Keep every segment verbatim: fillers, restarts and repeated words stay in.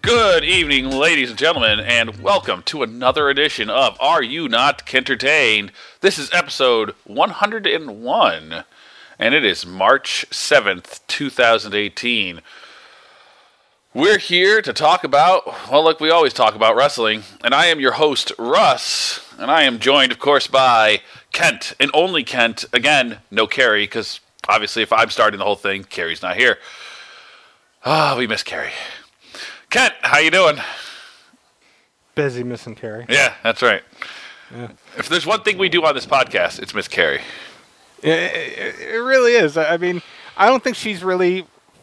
Good evening, ladies and gentlemen, and welcome to another edition of Are You Not Kentertained? This is episode one hundred one, and it is March seventh, twenty eighteen. We're here to talk about, well, like we always talk about, wrestling, and I am your host, Russ, and I am joined, of course, by Kent, and only Kent. Again, no Carrie, because obviously if I'm starting the whole thing, Carrie's not here. Ah, oh, we miss Carrie. Kent, how you doing? Busy missing Carrie. Yeah, that's right. Yeah. If there's one thing we do on this podcast, it's miss Carrie. It, it, it really is. I mean, I don't think she's really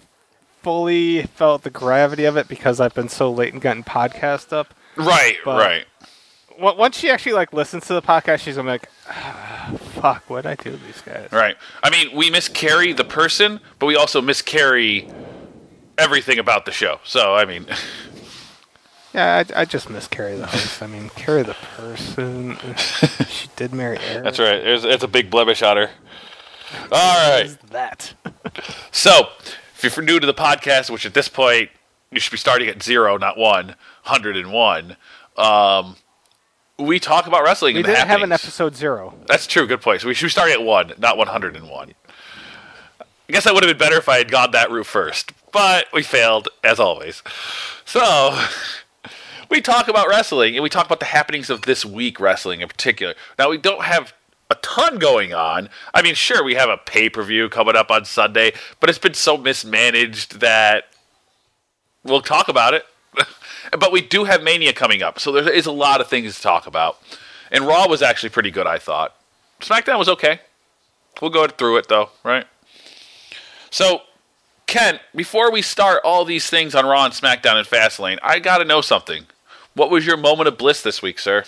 fully felt the gravity of it because I've been so late in getting podcast up. Right, but right. Once she actually like listens to the podcast, she's gonna be like, ah, "Fuck, what'd I do to these guys?" Right. I mean, we miss Carrie the person, but we also miss Carrie everything about the show. So, I mean... Yeah, I, I just miss Carrie the host. I mean, Carrie the person. She did marry Eric. That's right. There's, it's a big blemish on her. All right. What is that? So, if you're new to the podcast, which at this point, you should be starting at zero, not one, one hundred one, um, we talk about wrestling we and the didn't happenings. have an episode zero. That's true. Good point. So we should be starting at one, not one hundred one. I guess that would have been better if I had gone that route first. But we failed, as always. So, we talk about wrestling, and we talk about the happenings of this week wrestling in particular. Now, we don't have a ton going on. I mean, sure, we have a pay-per-view coming up on Sunday, but it's been so mismanaged that we'll talk about it. But we do have Mania coming up, so there is a lot of things to talk about. And Raw was actually pretty good, I thought. SmackDown was okay. We'll go through it, though, right? So, Ken, before we start all these things on Raw and SmackDown and Fastlane, I got to know something. What was your moment of bliss this week, sir?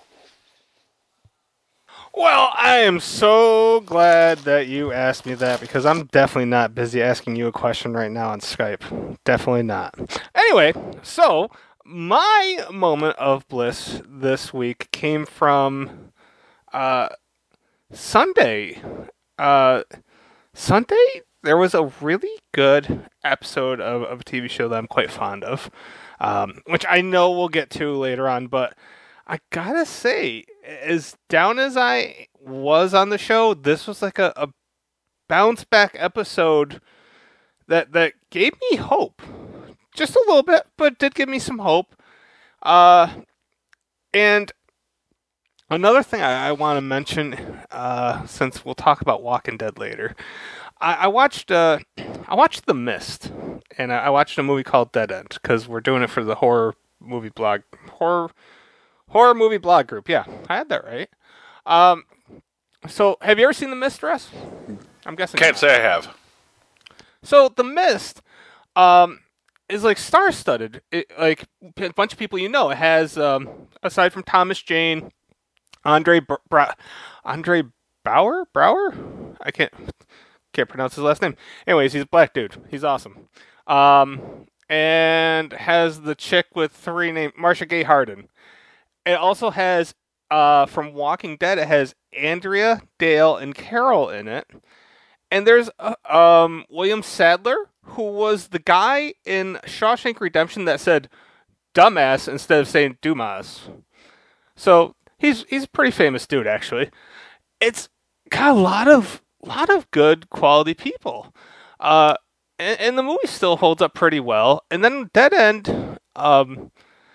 Well, I am so glad that you asked me that because I'm definitely not busy asking you a question right now on Skype. Definitely not. Anyway, so my moment of bliss this week came from uh, Sunday. Uh, Sunday? There was a really good episode of, of a T V show that I'm quite fond of, um, which I know we'll get to later on, but I gotta say, as down as I was on the show, this was like a, a bounce back episode that, that gave me hope. Just a little bit, but did give me some hope. Uh, and another thing I, I want to mention, uh, since we'll talk about Walking Dead later, I, I watched uh, I watched The Mist, and I, I watched a movie called Dead End because we're doing it for the horror movie blog horror horror movie blog group. Yeah, I had that right. Um, so have you ever seen The Mist, Russ? I'm guessing. Can't not. say I have. So The Mist, um, is like star-studded. It, like a bunch of people you know. It has um, aside from Thomas Jane, Andre Bra- Bra- Andre Bauer Brower. I can't. Can't pronounce his last name. Anyways, he's a black dude. He's awesome. Um, and has the chick with three names, Marcia Gay Harden. It also has, uh, from Walking Dead, it has Andrea, Dale, and Carol in it. And there's uh, um, William Sadler, who was the guy in Shawshank Redemption that said dumbass instead of saying Dumas. So he's he's a pretty famous dude, actually. It's got a lot of lot of good quality people. Uh, and, and the movie still holds up pretty well. And then Dead End, um,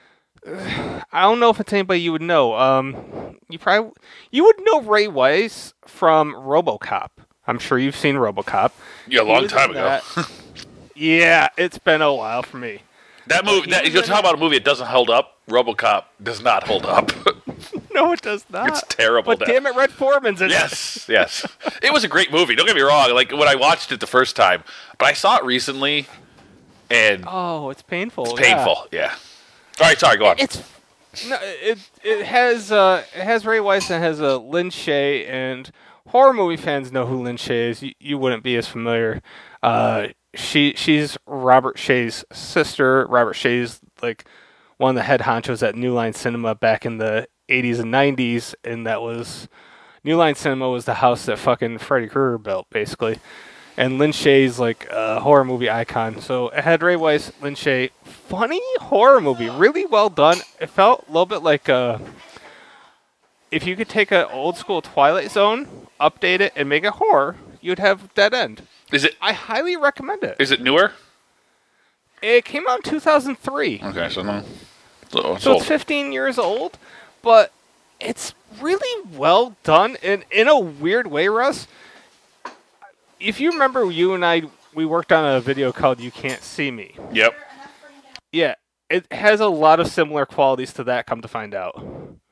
I don't know if it's anybody you would know. Um, you probably, you would know Ray Wise from RoboCop. I'm sure you've seen RoboCop. Yeah, a long time ago. Yeah, it's been a while for me. That movie, that, you're talking about a movie that doesn't hold up. RoboCop does not hold up. No, it does not. It's terrible. But damn it, Red Foreman's in yes, it. Yes, yes. It was a great movie. Don't get me wrong. Like when I watched it the first time, but I saw it recently, and oh, it's painful. It's painful. Yeah. yeah. All right, sorry. Go on. It's no, it it has uh it has Ray Wise and it has a uh, Lin Shaye, and horror movie fans know who Lin Shaye is. You, you wouldn't be as familiar. Uh, she she's Robert Shaye's sister. Robert Shaye's like one of the head honchos at New Line Cinema back in the eighties and nineties, and that was New Line Cinema was the house that fucking Freddy Krueger built, basically. And Lin Shaye's like a horror movie icon. So it had Ray Wise, Lin Shaye, funny horror movie, really well done. It felt a little bit like a, if you could take an old school Twilight Zone, update it, and make it horror, you'd have Dead End. Is it? I highly recommend it. Is it newer? It came out in two thousand three. Okay, so no. So, it's So old. it's fifteen years old, but it's really well done. And in a weird way, Russ, if you remember, you and I, we worked on a video called You Can't See Me. Yep. Yeah, it has a lot of similar qualities to that, come to find out.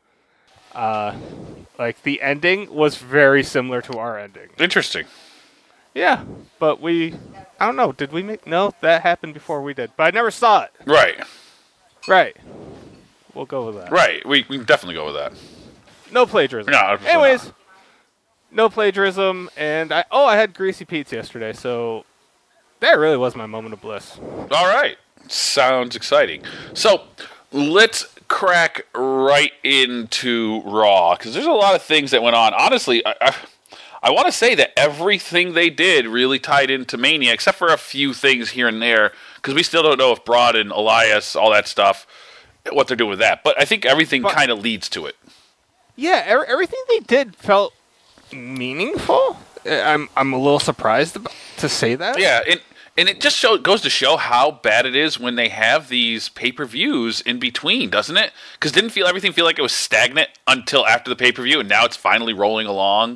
Uh, like, the ending was very similar to our ending. Interesting. Yeah, but we, I don't know, did we make, no, that happened before we did. But I never saw it. Right. Right. We'll go with that. Right. We, we can definitely go with that. No plagiarism. No, absolutely Anyways, not. no plagiarism, and I oh I had greasy pizza yesterday, so that really was my moment of bliss. All right. Sounds exciting. So let's crack right into Raw, because there's a lot of things that went on. Honestly, I, I, I want to say that everything they did really tied into Mania, except for a few things here and there, because we still don't know if Broad and Elias, all that stuff, what they're doing with that. But I think everything kind of leads to it. Yeah, er- everything they did felt meaningful. I'm I'm a little surprised about, to say that. Yeah, and and it just show, goes to show how bad it is when they have these pay-per-views in between, doesn't it? Because didn't feel everything feel like it was stagnant until after the pay-per-view, and now it's finally rolling along.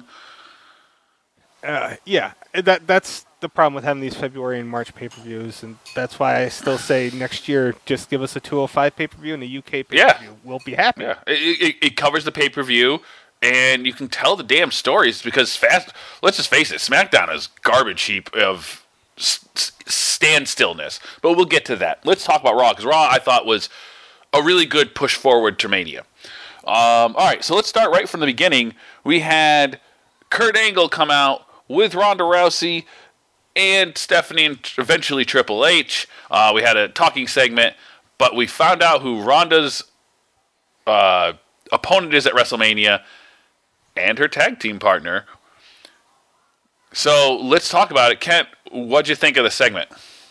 Uh, yeah, that that's the problem with having these February and March pay-per-views, and that's why I still say next year just give us a two oh five pay-per-view and a U K pay-per-view. Yeah. We'll be happy. Yeah, it, it, it covers the pay-per-view, and you can tell the damn stories because fast. Let's just face it, SmackDown is garbage heap of s- s- standstillness. But we'll get to that. Let's talk about Raw, because Raw I thought was a really good push forward to Mania. Um, all right, so let's start right from the beginning. We had Kurt Angle come out with Ronda Rousey and Stephanie and eventually Triple H. Uh, we had a talking segment, but we found out who Ronda's uh, opponent is at WrestleMania and her tag team partner. So let's talk about it. Kent, what'd you think of the segment?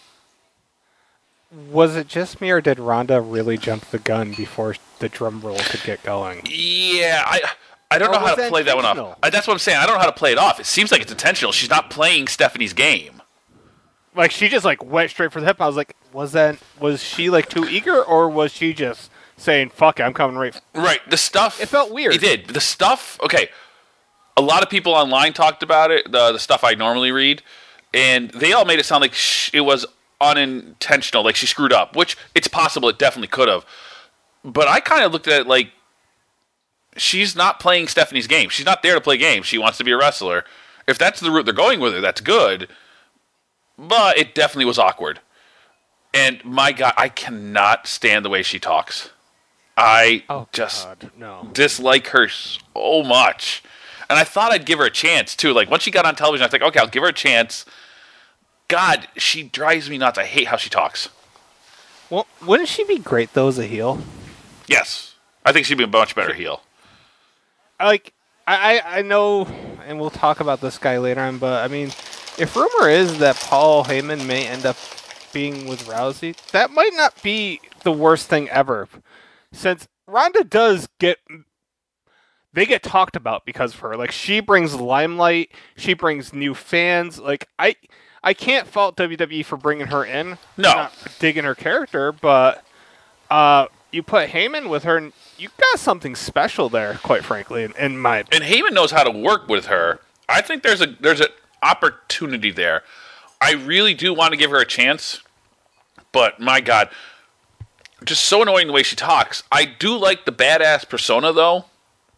Was it just me, or did Ronda really jump the gun before the drum roll could get going? Yeah, I... I don't Or know how was to that play that one off. intentional? I, that's what I'm saying. I don't know how to play it off. It seems like it's intentional. She's not playing Stephanie's game. Like, she just, like, went straight for the hip. I was like, was that, was she, like, too eager, or was she just saying, fuck it, I'm coming right? Right. The stuff... It felt weird. It did. The stuff... Okay. A lot of people online talked about it, the, the stuff I normally read, and they all made it sound like sh- it was unintentional, like she screwed up, which it's possible it definitely could have. But I kind of looked at it like, she's not playing Stephanie's game. She's not there to play games. She wants to be a wrestler. If that's the route they're going with her, that's good. But it definitely was awkward. And my God, I cannot stand the way she talks. I Oh, just God, no. dislike her so much. And I thought I'd give her a chance, too. Like, once she got on television, I was like, okay, I'll give her a chance. God, she drives me nuts. I hate how she talks. Well, wouldn't she be great, though, as a heel? Yes. I think she'd be a much better heel. Like, I, I I know, and we'll talk about this guy later on, but, I mean, if rumor is that Paul Heyman may end up being with Rousey, that might not be the worst thing ever. Since Ronda does get... They get talked about because of her. Like, she brings limelight. She brings new fans. Like, I I can't fault W W E for bringing her in. No. I'm not digging her character, but uh, you put Heyman with her, and you got something special there, quite frankly, in, in my opinion. And Heyman knows how to work with her. I think there's a there's an opportunity there. I really do want to give her a chance, but my God, just so annoying the way she talks. I do like the badass persona, though.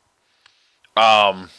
Um,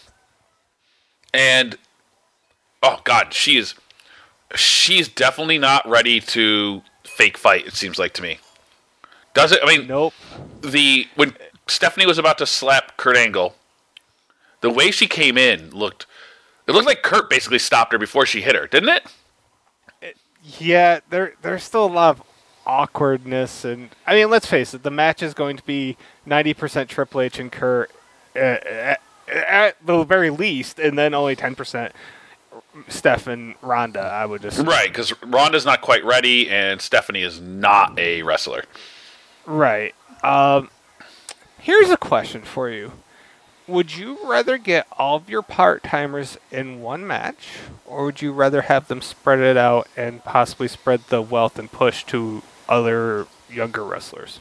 and oh God, she is she's definitely not ready to fake fight. It seems like to me. Does it? I mean, Nope. the when Stephanie was about to slap Kurt Angle, the way she came in looked. It looked like Kurt basically stopped her before she hit her, didn't it? Yeah, there there's still a lot of awkwardness, and I mean, let's face it, the match is going to be ninety percent Triple H and Kurt uh, at, at the very least, and then only ten percent Steph and Ronda, I would just Right, because Ronda's not quite ready, and Stephanie is not a wrestler. Right. Um, here's a question for you. Would you rather get all of your part-timers in one match, or would you rather have them spread it out and possibly spread the wealth and push to other younger wrestlers?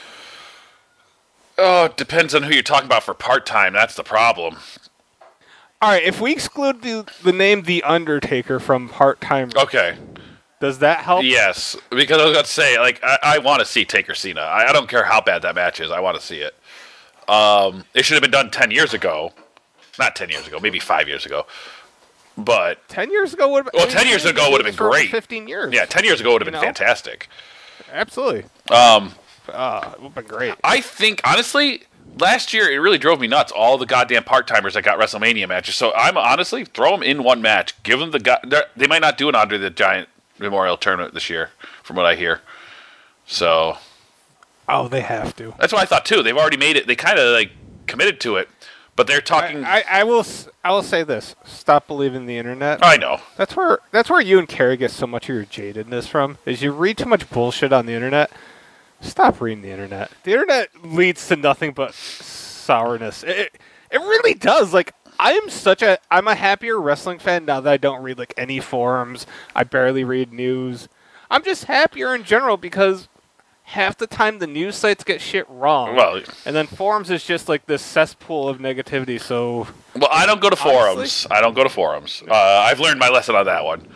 Oh, it depends on who you're talking about for part-time. That's the problem. All right, if we exclude the, the name The Undertaker from part-timers, Okay. does that help? Yes, because I was about to say, like, I, I want to see Taker Cena. I, I don't care how bad that match is. I want to see it. Um, it should have been done ten years ago. Not ten years ago, maybe five years ago. But ten years ago would have been... Well, ten years ago would have been for great. fifteen years. Yeah, ten years ago would have been You know? fantastic. Absolutely. Um, Uh, it would have been great. I think, honestly, last year it really drove me nuts, all the goddamn part-timers that got WrestleMania matches. So I'm honestly, throw them in one match. Give them the... Go- they might not do it under the Giant Memorial Tournament this year, from what I hear. So... Oh, they have to. That's what I thought too. They've already made it. They kind of like committed to it, but they're talking. I, I, I will. s- I will say this: stop believing the internet. I know. That's where. That's where you and Carrie get so much of your jadedness from. Is you read too much bullshit on the internet. Stop reading the internet. The internet leads to nothing but sourness. It. It really does. Like I am such a. I'm a happier wrestling fan now that I don't read like any forums. I barely read news. I'm just happier in general because half the time the news sites get shit wrong. Well, And then forums is just like this cesspool of negativity. So well, I don't go to forums. Honestly? I don't go to forums. Uh, I've learned my lesson on that one.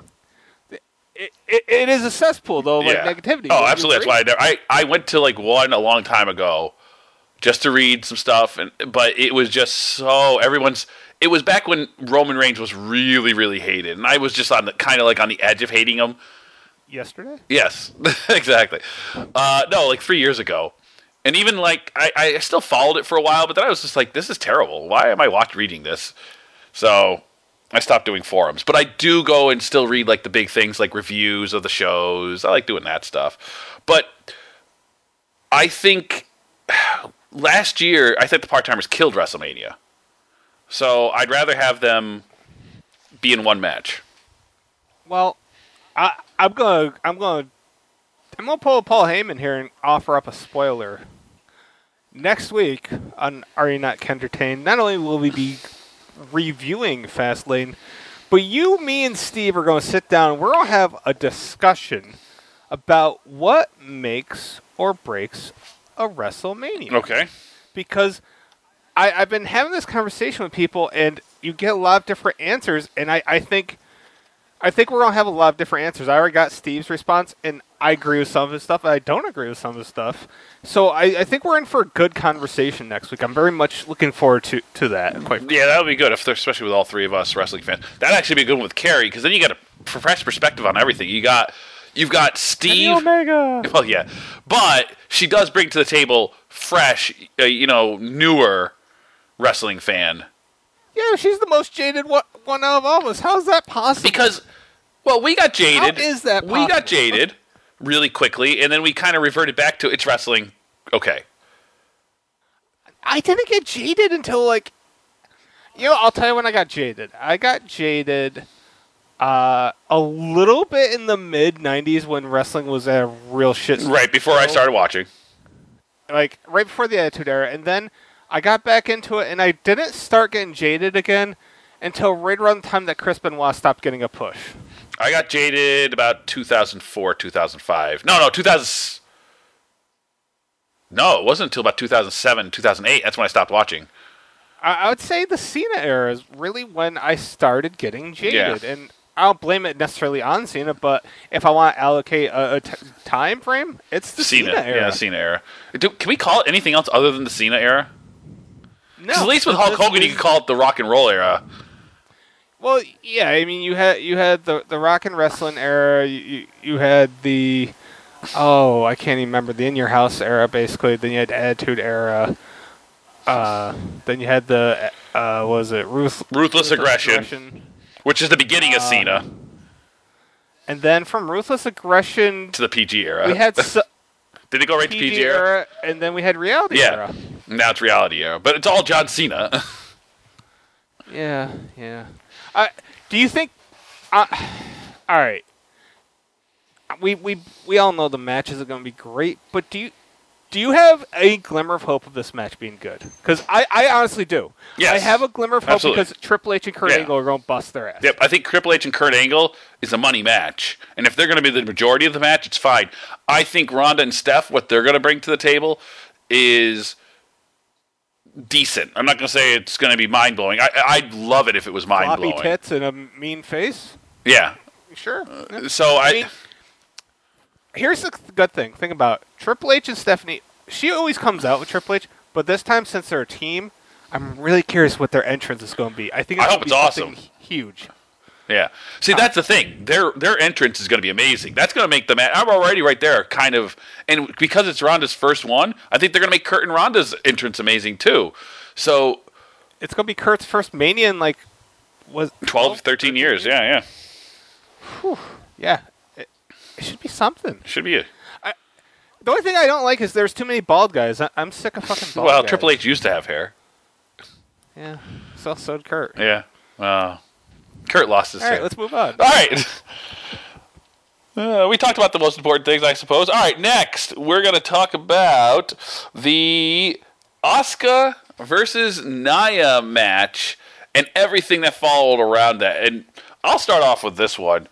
it, it, it is a cesspool though, of like Yeah. negativity. Oh, Would you absolutely. That's agree? why I, never, I I went to like one a long time ago, just to read some stuff, and but it was just so everyone's. It was back when Roman Reigns was really, really hated, and I was just on the kind of like on the edge of hating him. Yesterday. Yes, exactly. Uh, no, like three years ago. And even like, I, I still followed it for a while, but then I was just like, this is terrible. Why am I watch reading this? So I stopped doing forums. But I do go and still read like the big things like reviews of the shows. I like doing that stuff. But I think last year, I think the part-timers killed WrestleMania. So I'd rather have them be in one match. Well, I I'm gonna I'm gonna I'm gonna pull Paul Heyman here and offer up a spoiler. Next week on Are You Not Entertained, not only will we be reviewing Fastlane, but you, me, and Steve are going to sit down and we're going to have a discussion about what makes or breaks a WrestleMania. Okay. Because I, I've been having this conversation with people, and you get a lot of different answers, and I, I think I think we're going to have a lot of different answers. I already got Steve's response, and I agree with some of his stuff, and I don't agree with some of his stuff. So I, I think we're in for a good conversation next week. I'm very much looking forward to, to that. Quite Yeah, that would be good, if especially with all three of us wrestling fans. That'd actually be a good one with Carrie, because then you get a fresh perspective on everything. You got, you've got Steve. Kenny Omega. Well, yeah, but she does bring to the table fresh, uh, you know, newer wrestling fan. Yeah, she's the most jaded one, one out of all of us. How is that possible? Because, well, we got jaded. How is that We got possible? jaded really quickly, and then we kind of reverted back to it's wrestling. Okay. I didn't get jaded until like, you know, I'll tell you when I got jaded. I got jaded uh, a little bit in the mid nineties when wrestling was a real shit. Right before I started watching. Like right before the Attitude Era, and then I got back into it, and I didn't start getting jaded again until right around the time that Chris Benoit stopped getting a push. I got jaded about two thousand four, two thousand five. No, no, two thousand. No, it wasn't until about two thousand seven, two thousand eight. That's when I stopped watching. I, I would say the Cena era is really when I started getting jaded, Yeah. and I don't blame it necessarily on Cena, but if I want to allocate a, a t- time frame, it's the Cena, Cena, era. yeah, Cena era. Do, can we call it anything else other than the Cena era? No, 'Cause at least with but Hulk this Hogan, you is- could call it the Rock and Roll era. Well, yeah, I mean, you had you had the the rock and wrestling era. You you, you had the oh, I can't even remember the In Your House era. Basically, then you had Attitude era. Uh, then you had the uh, what was it Ruth, Ruthless Aggression, which is the beginning of Uh, Cena, and then from Ruthless Aggression, to the P G era. we had su- Did it go right P to G P G era? era, and then we had Reality Yeah. era. Now it's reality era, but it's all John Cena. Yeah, yeah. I, Do you think? Uh, all right. We we we all know the matches are going to be great, but do you do you have a glimmer of hope of this match being good? Because I, I honestly do. Yes. I have a glimmer of hope Absolutely. because Triple H and Kurt Yeah. Angle are going to bust their ass. Yep, I think Triple H and Kurt Angle is a money match. And if they're going to be the majority of the match, it's fine. I think Ronda and Steph, what they're going to bring to the table is decent. I'm not going to say it's going to be mind-blowing. I, I'd love it if it was mind-blowing. Floppy tits and a mean face. Yeah. Sure. Uh, so I... I mean, here's the good thing. Think about it. Triple H and Stephanie. She always comes out with Triple H, but this time, since they're a team, I'm really curious what their entrance is going to be. I think it's I gonna hope be it's something awesome. huge. Yeah. See, that's the thing. Their their entrance is going to be amazing. That's going to make the match. I'm already right there, kind of. And because it's Ronda's first one, I think they're going to make Kurt and Ronda's entrance amazing, too. So... It's going to be Kurt's first Mania in, like, was twelve, thirteen years. Yeah, yeah. Whew. Yeah. It, it should be something. Should be a... The only thing I don't like is there's too many bald guys. I, I'm sick of fucking bald Well, guys. Triple H used to have hair. Yeah. So, so did Kurt. Yeah. Uh, Kurt lost his All right, hair. let's move on. All right. Uh, we talked about the most important things, I suppose. All right, next, we're going to talk about the Asuka versus Nia match and everything that followed around that. And I'll start off with this one.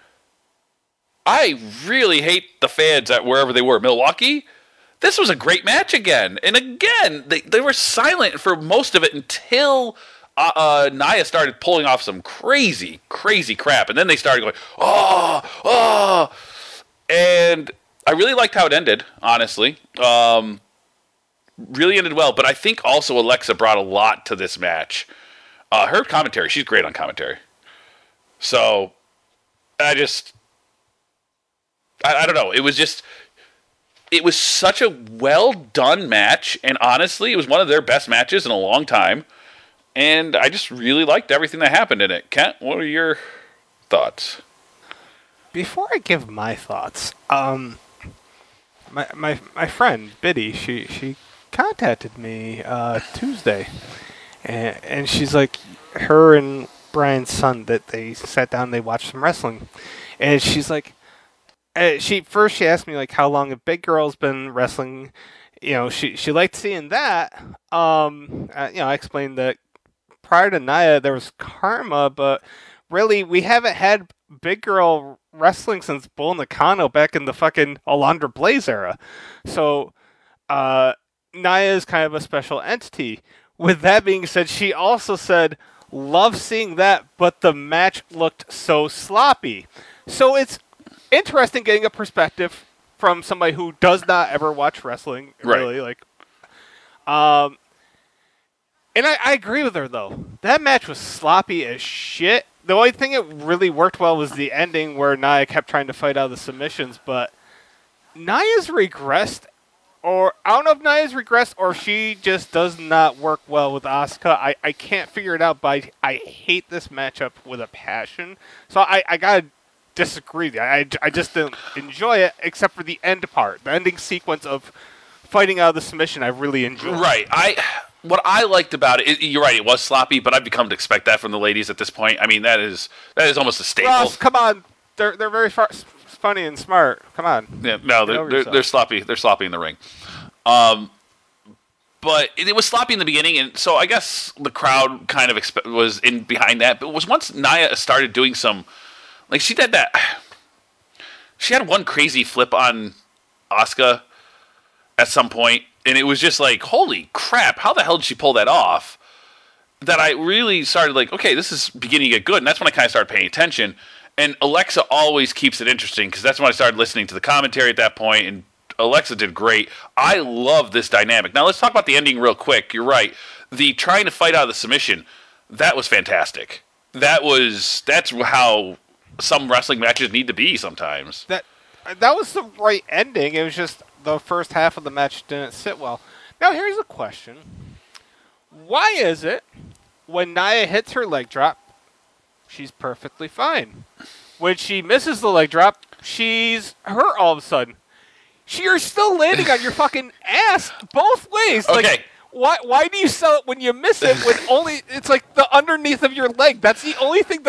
I really hate the fans at wherever they were. Milwaukee? This was a great match again. And again, they, they were silent for most of it until uh, uh, Nia started pulling off some crazy, crazy crap. And then they started going, oh, oh. And I really liked how it ended, honestly. Um, really ended well. But I think also Alexa brought a lot to this match. Uh, her commentary, she's great on commentary. So, I just... I, I don't know. It was just... It was such a well-done match, and honestly, it was one of their best matches in a long time. And I just really liked everything that happened in it. Kent, what are your thoughts? Before I give my thoughts, um, my my my friend Biddy, she she contacted me uh, Tuesday, and and she's like, her and Brian's son that they sat down, and they watched some wrestling, and she's like. Uh, she first she asked me like how long have Big Girl's been wrestling. You know, she she liked seeing that. Um, uh, you know, I explained that prior to Nia there was Karma, but really we haven't had Big Girl wrestling since Bull Nakano back in the fucking Alundra Blaze era. So, uh, Nia is kind of a special entity. With that being said, she also said, "Love seeing that, but the match looked so sloppy." So it's interesting getting a perspective from somebody who does not ever watch wrestling, really. Right. Like, um, and I, I agree with her though. That match was sloppy as shit. The only thing that really worked well was the ending where Nia kept trying to fight out the submissions, but Nia's regressed, or I don't know if Nia's regressed or she just does not work well with Asuka. I, I can't figure it out, but I, I hate this matchup with a passion. So I, I gotta disagree. I, I just didn't enjoy it, except for the end part, the ending sequence of fighting out of the submission. I really enjoyed. Right. I what I liked about it, it, you're right. It was sloppy, but I've become to expect that from the ladies at this point. I mean, that is that is almost a staple. Ross, come on, they're they're very far, funny and smart. Come on. Yeah, no, they're they're, they're sloppy. They're sloppy in the ring. Um, but it, it was sloppy in the beginning, and so I guess the crowd kind of expe- was in behind that. But it was once Nia started doing some. Like, she did that... She had one crazy flip on Asuka at some point, and it was just like, holy crap, how the hell did she pull that off? That I really started like, okay, this is beginning to get good, and that's when I kind of started paying attention. And Alexa always keeps it interesting, because that's when I started listening to the commentary at that point, and Alexa did great. I love this dynamic. Now, let's talk about the ending real quick. You're right. The trying to fight out of the submission, that was fantastic. That was... That's how... some wrestling matches need to be sometimes. That that was the right ending. It was just the first half of the match didn't sit well. Now here's a question. Why is it when Nia hits her leg drop, she's perfectly fine? When she misses the leg drop, she's hurt all of a sudden. She, you're still landing on your fucking ass both ways. Okay. Like, why why do you sell it when you miss it when only it's like the underneath of your leg? That's the only thing that's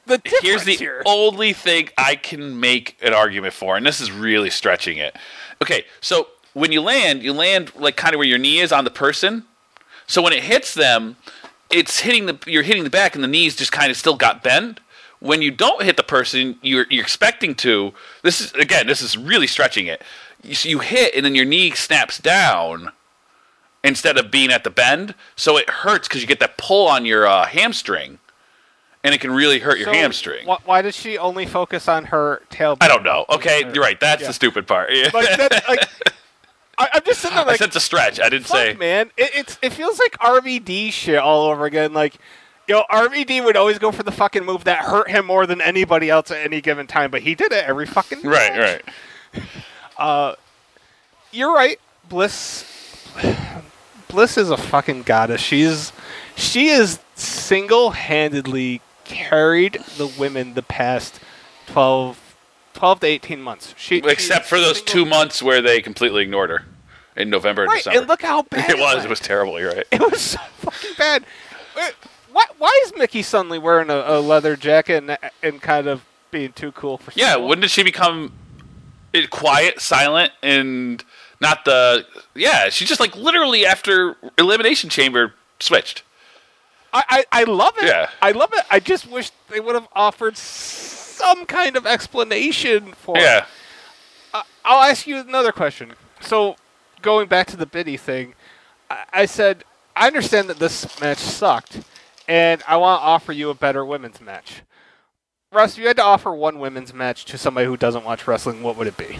the difference here's the here. only thing I can make an argument for, and this is really stretching it. Okay, so when you land, you land like kind of where your knee is on the person. So when it hits them, it's hitting the you're hitting the back, and the knees just kind of still got bent. When you don't hit the person you're you're expecting to, this is again, this is really stretching it. You, so you hit, and then your knee snaps down instead of being at the bend, so it hurts because you get that pull on your uh, hamstring. And it can really hurt your so hamstring. Wh- why does she only focus on her tailbone? I don't know. Okay, you're right. That's yeah. the stupid part. Like, that, like I, I'm just sitting there like, I said it's a stretch. I didn't fuck, say. man. It, it's it feels like R V D shit all over again. Like, yo, R V D would always go for the fucking move that hurt him more than anybody else at any given time, but he did it every fucking Right, match. right. Uh, you're right. Bliss, Bliss is a fucking goddess. She's she is single-handedly carried the women the past twelve, twelve to eighteen months. She, Except for those two months where they completely ignored her in November and right, December. and look how bad it was. went. It was terrible. You're right. It was so fucking bad. Why, why is Mickey suddenly wearing a, a leather jacket and, and kind of being too cool for Yeah, school? wouldn't she become quiet, silent, and not the... Yeah, she just like literally after Elimination Chamber switched. I, I, I love it. Yeah. I love it. I just wish they would have offered some kind of explanation for Yeah. it. Uh, I'll ask you another question. So, going back to the Biddy thing, I, I said, I understand that this match sucked, and I want to offer you a better women's match. Russ, if you had to offer one women's match to somebody who doesn't watch wrestling, what would it be?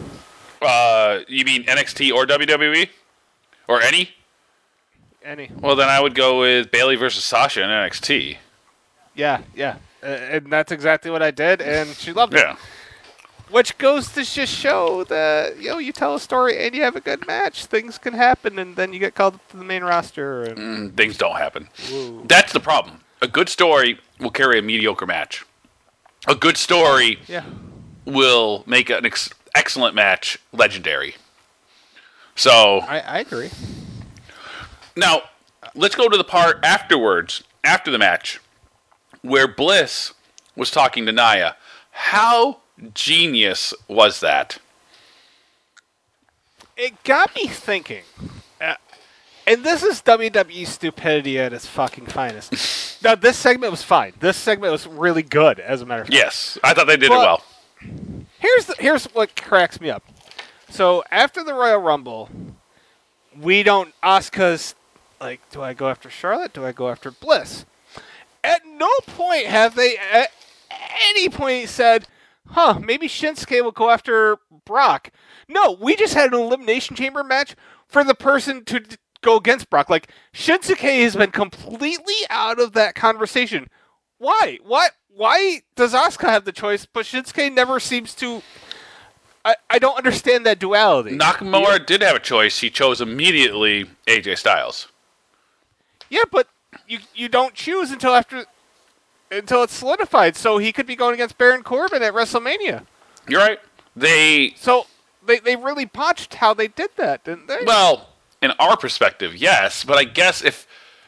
Uh, you mean N X T or W W E? Or any? Any. Well, then I would go with Bayley versus Sasha in N X T. Yeah, yeah. Uh, and that's exactly what I did, and she loved it. Yeah. Which goes to just show that, you know, you tell a story and you have a good match, things can happen, and then you get called up to the main roster. And Mm, things don't happen. Whoa. That's the problem. A good story will carry a mediocre match. A good story Yeah. will make an ex- excellent match legendary. So, I, I agree. now, let's go to the part afterwards, after the match, where Bliss was talking to Nia. How genius was that? It got me thinking. Uh, and this is W W E stupidity at its fucking finest. Now, this segment was fine. This segment was really good, as a matter of fact. Yes, I thought they did But- it well. Here's the, here's what cracks me up. So after the Royal Rumble, we don't. Asuka's like, do I go after Charlotte? Do I go after Bliss? At no point have they at any point said, "Huh, maybe Shinsuke will go after Brock." No, we just had an elimination chamber match for the person to d- go against Brock. Like Shinsuke has been completely out of that conversation. Why? What? Why does Asuka have the choice, but Shinsuke never seems to? I, I don't understand that duality. Nakamura Yeah, did have a choice. He chose immediately A J Styles. yeah, but you you don't choose until after until it's solidified. So he could be going against Baron Corbin at WrestleMania. You're right. They, So they they really botched how they did that, didn't they? well, in our perspective, yes. But I guess if,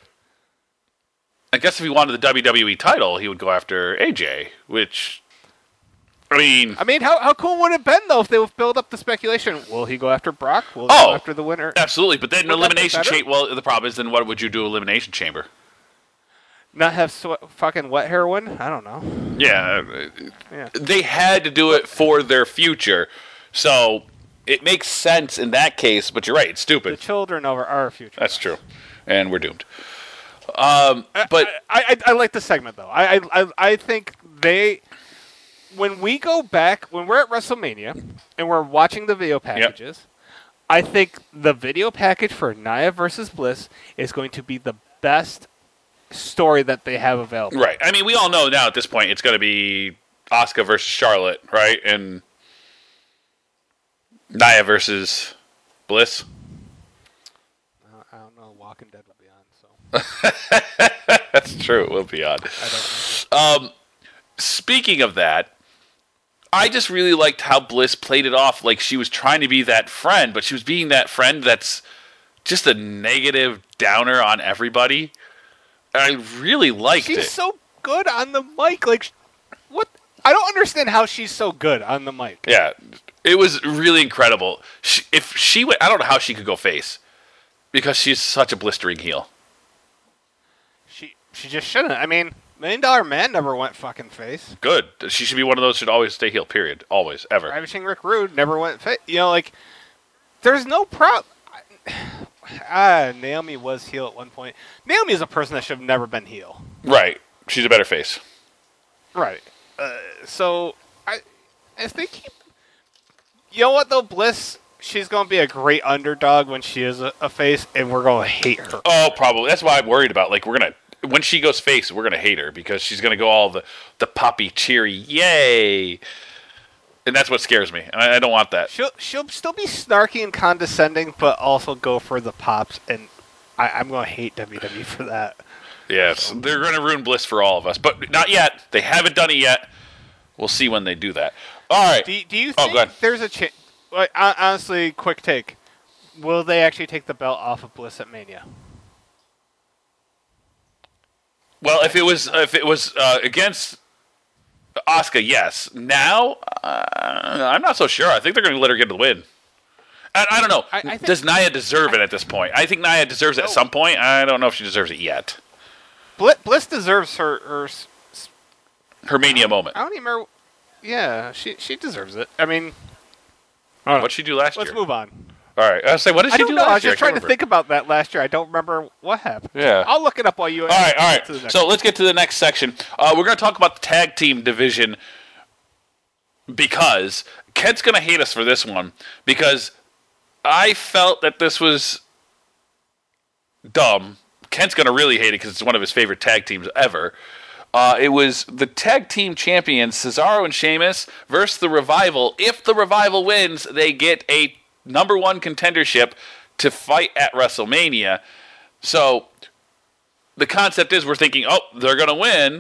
I guess if he wanted the W W E title, he would go after A J, which, I mean, I mean, how how cool would it have been though if they would build up the speculation? Will he go after Brock? Will he Oh. go after the winner? absolutely. But then Would that be elimination better? chamber. Well, the problem is then what would you do elimination chamber? Not have sw- fucking wet heroin? I don't know. Yeah, uh, Yeah. they had to do it for their future, so it makes sense in that case. But you're right; it's The stupid. children over our future. That's true, and we're doomed. Um, but I, I I like the segment though. I, I I I think they when we go back when we're at WrestleMania and we're watching the video packages, I think the video package for Nia versus Bliss is going to be the best story that they have available. right, I mean, we all know now at this point it's going to be Asuka versus Charlotte, right, and Nia versus Bliss. I don't know. Walking Dead will be on, so That's true; it will be on. I don't know. Um, speaking of that, I just really liked how Bliss played it off like she was trying to be that friend, but she was being that friend that's just a negative downer on everybody. I really liked She's it. so good on the mic. Like what? I don't understand how she's so good on the mic. Yeah, it was really incredible. She, if she went, I don't know how she could go face because she's such a blistering heel. She she just shouldn't. I mean, Million Dollar Man never went fucking face. Good. She should be one of those who should always stay heel. Period. Always. Ever. Ravishing Rick Rude never went face. You know, like there's no problem. Ah, Naomi was heel at one point. Naomi is a person that should have never been heel. Right. She's a better face. Right. Uh, so I, if they keep, you know what though, Bliss, she's gonna be a great underdog when she is a, a face, and we're gonna hate her. Oh, probably. That's why I'm worried about. Like, we're gonna when she goes face, we're gonna hate her because she's gonna go all the the poppy, cheery, yay, and that's what scares me. And I, I don't want that. She'll she'll still be snarky and condescending, but also go for the pops, and I, I'm gonna hate W W E for that. Yes, they're going to ruin Bliss for all of us, but not yet. They haven't done it yet. We'll see when they do that. All right. Do, do you oh, think there's a chance? Like, honestly, quick take. Will they actually take the belt off of Bliss at Mania? Well, if it was if it was uh, against Asuka, yes. Now, uh, I'm not so sure. I think they're going to let her get the win. I, I don't know. I, I think, Does Nia deserve I, it at this point? I think Nia deserves it no. at some point. I don't know if she deserves it yet. Bliss deserves her her, her Mania moment. I don't even remember. Yeah, she she deserves it. I mean, what did she do last let's year? Let's move on. All right. I was saying, what did I she don't do know. last I was year? just trying remember. to think about that last year. I don't remember what happened. Yeah. I'll look it up while you. All right. All right. So one. let's get to the next section. Uh, we're going to talk about the tag team division because Kent's going to hate us for this one because I felt that this was dumb. Kent's going to really hate it because it's one of his favorite tag teams ever. Uh, it was the tag team champions, Cesaro and Sheamus, versus the Revival. If the Revival wins, they get a number one contendership to fight at WrestleMania. So the concept is we're thinking, oh, they're going to win.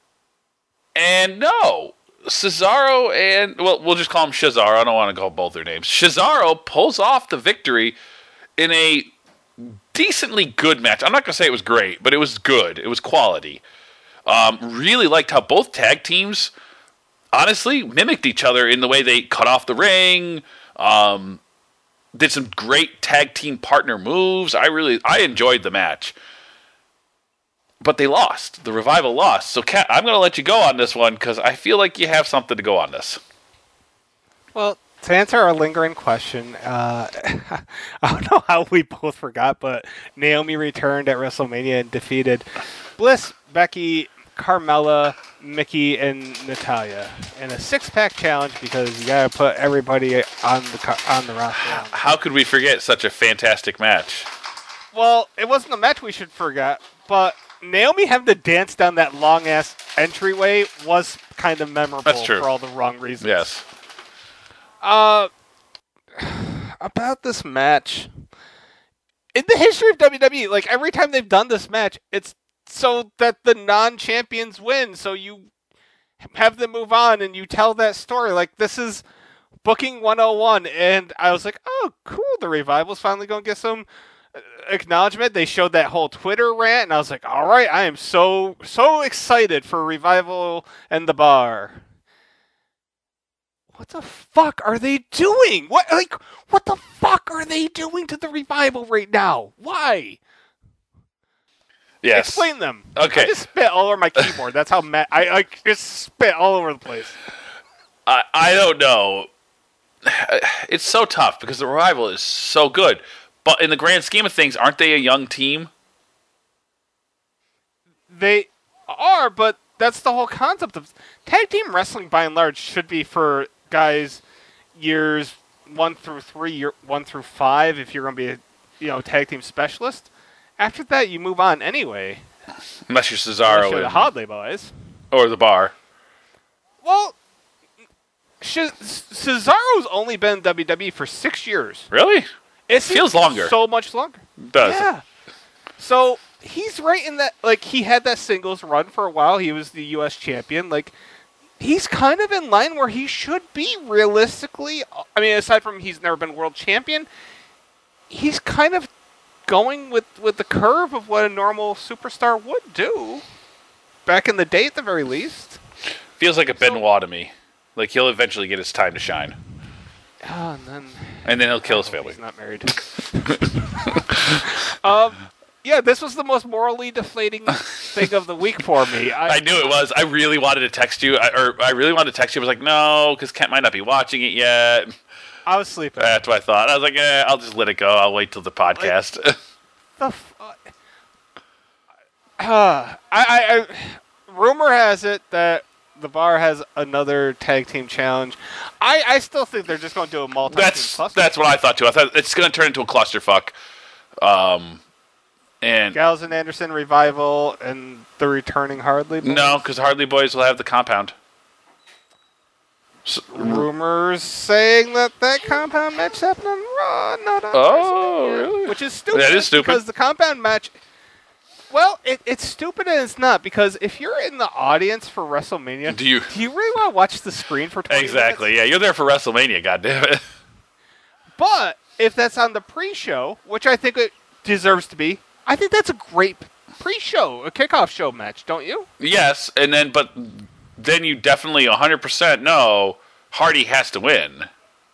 And no. Cesaro and, well, we'll just call him Cesaro. I don't want to call both their names. Cesaro pulls off the victory in a decently good match. I'm not going to say it was great, but it was good. It was quality. Um, really liked how both tag teams, honestly, mimicked each other in the way they cut off the ring, um, did some great tag team partner moves. I really, I enjoyed the match. But they lost. The Revival lost. So, Kat, I'm going to let you go on this one because I feel like you have something to go on this. Well, to answer our lingering question, uh, I don't know how we both forgot, but Naomi returned at WrestleMania and defeated Bliss, Becky, Carmella, Mickey, and Natalya in a six-pack challenge because you got to put everybody on the on the roster. How could we forget such a fantastic match? Well, it wasn't a match we should forget, but Naomi having to dance down that long-ass entryway was kind of memorable. That's true. For all the wrong reasons. Yes. Uh, about this match, in the history of W W E, like every time they've done this match, it's so that the non-champions win. So you have them move on and you tell that story. Like this is booking one oh one, and I was like, oh, cool. The Revival's finally going to get some acknowledgement. They showed that whole Twitter rant, and I was like, all right, I am so so excited for Revival and the Bar. What the fuck are they doing? What like what the fuck are they doing to the Revival right now? Why? Yes. Explain them. Okay. I just spit all over my keyboard. That's how mad I I just spit all over the place. I I don't know. It's so tough because the Revival is so good. But in the grand scheme of things, aren't they a young team? They are, but that's the whole concept of tag team wrestling. By and large, should be for guys years one through three, year one through five. If you're going to be a you know tag team specialist, after that you move on anyway. Unless you're Cesaro Unless you're and, the Holiday Boys or the Bar. Well, Cesaro's only been in W W E for six years. Really? It feels longer. So much longer. It does. Yeah. So he's right in that, like, he had that singles run for a while. He was the U S champion. Like, he's kind of in line where he should be realistically. I mean, aside from he's never been world champion, he's kind of going with, with the curve of what a normal superstar would do. Back in the day, at the very least. Feels like a Benoit to me. Like he'll eventually get his time to shine. Oh, and then and then he'll kill his family. He's not married. um, yeah, this was the most morally deflating thing of the week for me. I, I knew it was. I really wanted to text you, I, or I really wanted to text you. I was like, no, because Kent might not be watching it yet. I was sleeping. That's what I thought. I was like, eh, I'll just let it go. I'll wait till the podcast. Like, the f- uh, I, I, I, rumor has it that the Bar has another tag team challenge. I, I still think they're just going to do a multi-team that's cluster. That's what I thought too. I thought it's going to turn into a clusterfuck. Um, and Gallows and Anderson revival and the returning Hardly Boys. No, because Hardly Boys will have the compound. So, rumors saying that that compound match happened on Raw, not on Oh, really? Which is stupid. That is stupid. Because the compound match... Well, it, it's stupid and it's not, because if you're in the audience for WrestleMania, do you, do you really want to watch the screen for twenty Exactly, minutes? yeah. You're there for WrestleMania, goddammit. But if that's on the pre-show, which I think it deserves to be, I think that's a great pre-show, a kickoff show match, don't you? Yes, and then, but then you definitely one hundred percent know Hardy has to win.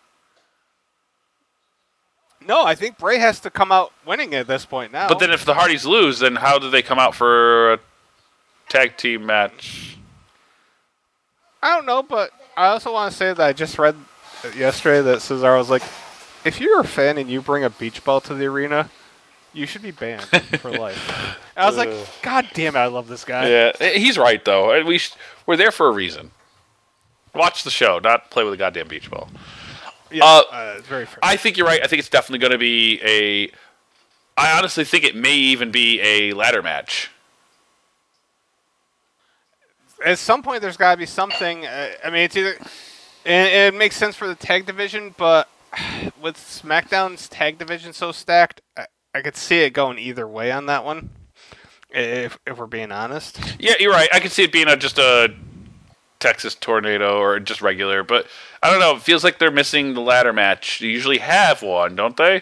No, I think Bray has to come out winning at this point now. But then if the Hardys lose, then how do they come out for a tag team match? I don't know, but I also want to say that I just read yesterday that Cesaro was like, if you're a fan and you bring a beach ball to the arena, you should be banned for life. And I was like, God damn it, I love this guy. Yeah, he's right, though. We sh- we're there for a reason. Watch the show, not play with a goddamn beach ball. Yeah, uh, uh, it's very fair. I think you're right. I think it's definitely going to be a... I honestly think it may even be a ladder match. At some point, there's got to be something. Uh, I mean, it's either... And it makes sense for the tag division, but with SmackDown's tag division so stacked, I, I could see it going either way on that one, if if we're being honest. Yeah, you're right. I could see it being a, just a Texas Tornado or just regular, but I don't know. It feels like they're missing the ladder match. They usually have one, don't they?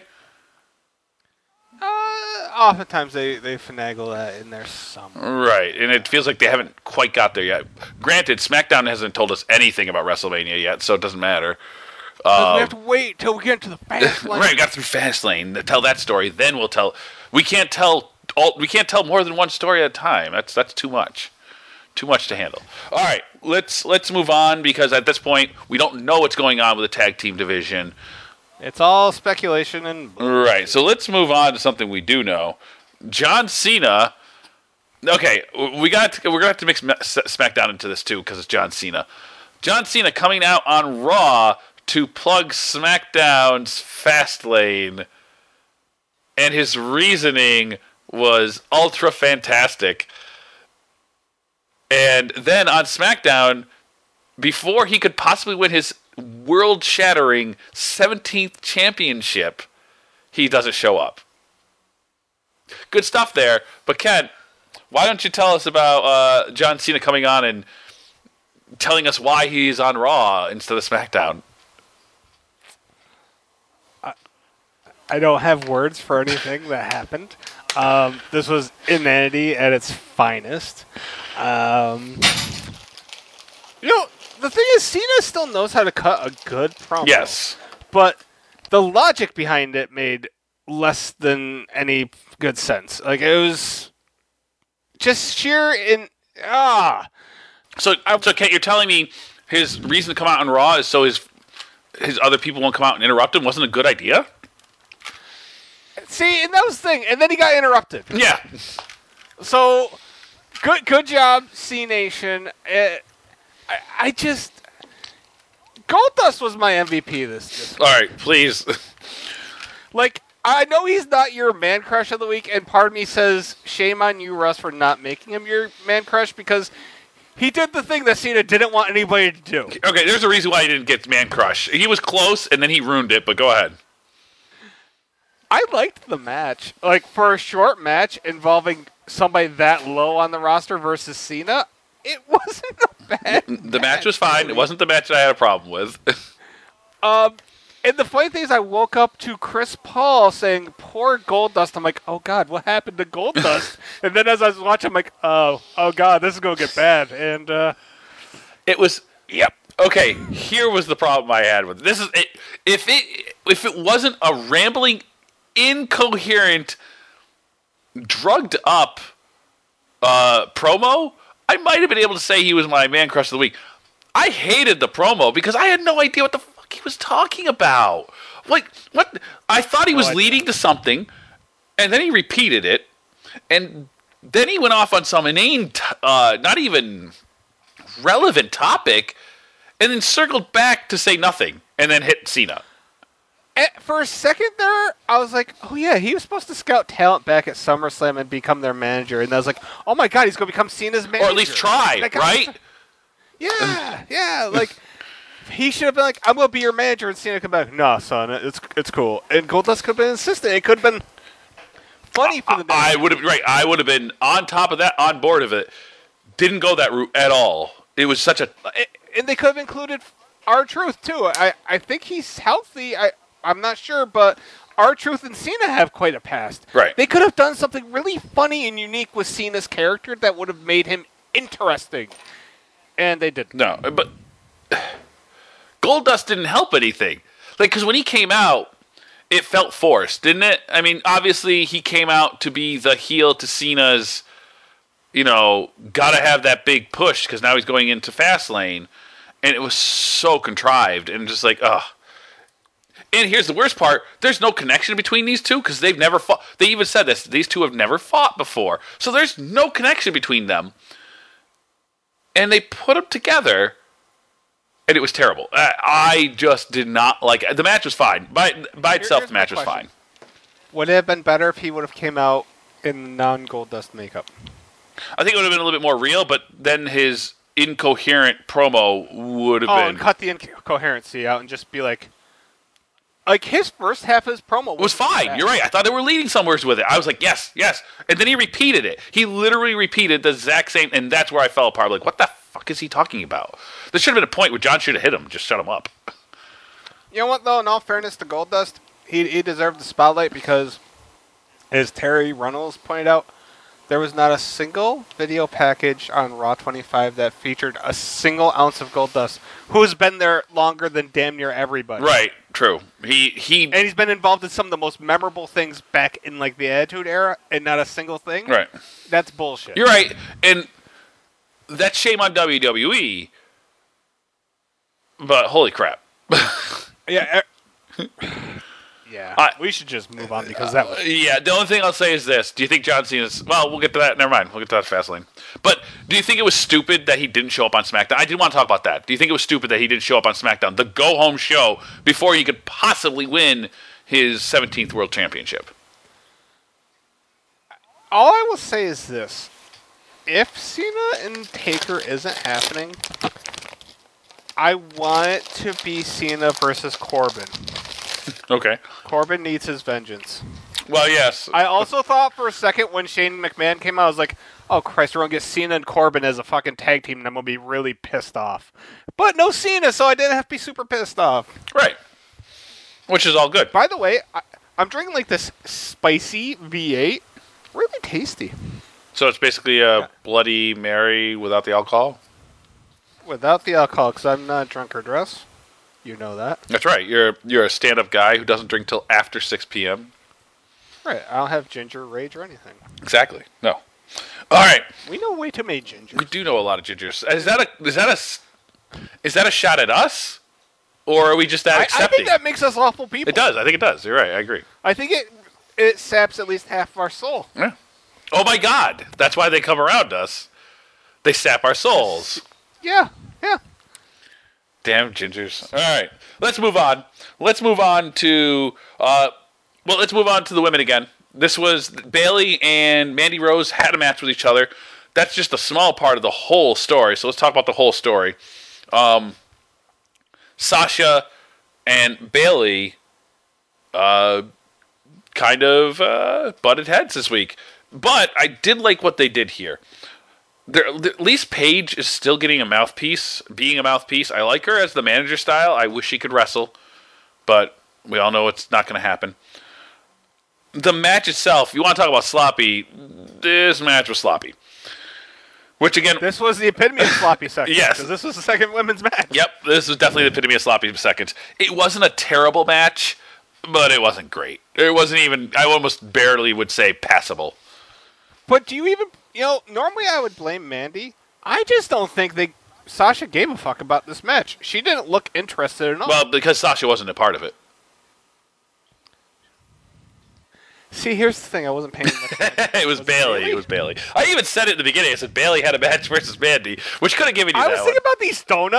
Uh, oftentimes they, they finagle that in there somewhere. Right, and it feels like they haven't quite got there yet. Granted, SmackDown hasn't told us anything about WrestleMania yet, so it doesn't matter. Um, we um, have to wait till we get to the fast lane. Right, got through Fastlane to tell that story. Then we'll tell. We can't tell all. We can't tell more than one story at a time. That's that's too much. Too much to handle. All right, let's let's move on because at this point we don't know what's going on with the tag team division. It's all speculation and right. So let's move on to something we do know. John Cena. Okay, we got to, we're gonna have to mix SmackDown into this too because it's John Cena. John Cena coming out on Raw to plug SmackDown's Fastlane, and his reasoning was ultra fantastic. And then on SmackDown, before he could possibly win his world-shattering seventeenth championship, he doesn't show up. Good stuff there. But Ken, why don't you tell us about uh, John Cena coming on and telling us why he's on Raw instead of SmackDown? I, I don't have words for anything that happened. Um, this was inanity at its finest. Um, you know, the thing is, Cena still knows how to cut a good promo. Yes. But the logic behind it made less than any good sense. Like, it was just sheer in... Ah! So, so Kent, you're telling me his reason to come out on Raw is so his his other people won't come out and interrupt him wasn't a good idea? See, and that was the thing. And then he got interrupted. Yeah. So... Good, good job, C Nation. Uh, I, I just Goldust was my M V P this. this All right, please. Like, I know he's not your man crush of the week, and part of me says shame on you, Russ, for not making him your man crush because he did the thing that Cena didn't want anybody to do. Okay, there's a reason why he didn't get man crush. He was close, and then he ruined it. But go ahead. I liked the match, like for a short match involving somebody that low on the roster versus Cena, it wasn't a bad The match, match was fine. really. It wasn't the match that I had a problem with. um, and the funny thing is, I woke up to Chris Paul saying, "Poor Goldust." I'm like, "Oh God, what happened to Goldust?" And then as I was watching, I'm like, "Oh, oh God, this is gonna get bad." And uh, It was Yep. okay. Here was the problem I had with it. This is it, if it if it wasn't a rambling, incoherent, drugged up uh, promo, I might have been able to say he was my man crush of the week. I hated the promo because I had no idea what the fuck he was talking about. Like what? I thought he was Oh, leading to something, and then he repeated it, and then he went off on some inane, uh, not even relevant topic, and then circled back to say nothing, and then hit Cena. And for a second there, I was like, oh yeah, he was supposed to scout talent back at SummerSlam and become their manager. And I was like, oh my god, he's going to become Cena's manager. Or at least try, right? Yeah, yeah. Like, he should have been like, I'm going to be your manager. And Cena come back, nah, son, it's it's cool. And Goldust could have been insistent. It could have been funny for the I, I would have, right, I would have been on top of that, on board of it. Didn't go that route at all. It was such a... And they could have included R-Truth, too. I, I think he's healthy. I... I'm not sure, but R-Truth and Cena have quite a past. Right. They could have done something really funny and unique with Cena's character that would have made him interesting. And they didn't. No, but Goldust didn't help anything. Like, because when he came out, it felt forced, didn't it? I mean, obviously, he came out to be the heel to Cena's, you know, gotta have that big push because now he's going into Fastlane. And it was so contrived and just like, ugh. And here's the worst part. There's no connection between these two because they've never fought. They even said this. These two have never fought before. So there's no connection between them. And they put them together, and it was terrible. I, I just did not like it. The match was fine. By, by itself, Here's the match my was question. fine. Would it have been better if he would have came out in non-Goldust makeup? I think it would have been a little bit more real, but then his incoherent promo would have Oh, been... and cut the incoherency out and just be like... Like, his first half of his promo It was fine. bad. You're right. I thought they were leading somewhere with it. I was like, yes, yes. And then he repeated it. He literally repeated the exact same, and that's where I fell apart. Like, what the fuck is he talking about? There should have been a point where John should have hit him, just shut him up. You know what, though? In all fairness to Goldust, he, he deserved the spotlight because, as Terry Runnels pointed out, there was not a single video package on Raw twenty-five that featured a single ounce of Goldust, who's been there longer than damn near everybody. Right. True. He he. And he's been involved in some of the most memorable things back in like the Attitude Era, and not a single thing. Right. That's bullshit. You're right, and that's shame on W W E. But holy crap. Yeah. Er- yeah. I- we should just move on because that was. Yeah, the only thing I'll say is this. Do you think John Cena's... Well, we'll get to that. Never mind. We'll get to that Fastlane. But do you think it was stupid that he didn't show up on SmackDown? I did want to talk about that. Do you think it was stupid that he didn't show up on SmackDown, the go-home show, before he could possibly win his seventeenth World Championship? All I will say is this. If Cena and Taker isn't happening, I want it to be Cena versus Corbin. Okay. Corbin needs his vengeance. Well, yes. I also thought for a second when Shane McMahon came out, I was like, oh, Christ, we're going to get Cena and Corbin as a fucking tag team, and I'm going to be really pissed off. But no Cena, so I didn't have to be super pissed off. Right. Which is all good. By the way, I, I'm drinking like this spicy V eight. Really tasty. So it's basically a Yeah. Bloody Mary without the alcohol? Without the alcohol, because I'm not drunk or dress. You know that. That's right. You're you're a stand-up guy who doesn't drink till after six p.m. Right, I don't have ginger rage or anything. Exactly. No. All right. We know way too many gingers. We do know a lot of gingers. Is that a is that a s- is that a shot at us, or are we just that I, I accepting? think that makes us awful people. It does. I think it does. You're right. I agree. I think it it saps at least half of our soul. Yeah. Oh my God. That's why they come around us. They sap our souls. Yeah, yeah. Damn gingers. All right. Let's move on. Let's move on to uh, well, let's move on to the women again. This was Bayley and Mandy Rose had a match with each other. That's just a small part of the whole story. So let's talk about the whole story. Um, Sasha and Bayley uh, kind of uh, butted heads this week. But I did like what they did here. There, at least Paige is still getting a mouthpiece, being a mouthpiece. I like her as the manager style. I wish she could wrestle, but we all know it's not going to happen. The match itself, you want to talk about sloppy, this match was sloppy. Which again, this was the epitome of sloppy seconds. Yes. 'Cause this was the second women's match. Yep, this was definitely the epitome of sloppy seconds. It wasn't a terrible match, but it wasn't great. It wasn't even, I almost barely would say passable. But do you even, you know, normally I would blame Mandy. I just don't think they Sasha gave a fuck about this match. She didn't look interested at all. Well, because Sasha wasn't a part of it. See, here's the thing. I wasn't paying much attention. it was, was Bailey. It, it was Bailey. I even said it in the beginning. I said Bailey had a match versus Mandy, which could have given you I that was thinking about these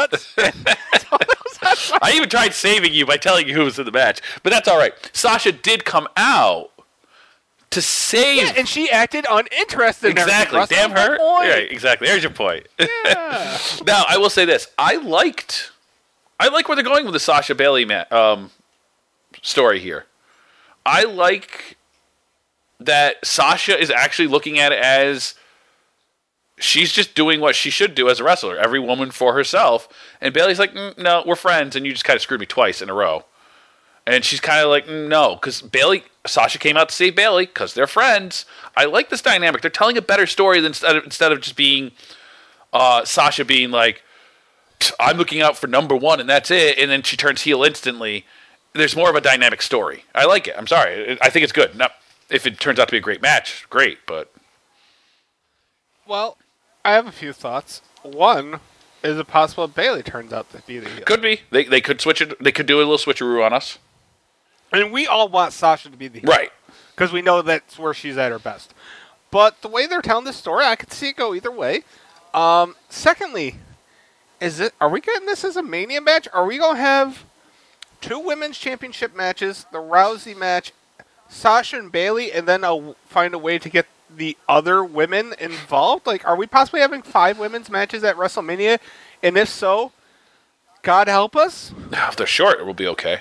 donuts. I even tried saving you by telling you who was in the match, but that's all right. Sasha did come out to save. Yeah, and she acted uninterested. Exactly. In Damn her. Right. Exactly. There's your point. Yeah. Now I will say this: I liked, I like where they're going with the Sasha Bailey ma- um, story here. I like that Sasha is actually looking at it as she's just doing what she should do as a wrestler. Every woman for herself. And Bailey's like, mm, no, we're friends, and you just kind of screwed me twice in a row. And she's kind of like, mm, no, because Bailey, Sasha came out to save Bailey because they're friends. I like this dynamic. They're telling a better story than instead of, instead of just being uh, Sasha being like, I'm looking out for number one, and that's it. And then she turns heel instantly. There's more of a dynamic story. I like it. I'm sorry. I think it's good. Now, if it turns out to be a great match, great, but... Well, I have a few thoughts. One, is it possible Bailey turns out to be the heel? Could be. They they could switch it. They could do a little switcheroo on us. And we all want Sasha to be the heel. Right. Because we know that's where she's at her best. But the way they're telling this story, I could see it go either way. Um, secondly, is it? Are we getting this as a Mania match? Are we going to have two women's championship matches, the Rousey match, Sasha and Bailey, and then I'll find a way to get the other women involved? Like, are we possibly having five women's matches at WrestleMania? And if so, God help us. If they're short, it will be okay.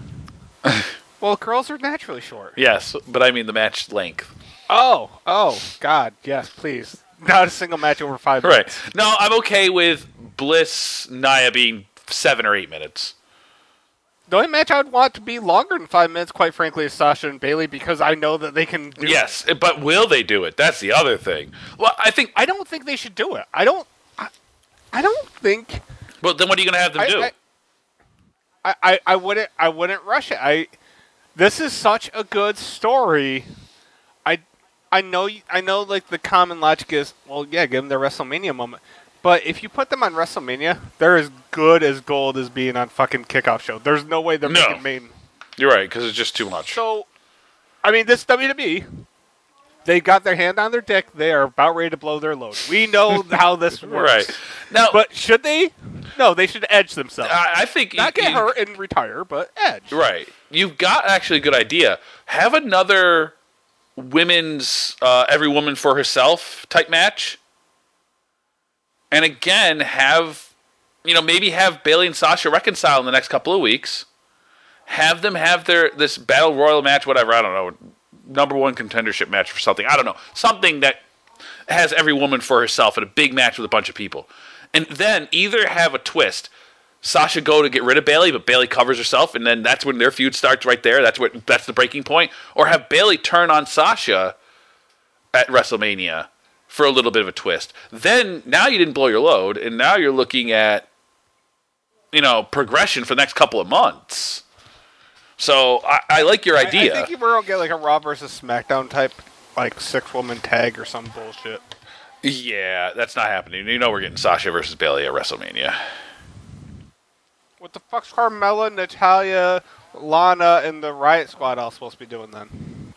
Well, girls are naturally short. Yes, but I mean the match length. Oh, oh, God, yes, please. Not a single match over five right. minutes. Right. No, I'm okay with Bliss, Nia being seven or eight minutes. The only match I would want to be longer than five minutes, quite frankly, is Sasha and Bailey, because I know that they can do yes, it. But will they do it? That's the other thing. Well, I think... I don't think they should do it. I don't... I, I don't think... Well, then what are you going to have them I, do? I, I, I wouldn't I wouldn't rush it. I This is such a good story. I I know, I know like, the common logic is, well, yeah, give them their WrestleMania moment. But if you put them on WrestleMania, they're as good as gold as being on fucking Kickoff Show. There's no way they're no. making main. You're right, because it's just too much. So, I mean, this W W E, they got their hand on their dick. They are about ready to blow their load. We know how this works. Right. Now, but should they? No, they should edge themselves. I, I think... Not you, get you, hurt and retire, but edge. Right. You've got actually a good idea. Have another women's uh, every woman for herself type match. And again, have, you know, maybe have Bailey and Sasha reconcile in the next couple of weeks. Have them have their this battle royal match, whatever, I don't know, number one contendership match for something. I don't know. Something that has every woman for herself in a big match with a bunch of people. And then either have a twist. Sasha go to get rid of Bailey, but Bailey covers herself, and then that's when their feud starts right there. That's what that's the breaking point. Or have Bailey turn on Sasha at WrestleMania for a little bit of a twist. Then, now you didn't blow your load, and now you're looking at, you know, progression for the next couple of months. So, I, I like your idea. I, I think you will get like a Raw versus SmackDown type, like six-woman tag or some bullshit. Yeah, that's not happening. You know we're getting Sasha versus Bailey at WrestleMania. What the fuck's Carmella, Natalya, Lana, and the Riot Squad all supposed to be doing then?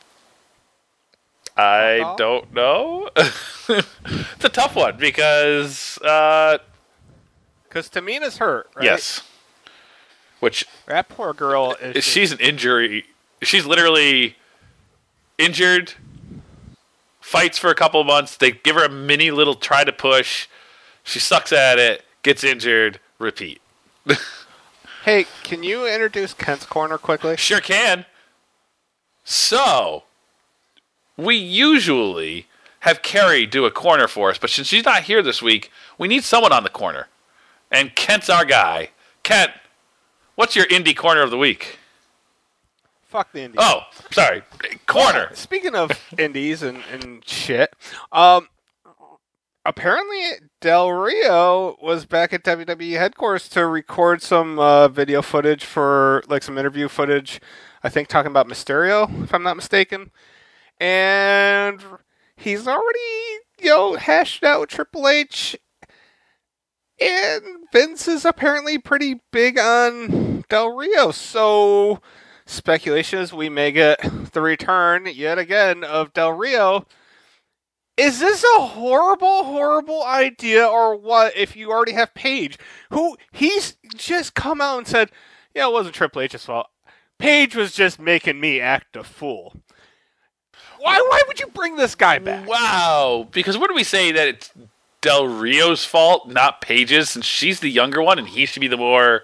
I Uh-huh. don't know. It's a tough one because... Uh, Because Tamina's hurt, right? yes. Which... That poor girl is... She's an injury. She's literally injured, fights for a couple of months. They give her a mini little try to push. She sucks at it, gets injured, repeat. Hey, can you introduce Kent's Corner quickly? Sure can. So, we usually have Carrie do a corner for us, but since she's not here this week, we need someone on the corner. And Kent's our guy. Kent, what's your indie corner of the week? Fuck the indies. Oh, sorry. Corner. Speaking of indies and, and shit, um, apparently Del Rio was back at W W E headquarters to record some uh, video footage for, like, some interview footage, I think talking about Mysterio, if I'm not mistaken. And he's already, you know, hashed out with Triple H. And Vince is apparently pretty big on Del Rio. So, speculation is we may get the return, yet again, of Del Rio. Is this a horrible, horrible idea or what if you already have Paige, who he's just come out and said, yeah, it wasn't Triple H's fault. Paige was just making me act a fool. Why Why would you bring this guy back? Wow. Because what do we say that it's Del Rio's fault, not Paige's, since she's the younger one and he should be the more...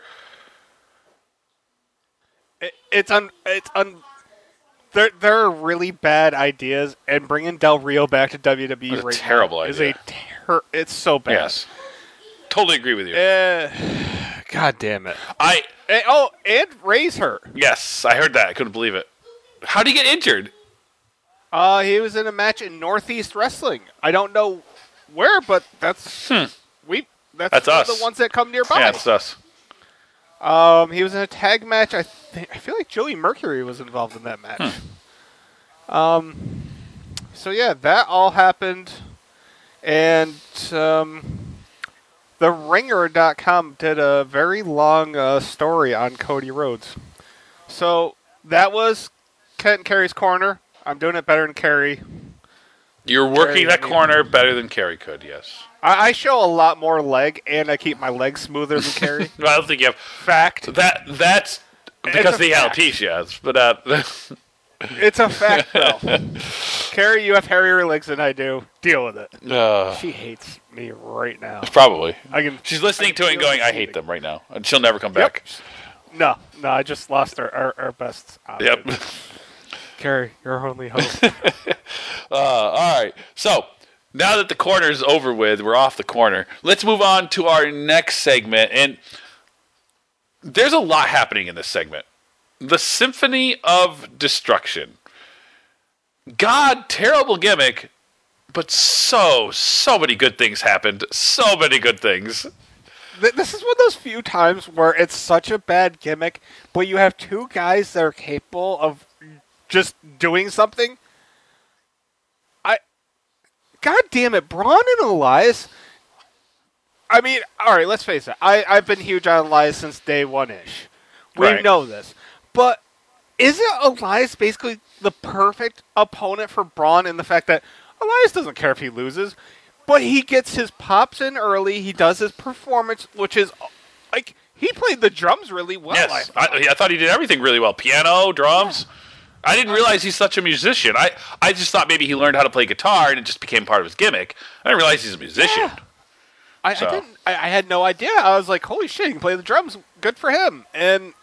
It, it's un... It's un... There, there are really bad ideas, and bringing Del Rio back to W W E It's a right terrible now idea. is a ter- It's so bad. Yes. Totally agree with you. Uh, God damn it. I... And, oh, and Ray's hurt. Yes, I heard that. I couldn't believe it. How did he get injured? Uh, he was in a match in Northeast Wrestling. I don't know where, but that's Hmm. we. That's, That's one us. of the ones that come nearby. Yeah, it's us. Um, he was in a tag match. I think I feel like Joey Mercury was involved in that match. Hmm. Um, so yeah, that all happened, and um, the ringer dot com did a very long uh, story on Cody Rhodes. So that was Kent and Kerry's corner. I'm doing it better than Kerry. You're working Kerry, that I mean- corner better than Kerry could, yes. I, I show a lot more leg, and I keep my legs smoother than Kerry. Well, I don't think you have... Fact. That That's because It's of a the fact. alopecias, but... Uh, It's a fact, though. Kerry, you have hairier legs than I do. Deal with it. uh, She hates me right now. probably. I can. She's listening I to it and feel going, the I feeling. hate them right now. And she'll never come Yep. back. No, no, I just lost our our, our best option. Yep. Kerry, your only hope. Uh, all right. So, now that the corner is over with, we're off the corner. Let's move on to our next segment. And there's a lot happening in this segment. The Symphony of Destruction. God, terrible gimmick, but so, so many good things happened. So many good things. Th- This is one of those few times where it's such a bad gimmick, but you have two guys that are capable of just doing something. I, God damn it, Braun and Elias. I mean, all right, let's face it. I I've been huge on Elias since day one ish. We Right. know this, but isn't Elias basically the perfect opponent for Braun in the fact that Elias doesn't care if he loses? But he gets his pops in early. He does his performance, which is like he played the drums really well. Yes, I I, I thought he did everything really well. Piano, drums. I didn't realize he's such a musician. I, I just thought maybe he learned how to play guitar and it just became part of his gimmick. I didn't realize he's a musician. Yeah. I, So. I didn't. I, I had no idea. I was like, "Holy shit, he can play the drums! Good for him!" And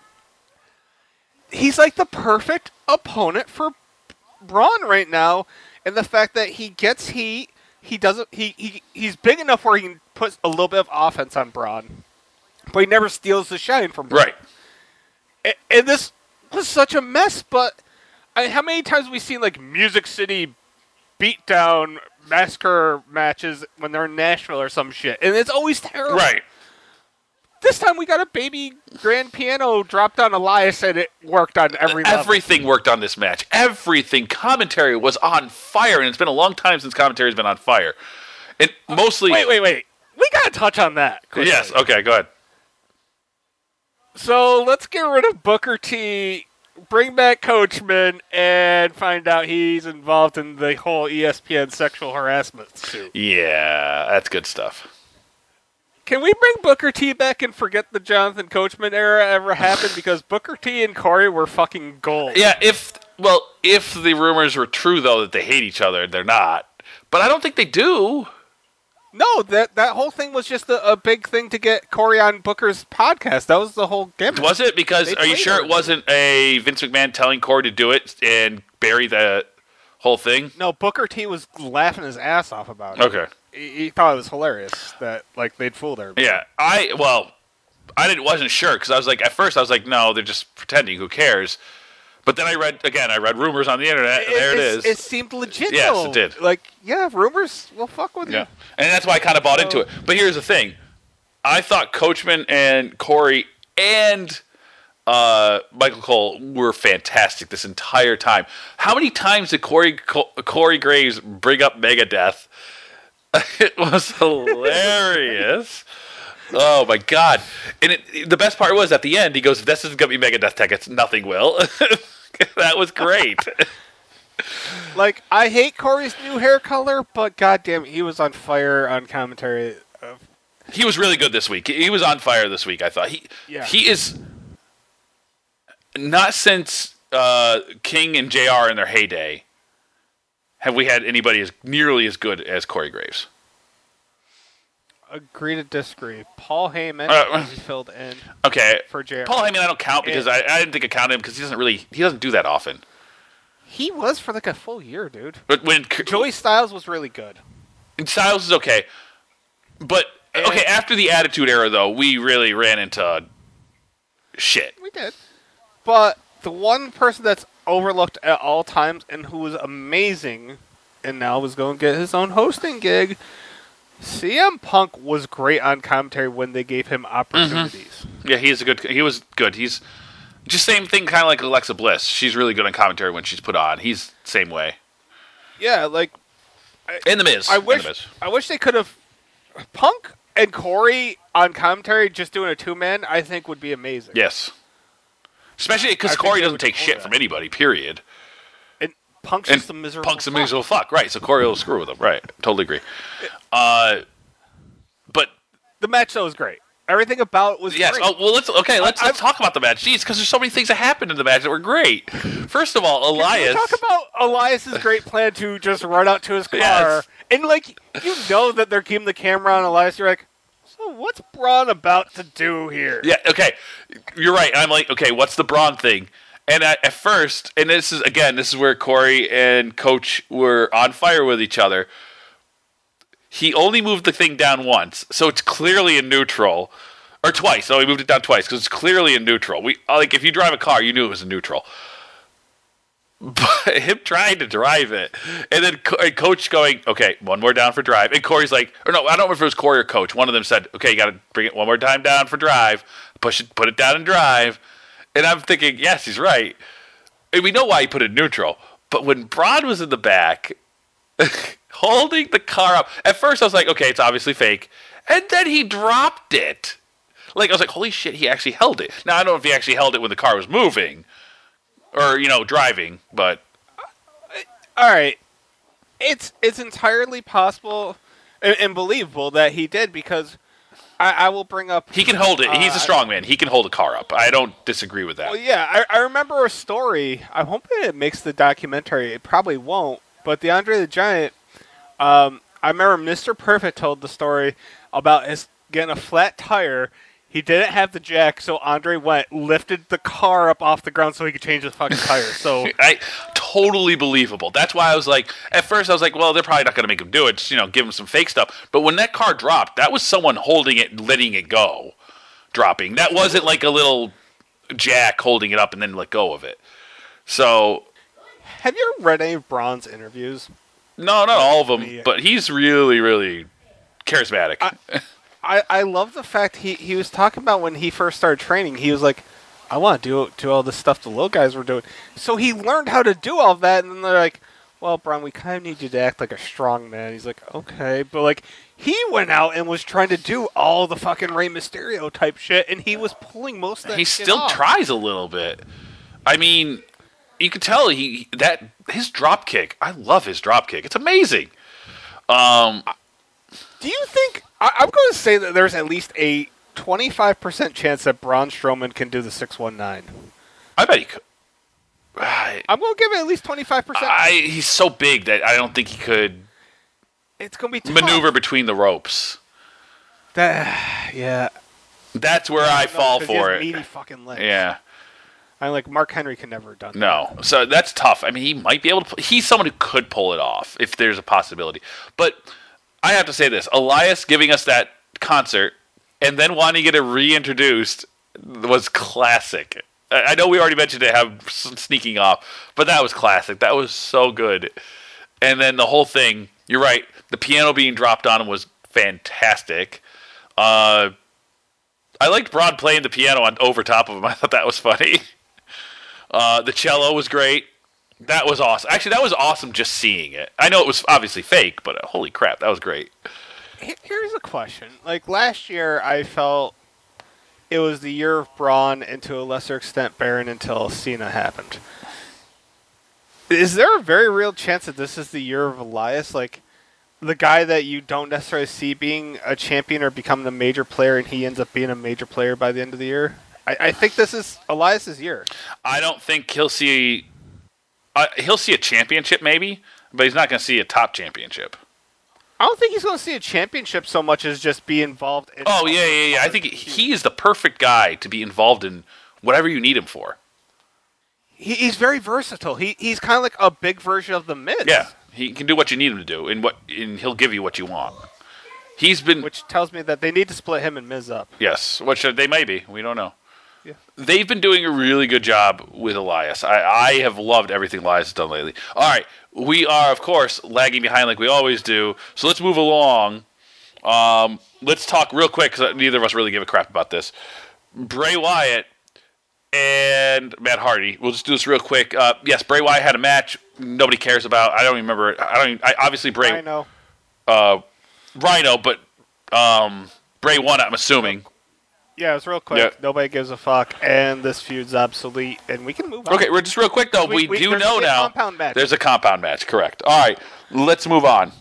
he's like the perfect opponent for Braun right now. And the fact that he gets heat, he doesn't. He, he he's big enough where he can put a little bit of offense on Braun, but he never steals the shine from Braun. Right. And, and this was such a mess. But I mean, how many times have we seen like Music City beatdown massacre matches when they're in Nashville or some shit, and it's always terrible. Right. This time we got a baby grand piano dropped on Elias, and it worked on every level. Everything worked on this match. Everything. Commentary was on fire, and it's been a long time since commentary has been on fire. And mostly... Wait, wait, wait. We gotta touch on that. quickly. Yes, okay, go ahead. So let's get rid of Booker T, bring back Coachman, and find out he's involved in the whole E S P N sexual harassment suit. Yeah, that's good stuff. Can we bring Booker T back and forget the Jonathan Coachman era ever happened? Because Booker T and Corey were fucking gold. Yeah, if... Well, if the rumors were true, though, that they hate each other, they're not. But I don't think they do. No, that that whole thing was just a, a big thing to get Corey on Booker's podcast. That was the whole gimmick. Was it? Because They are you played sure it everybody. wasn't a Vince McMahon telling Corey to do it and bury the whole thing? No, Booker T was laughing his ass off about it. Okay. He, he thought it was hilarious that like they'd fooled everybody. Yeah, I well, I didn't wasn't sure because I was like at first I was like no they're just pretending who cares, But then I read, again, I read rumors on the internet, and there it it's- is. It seemed legit, Yes, though. it did. Like, yeah, rumors will fuck with Yeah. you. And that's why I kind of bought into it. But here's the thing. I thought Coachman and Corey and uh, Michael Cole were fantastic this entire time. How many times did Corey, Corey Graves bring up Megadeth? It was hilarious. Oh, my God. And it, the best part was, at the end, he goes, if this isn't going to be Megadeth tickets, nothing will. That was great. Like, I hate Corey's new hair color, but goddamn, he was on fire on commentary. Uh, He was really good this week. He was on fire this week, I thought. He Yeah. he is not since uh, King and J R in their heyday have we had anybody as nearly as good as Corey Graves. agree to disagree. Paul Heyman Uh, he filled in Okay. for J R. Paul Heyman I don't count because I, I didn't think I counted him because he doesn't really he doesn't do that often. He was for like a full year, dude. But when Joey Styles was really good. Styles is okay. But okay, after the Attitude Era though, we really ran into shit. We did. But the one person that's overlooked at all times and who was amazing and now is going to get his own hosting gig, C M Punk was great on commentary when they gave him opportunities. Yeah, he's a good. He was good. He's just same thing, kind of like Alexa Bliss. She's really good on commentary when she's put on. He's same way. Yeah, like And the Miz. I And wish the Miz. I wish they could have Punk and Corey on commentary just doing a two man. I think would be amazing. Yes. Especially I because think Corey they doesn't would take own shit that. from anybody. Period. And Punk's And just a miserable. Punk's a fuck. miserable fuck. Right. So Corey will screw with him. Right. Totally agree. Uh, but The match though was great. Everything about it was yes. great. Oh well. Let's okay. Let's I- let's talk about the match. Jeez, because there's so many things that happened in the match that were great. First of all, Can we Elias. talk about Elias's great plan to just run out to his car Yes. and like you know that they're keeping the camera on Elias. You're like, so what's Braun about to do here? Yeah, okay. You're right. I'm like, okay, what's the Braun thing? And I, at first, and this is, again, this is where Corey and Coach were on fire with each other. He only moved the thing down once, so it's clearly in neutral. Or twice. No, he moved it down twice, because it's clearly in neutral. We Like, if you drive a car, you knew it was in neutral. But him trying to drive it, and then Co- and Coach going, okay, one more down for drive. And Corey's like, or no, I don't remember if it was Corey or Coach. One of them said, okay, you got to bring it one more time down for drive. Push it, put it down and drive. And I'm thinking, yes, he's right. And we know why he put it in neutral. But when Braun was in the back, holding the car up, at first I was like, okay, it's obviously fake. And then he dropped it. Like, I was like, holy shit, he actually held it. Now, I don't know if he actually held it when the car was moving. Or, you know, driving, but... All right, it's it's entirely possible and, and believable that he did because I, I will bring up. He can hold it. He's a Uh, strong man. He can hold a car up. I don't disagree with that. Well, yeah, I, I remember a story. I'm hoping it makes the documentary. It probably won't, but the Andre the Giant. Um, I remember Mister Perfect told the story about his getting a flat tire. He didn't have the jack, so Andre went, lifted the car up off the ground so he could change his fucking tire. So I totally believable. That's why I was like, at first I was like, well, they're probably not going to make him do it. Just, you know, give him some fake stuff. But when that car dropped, that was someone holding it and letting it go, dropping. That wasn't like a little jack holding it up and then let go of it. So, have you ever read any of Braun's interviews? no, not all of them, Yeah. but he's really, really charismatic. I- I, I love the fact he, he was talking about when he first started training. He was like, I want to do do all this stuff the little guys were doing. So he learned how to do all that, and then they're like, well, Braun, we kind of need you to act like a strong man. He's like, okay. But, like, he went out and was trying to do all the fucking Rey Mysterio type shit, and he was pulling most of that he shit still off. tries a little bit. I mean, you could tell he that his drop kick. I love his drop kick. It's amazing. Um, Do you think... I, I'm going to say that there's at least a twenty-five percent chance that Braun Strowman can do the six one nine. I bet he could. I, I'm going to give it at least twenty-five percent. I, he's so big that I don't think he could It's going to be tough. maneuver between the ropes. That, yeah. That's where I No, fall 'cause he for has it. meaty fucking legs. Yeah. I like Mark Henry can never have done that. No. So that's tough. I mean, he might be able to. He's someone who could pull it off if there's a possibility. But I have to say this: Elias giving us that concert and then wanting to get it reintroduced was classic. I know we already mentioned it, have sneaking off, but that was classic. That was so good. And then the whole thing, you're right, the piano being dropped on him was fantastic. Uh, I liked Braun playing the piano on over top of him. I thought that was funny. Uh, the cello was great. That was awesome. Actually, that was awesome just seeing it. I know it was obviously fake, but uh, holy crap, that was great. Here's a question. Like, last year, I felt it was the year of Braun and to a lesser extent Baron until Cena happened. Is there a very real chance that this is the year of Elias? Like, the guy that you don't necessarily see being a champion or becoming a major player, and he ends up being a major player by the end of the year? I, I think this is Elias's year. I don't think he'll see... Uh, he'll see a championship maybe, but he's not going to see a top championship. I don't think he's going to see a championship so much as just be involved in... Oh, yeah, yeah, yeah. I think he is the perfect guy to be involved in whatever you need him for. He, he's very versatile. He He's kind of like a big version of The Miz. Yeah, he can do what you need him to do, and what, and he'll give you what you want. He's been... Which tells me that they need to split him and Miz up. Yes, which they may be. We don't know. Yeah. They've been doing a really good job with Elias. I, I have loved everything Elias has done lately. All right, we are, of course, lagging behind like we always do, so let's move along. Um, let's talk real quick, because neither of us really give a crap about this. Bray Wyatt and Matt Hardy. We'll just do this real quick. Uh, yes, Bray Wyatt had a match nobody cares about. I don't even remember. I don't even, I, obviously, Bray... Rhino. Uh, Rhino, but um, Bray won, I'm assuming. Yeah, it was real quick. Yeah. Nobody gives a fuck, and this feud's obsolete, and we can move on. Okay, we're just real quick, though. We, we, we do know now. Compound match. There's a compound match, correct. All right, let's move on.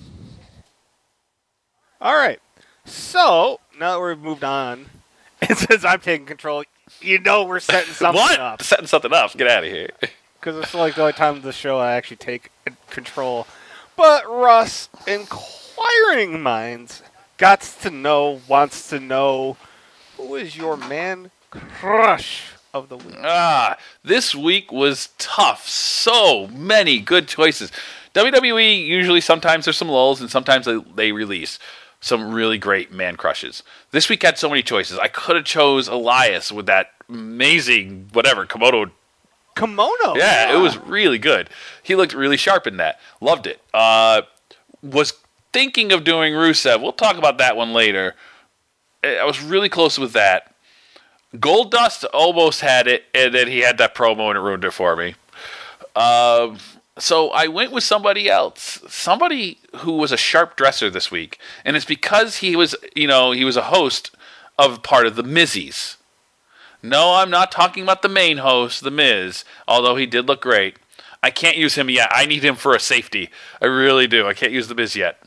All right. So, now that we've moved on, and since I'm taking control, you know we're setting something what? up. Setting something up. Get out of here. Because it's like the only time of the show I actually take control. But Russ, inquiring minds, got to know, wants to know, who is your man crush of the week? Ah, this week was tough. So many good choices. W W E, usually sometimes there's some lulls and sometimes they, they release some really great man crushes. This week had so many choices. I could have chose Elias with that amazing, whatever, Komodo. Kimono? Yeah, yeah, it was really good. He looked really sharp in that. Loved it. Uh, was thinking of doing Rusev. We'll talk about that one later. I was really close with that. Goldust almost had it, and then he had that promo and it ruined it for me. Um, so I went with somebody else, somebody who was a sharp dresser this week, and it's because he was, you know, he was a host of part of the Mizzies. No, I'm not talking about the main host, the Miz, although he did look great. I can't use him yet. I need him for a safety. I really do. I can't use the Miz yet.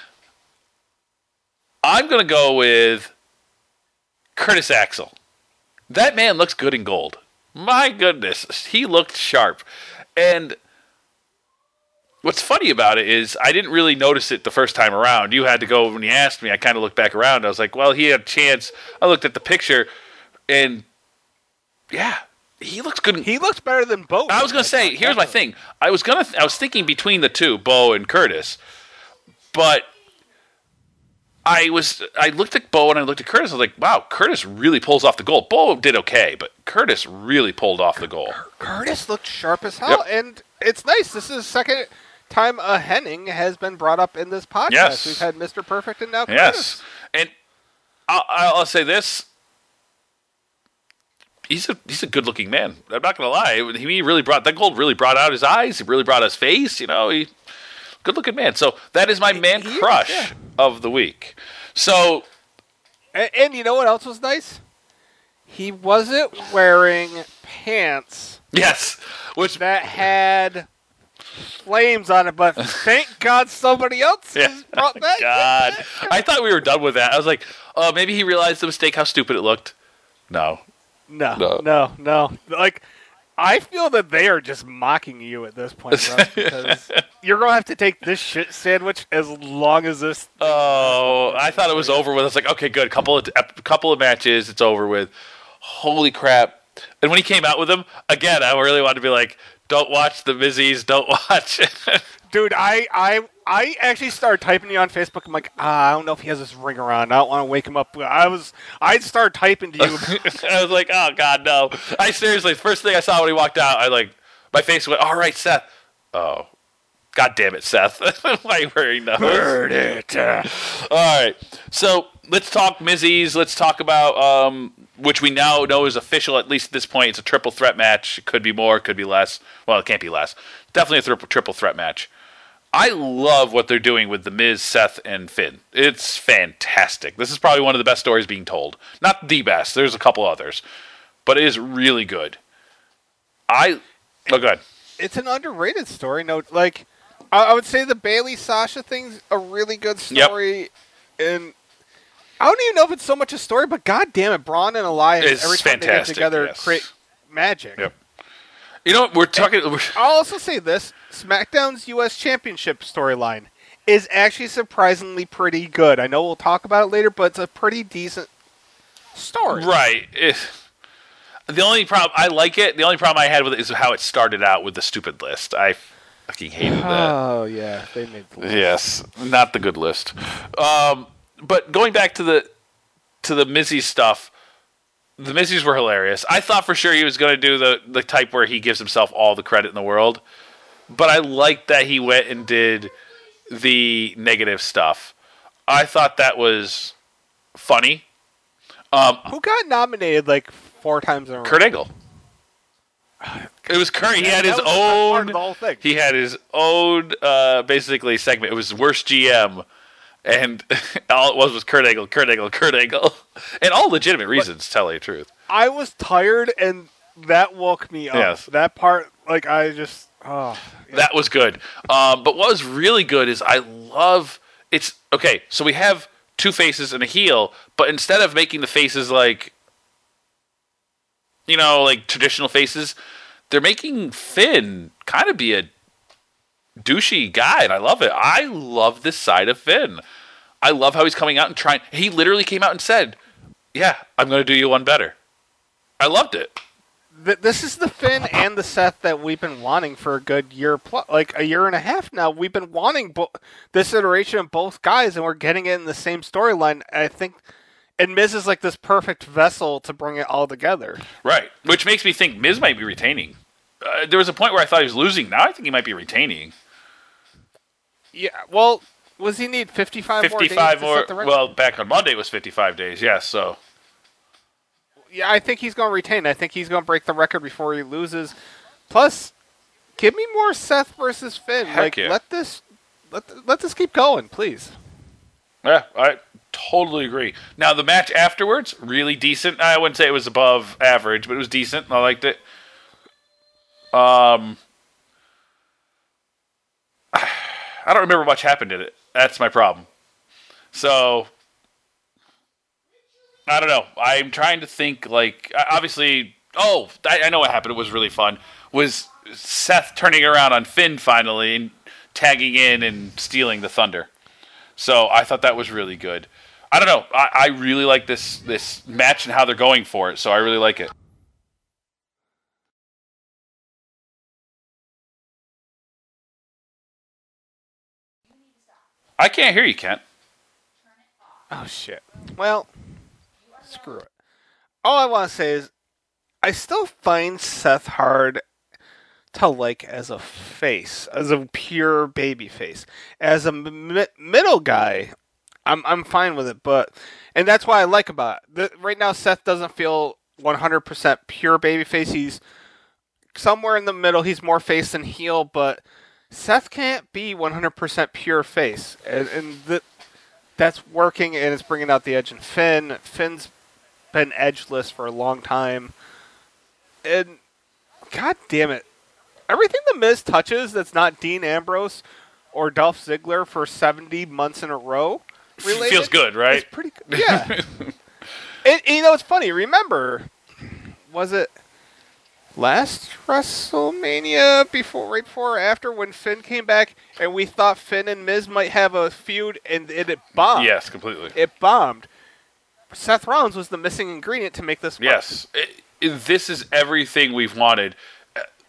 I'm going to go with Curtis Axel. That man looks good in gold. My goodness, he looked sharp. And what's funny about it is I didn't really notice it the first time around. You had to go when you asked me. I kind of looked back around. I was like, well, he had a chance. I looked at the picture, and yeah, he looks good. He looks better than Bo. I was going to say, here's my thing. I was gonna, th- I was thinking between the two, Bo and Curtis, but I was, I looked at Bo and I looked at Curtis. I was like, wow, Curtis really pulls off the goal. Bo did okay, but Curtis really pulled off the goal. Curtis looked sharp as hell, yep. And it's nice. This is the second time a Henning has been brought up in this podcast. Yes. We've had Mister Perfect and now Curtis. Yes, and I'll, I'll say this. He's a he's a good looking man. I'm not gonna lie. He really brought that gold. Really brought out his eyes. He really brought his face. You know, he good looking man. So that is my man he, crush yeah. of the week. So, and, and you know what else was nice? He wasn't wearing pants. Yes, which that had flames on it. But thank God somebody else yeah. has brought that. God, I thought we were done with that. I was like, oh, maybe he realized the mistake. How stupid it looked. No. No, no, no, no. Like, I feel that they are just mocking you at this point, Russ, because you're going to have to take this shit sandwich as long as this... Oh, I thought it was over with. I was like, okay, good. Couple of, a couple of matches, it's over with. Holy crap. And when he came out with them, again, I really wanted to be like, Don't watch the Mizzies. Don't watch. Dude, I, I I actually started typing you on Facebook. I'm like, ah, I don't know if he has this ring around. I don't want to wake him up. I was, I started typing to you. I was like, oh god, no. I seriously, first thing I saw when he walked out, I like, my face went, all right, Seth. Oh, god damn it, Seth. Why are you wearing those? Heard it. All right, so let's talk Mizzies. Let's talk about um, which we now know is official. At least at this point, it's a triple threat match. It could be more, could be less. Well, it can't be less. Definitely a triple triple threat match. I love what they're doing with The Miz, Seth, and Finn. It's fantastic. This is probably one of the best stories being told. Not the best. There's a couple others. But it is really good. I... Oh, go ahead. It's an underrated story. No, like, I, I would say the Bayley-Sasha thing's a really good story. Yep. And I don't even know if it's so much a story, but god damn it, Braun and Elias, it's every time fantastic, they get together, yes. create magic. Yep. You know, we're talking... We're, I'll also say this. SmackDown's U S Championship storyline is actually surprisingly pretty good. I know we'll talk about it later, but it's a pretty decent story. Right. It, the only problem... I like it. The only problem I had with it is how it started out with the stupid list. I fucking hated that. Oh, yeah. They made the list. Yes. Not the good list. Um, but going back to the to the Mizzy stuff... The Mizzies were hilarious. I thought for sure he was going to do the, the type where he gives himself all the credit in the world. But I liked that he went and did the negative stuff. I thought that was funny. Um, Who got nominated like four times in a row? Kurt Angle. It was Kurt. He had his own... The whole thing. He had his own, uh, basically, segment. It was Worst G M. And all it was was Kurt Angle, Kurt Angle, Kurt Angle. And all legitimate reasons, to tell you the truth. I was tired, and that woke me up. Yes. That part, like, I just... Oh, yeah. That was good. Um, but what was really good is I love... It's... Okay, so we have two faces and a heel, but instead of making the faces like... You know, like traditional faces, they're making Finn kind of be a douchey guy, and I love it. I love this side of Finn. I love how he's coming out and trying... He literally came out and said, yeah, I'm going to do you one better. I loved it. Th- this is the Finn and the Seth that we've been wanting for a good year, plus, like a year and a half now. We've been wanting bo- this iteration of both guys, and we're getting it in the same storyline. I think... And Miz is like this perfect vessel to bring it all together. Right. Which makes me think Miz might be retaining. Uh, there was a point where I thought he was losing. Now I think he might be retaining. Yeah, well, was he need fifty-five, fifty-five more days to more, set the well, back on Monday it was fifty-five days, yes, so. Yeah, I think he's going to retain. I think he's going to break the record before he loses. Plus, give me more Seth versus Finn. Heck like, yeah. let this, let, let this keep going, please. Yeah, I totally agree. Now, the match afterwards, really decent. I wouldn't say it was above average, but it was decent. I liked it. Um, I don't remember much happened in it. That's my problem. So, I don't know. I'm trying to think, like, obviously, oh, I, I know what happened. It was really fun. Was Seth turning around on Finn finally and tagging in and stealing the Thunder. So, I thought that was really good. I don't know. I, I really like this this match and how they're going for it, so I really like it. I can't hear you, Kent. Oh, shit. Well, screw it. All I want to say is, I still find Seth hard to like as a face, as a pure baby face. As a mi- middle guy, I'm I'm fine with it, but and that's why I like about it. The, right now, Seth doesn't feel one hundred percent pure baby face. He's somewhere in the middle. He's more face than heel, but Seth can't be one hundred percent pure face, and, and the, that's working, and it's bringing out the edge in Finn. Finn's been edgeless for a long time, and god damn it, everything the Miz touches that's not Dean Ambrose or Dolph Ziggler for seventy months in a row related, feels good, right? It's pretty good. Yeah. and, and you know, it's funny. Remember, was it last WrestleMania, before, right before or after, when Finn came back, and we thought Finn and Miz might have a feud, and it, it bombed. Yes, completely. It bombed. Seth Rollins was the missing ingredient to make this work. Yes. It, it, this is everything we've wanted.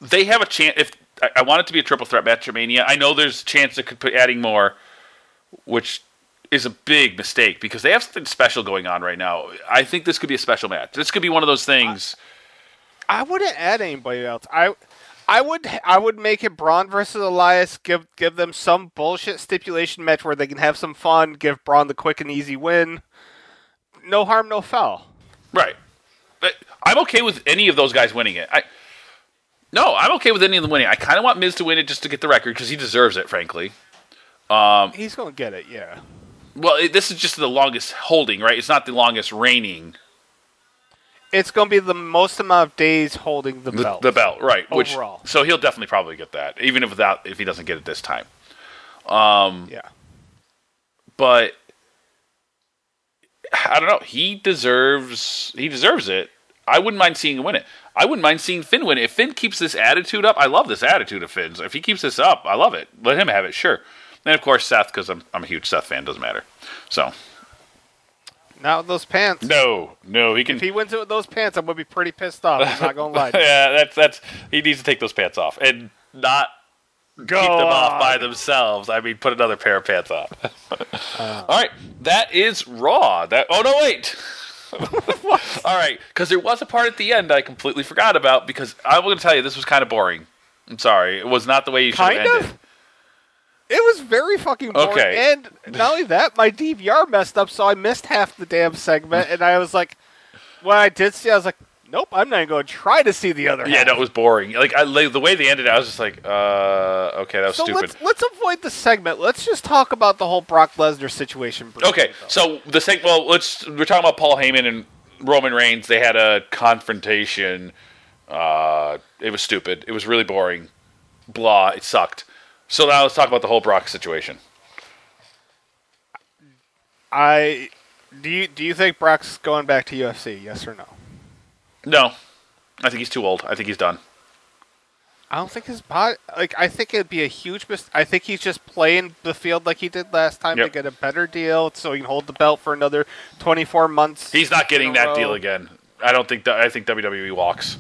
they have a chance. If I, I want it to be a triple threat match at Mania, I know there's a chance they could put adding more, which is a big mistake because they have something special going on right now. I think this could be a special match. This could be one of those things. I, I wouldn't add anybody else. I, I would, I would make it Braun versus Elias. Give, give them some bullshit stipulation match where they can have some fun. Give Braun the quick and easy win. No harm, no foul. Right. But I'm okay with any of those guys winning it. I. No, I'm okay with any of them winning. I kind of want Miz to win it just to get the record because he deserves it, frankly. Um, He's going to get it, yeah. Well, it, this is just the longest holding, right? It's not the longest reigning. It's going to be the most amount of days holding the, the belt. The belt, right? Overall. Which, so he'll definitely probably get that, even if without if he doesn't get it this time. Um, yeah. But I don't know. He deserves. He deserves it. I wouldn't mind seeing him win it. I wouldn't mind seeing Finn win it. If Finn keeps this attitude up, I love this attitude of Finn's. If he keeps this up, I love it. Let him have it, sure. And of course, Seth, because I'm I'm a huge Seth fan, doesn't matter. So, not with those pants. No, no, he can. If he wins it with those pants, I'm gonna be pretty pissed off. I'm not gonna lie. To you. Yeah, that's that's. He needs to take those pants off and not Go keep them on. off by themselves. I mean, put another pair of pants on. uh. All right, that is Raw. That. Oh no, wait. All right, because there was a part at the end I completely forgot about because I'm going to tell you this was kind of boring. I'm sorry, it was not the way you should have Kind ended. of? It was very fucking boring. Okay. And not only that, my D V R messed up, so I missed half the damn segment. And I was like, when I did see, I was like, nope, I'm not even going to try to see the other Yeah, half. no, it was boring. Like, I, like the way they ended, I was just like, uh, okay, that was so stupid. let's let's avoid the segment. Let's just talk about the whole Brock Lesnar situation. briefly, Okay, though. so the seg- well, let's we're talking about Paul Heyman and Roman Reigns. They had a confrontation. Uh, it was stupid. It was really boring. Blah. It sucked. So now let's talk about the whole Brock situation. I do you do you think Brock's going back to U F C? Yes or no? No, I think he's too old. I think he's done. I don't think his body. Like, I think it'd be a huge mis- I think he's just playing the field like he did last time Yep. to get a better deal, so he can hold the belt for another twenty-four months. He's not getting in a that row. deal again. I don't think. That, I think W W E walks.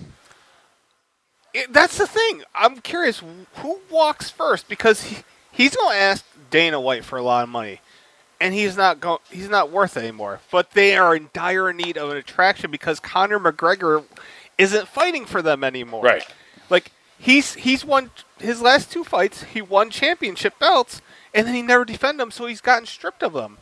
It, that's the thing. I'm curious who walks first because he, he's going to ask Dana White for a lot of money, and he's not go- He's not worth it anymore. But they are in dire need of an attraction because Conor McGregor isn't fighting for them anymore. Right. Like. He's he's won his last two fights. He won championship belts, and then he never defended them, so he's gotten stripped of them.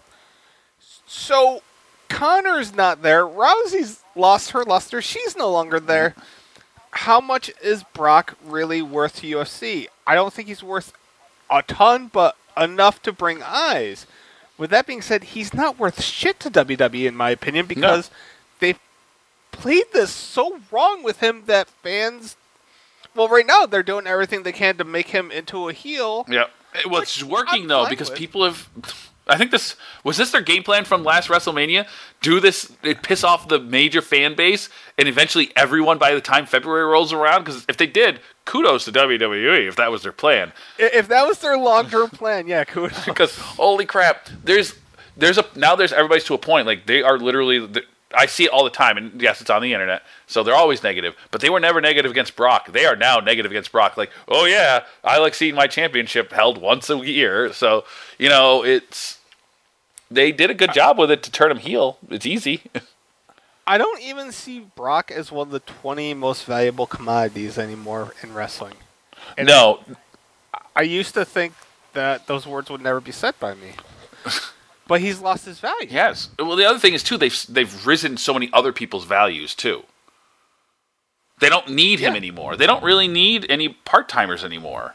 So Connor's not there. Rousey's lost her luster. She's no longer there. How much is Brock really worth to U F C? I don't think he's worth a ton, but enough to bring eyes. With that being said, he's not worth shit to W W E, in my opinion, because no. they've played this so wrong with him that fans... Well, right now they're doing everything they can to make him into a heel. Yeah, well, it's working I'm though fine because with. people have. I think this was this their game plan from last WrestleMania. Do this, it piss off the major fan base, and eventually everyone by the time February rolls around. Because if they did, kudos to W W E if that was their plan. If that was their long-term plan, yeah, kudos. Because holy crap, there's there's a now there's everybody's to a point like they are literally. I see it all the time, and yes, it's on the internet, so they're always negative. But they were never negative against Brock. They are now negative against Brock. Like, oh yeah, I like seeing my championship held once a year. So, you know, it's they did a good job with it to turn him heel. It's easy. I don't even see Brock as one of the twenty most valuable commodities anymore in wrestling. And no. I, I used to think that those words would never be said by me. But he's lost his value. Yes. Well, the other thing is, too, they've, they've risen so many other people's values, too. They don't need him yeah. anymore. They don't really need any part-timers anymore.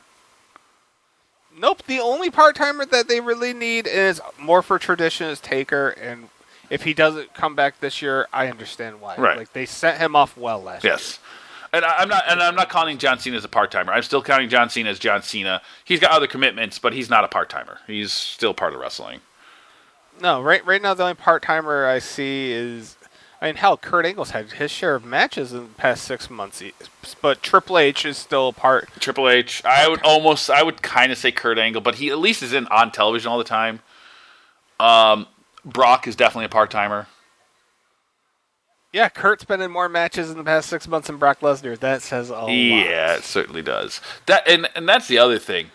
Nope. The only part-timer that they really need is more for tradition is Taker, and if he doesn't come back this year, I understand why. Right. Like, they sent him off well last year. Yes. And I, I'm not and I'm not counting John Cena as a part-timer. I'm still counting John Cena as John Cena. He's got other commitments, but he's not a part-timer. He's still part of wrestling. No, right right now the only part-timer I see is... I mean, hell, Kurt Angle's had his share of matches in the past six months. But Triple H is still a part... Triple H. I would almost... I would kind of say Kurt Angle, but he at least is in on television all the time. Um, Brock is definitely a part-timer. Yeah, Kurt's been in more matches in the past six months than Brock Lesnar. That says a lot. Yeah, it certainly does. That and and that's the other thing.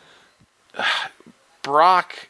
Brock,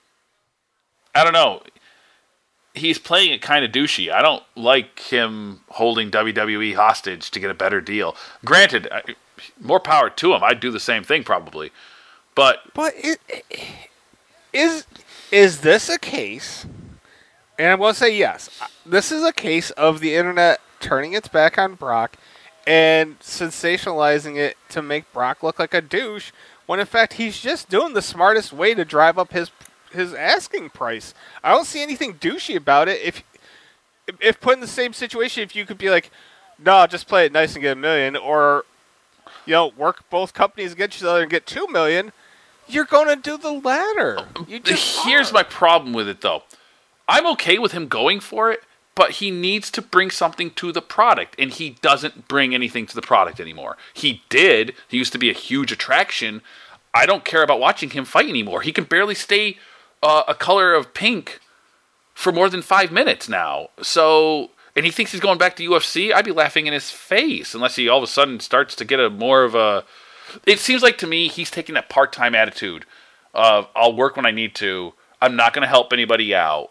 I don't know. He's playing it kind of douchey. I don't like him holding W W E hostage to get a better deal. Granted, I, more power to him. I'd do the same thing probably. But but it, it, is is this a case? And I'm going to say yes. This is a case of the internet turning its back on Brock and sensationalizing it to make Brock look like a douche, when in fact he's just doing the smartest way to drive up his his asking price. I don't see anything douchey about it. If if put in the same situation, if you could be like, no, just play it nice and get a million, or you know, work both companies against each other and get two million, you're going to do the latter. You just Here's are. my problem with it, though. I'm okay with him going for it, but he needs to bring something to the product, and he doesn't bring anything to the product anymore. He did. He used to be a huge attraction. I don't care about watching him fight anymore. He can barely stay uh, a color of pink for more than five minutes now. So, and he thinks he's going back to U F C. I'd be laughing in his face unless he all of a sudden starts to get a more of a... It seems like to me he's taking that part-time attitude of, I'll work when I need to. I'm not going to help anybody out.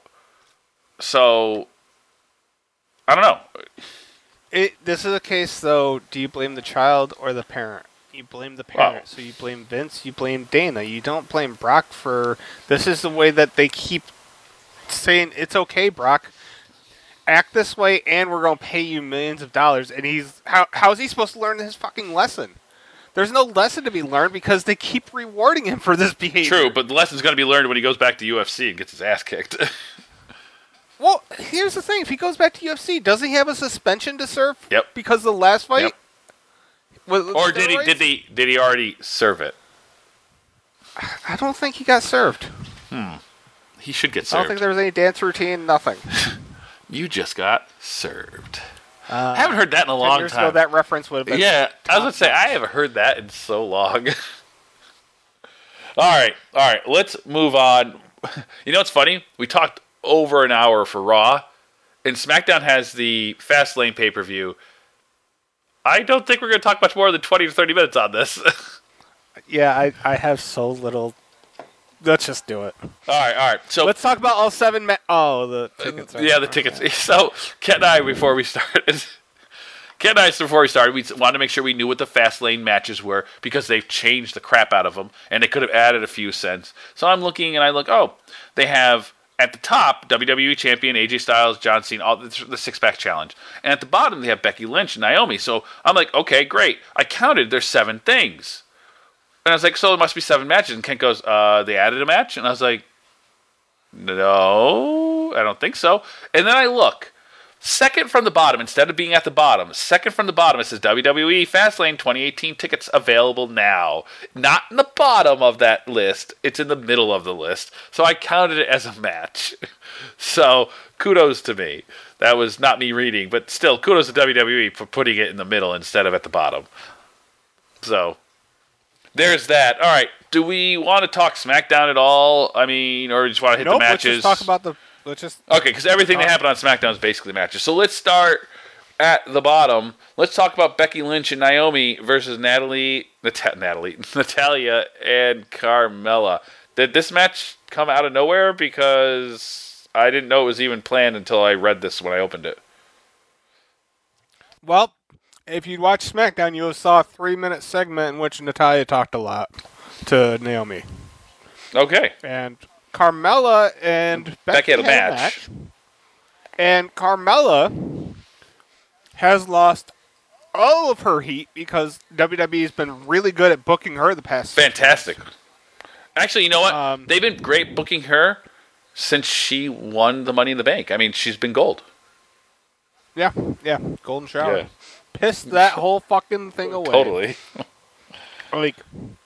So, I don't know. It, this is a case, though, do you blame the child or the parent? You blame the parent. Wow. So you blame Vince, you blame Dana. You don't blame Brock for... This is the way that they keep saying, it's okay, Brock. Act this way, and we're going to pay you millions of dollars. And he's... How How is he supposed to learn his fucking lesson? There's no lesson to be learned because they keep rewarding him for this behavior. True, but the lesson's going to be learned when he goes back to U F C and gets his ass kicked. Well, here's the thing. If he goes back to U F C, doesn't he have a suspension to serve? Yep. Because of the last fight? Yep. With, with Or did he steroids? did he did he already serve it? I don't think he got served. He should get I served. don't think there was any dance routine, nothing. You just got served. Uh, I haven't heard that in a ten long years time. ago, that reference would have been... Yeah, I was going to say, I haven't heard that in so long. all right, all right, let's move on. You know what's funny? We talked over an hour for Raw, and SmackDown has the Fastlane pay-per-view. I don't think we're going to talk much more than twenty to thirty minutes on this. Yeah, I, I have so little... Let's just do it. all right, all right. So Let's talk about all seven... Ma- oh, the tickets. Are yeah, the tickets. So, Ken and I, before we started, Ken and I, before we started, we wanted to make sure we knew what the Fastlane matches were because they've changed the crap out of them, and they could have added a few cents. So I'm looking, and I look, oh, they have at the top W W E Champion A J Styles, John Cena, all the, the six-pack challenge, and at the bottom they have Becky Lynch and Naomi. So I'm like, okay, great. I counted. There's seven things. And I was like, so there must be seven matches. And Kent goes, uh, they added a match? And I was like, no, I don't think so. And then I look. Second from the bottom, instead of being at the bottom, second from the bottom, it says W W E Fastlane twenty eighteen tickets available now. Not in the bottom of that list. It's in the middle of the list. So I counted it as a match. So kudos to me. That was not me reading, but still, kudos to W W E for putting it in the middle instead of at the bottom. So... there's that. All right. Do we want to talk SmackDown at all? I mean, or just want to hit nope, the matches? let's just talk about the... Let's just... Okay, because everything that happened on SmackDown is basically matches. So let's start at the bottom. Let's talk about Becky Lynch and Naomi versus Natalie, Nat- Natalie, Natalia, and Carmella. Did this match come out of nowhere? Because I didn't know it was even planned until I read this when I opened it. Well, if you'd watched SmackDown, you saw a three-minute segment in which Natalya talked a lot to Naomi. Okay. And Carmella and Becky, Becky had a had match. And Carmella has lost all of her heat because W W E has been really good at booking her the past six Fantastic. months. Actually, you know what? Um, They've been great booking her since she won the Money in the Bank. I mean, she's been gold. Yeah, yeah. Golden Shower. Yeah. Pissed that whole fucking thing away. Totally. Like,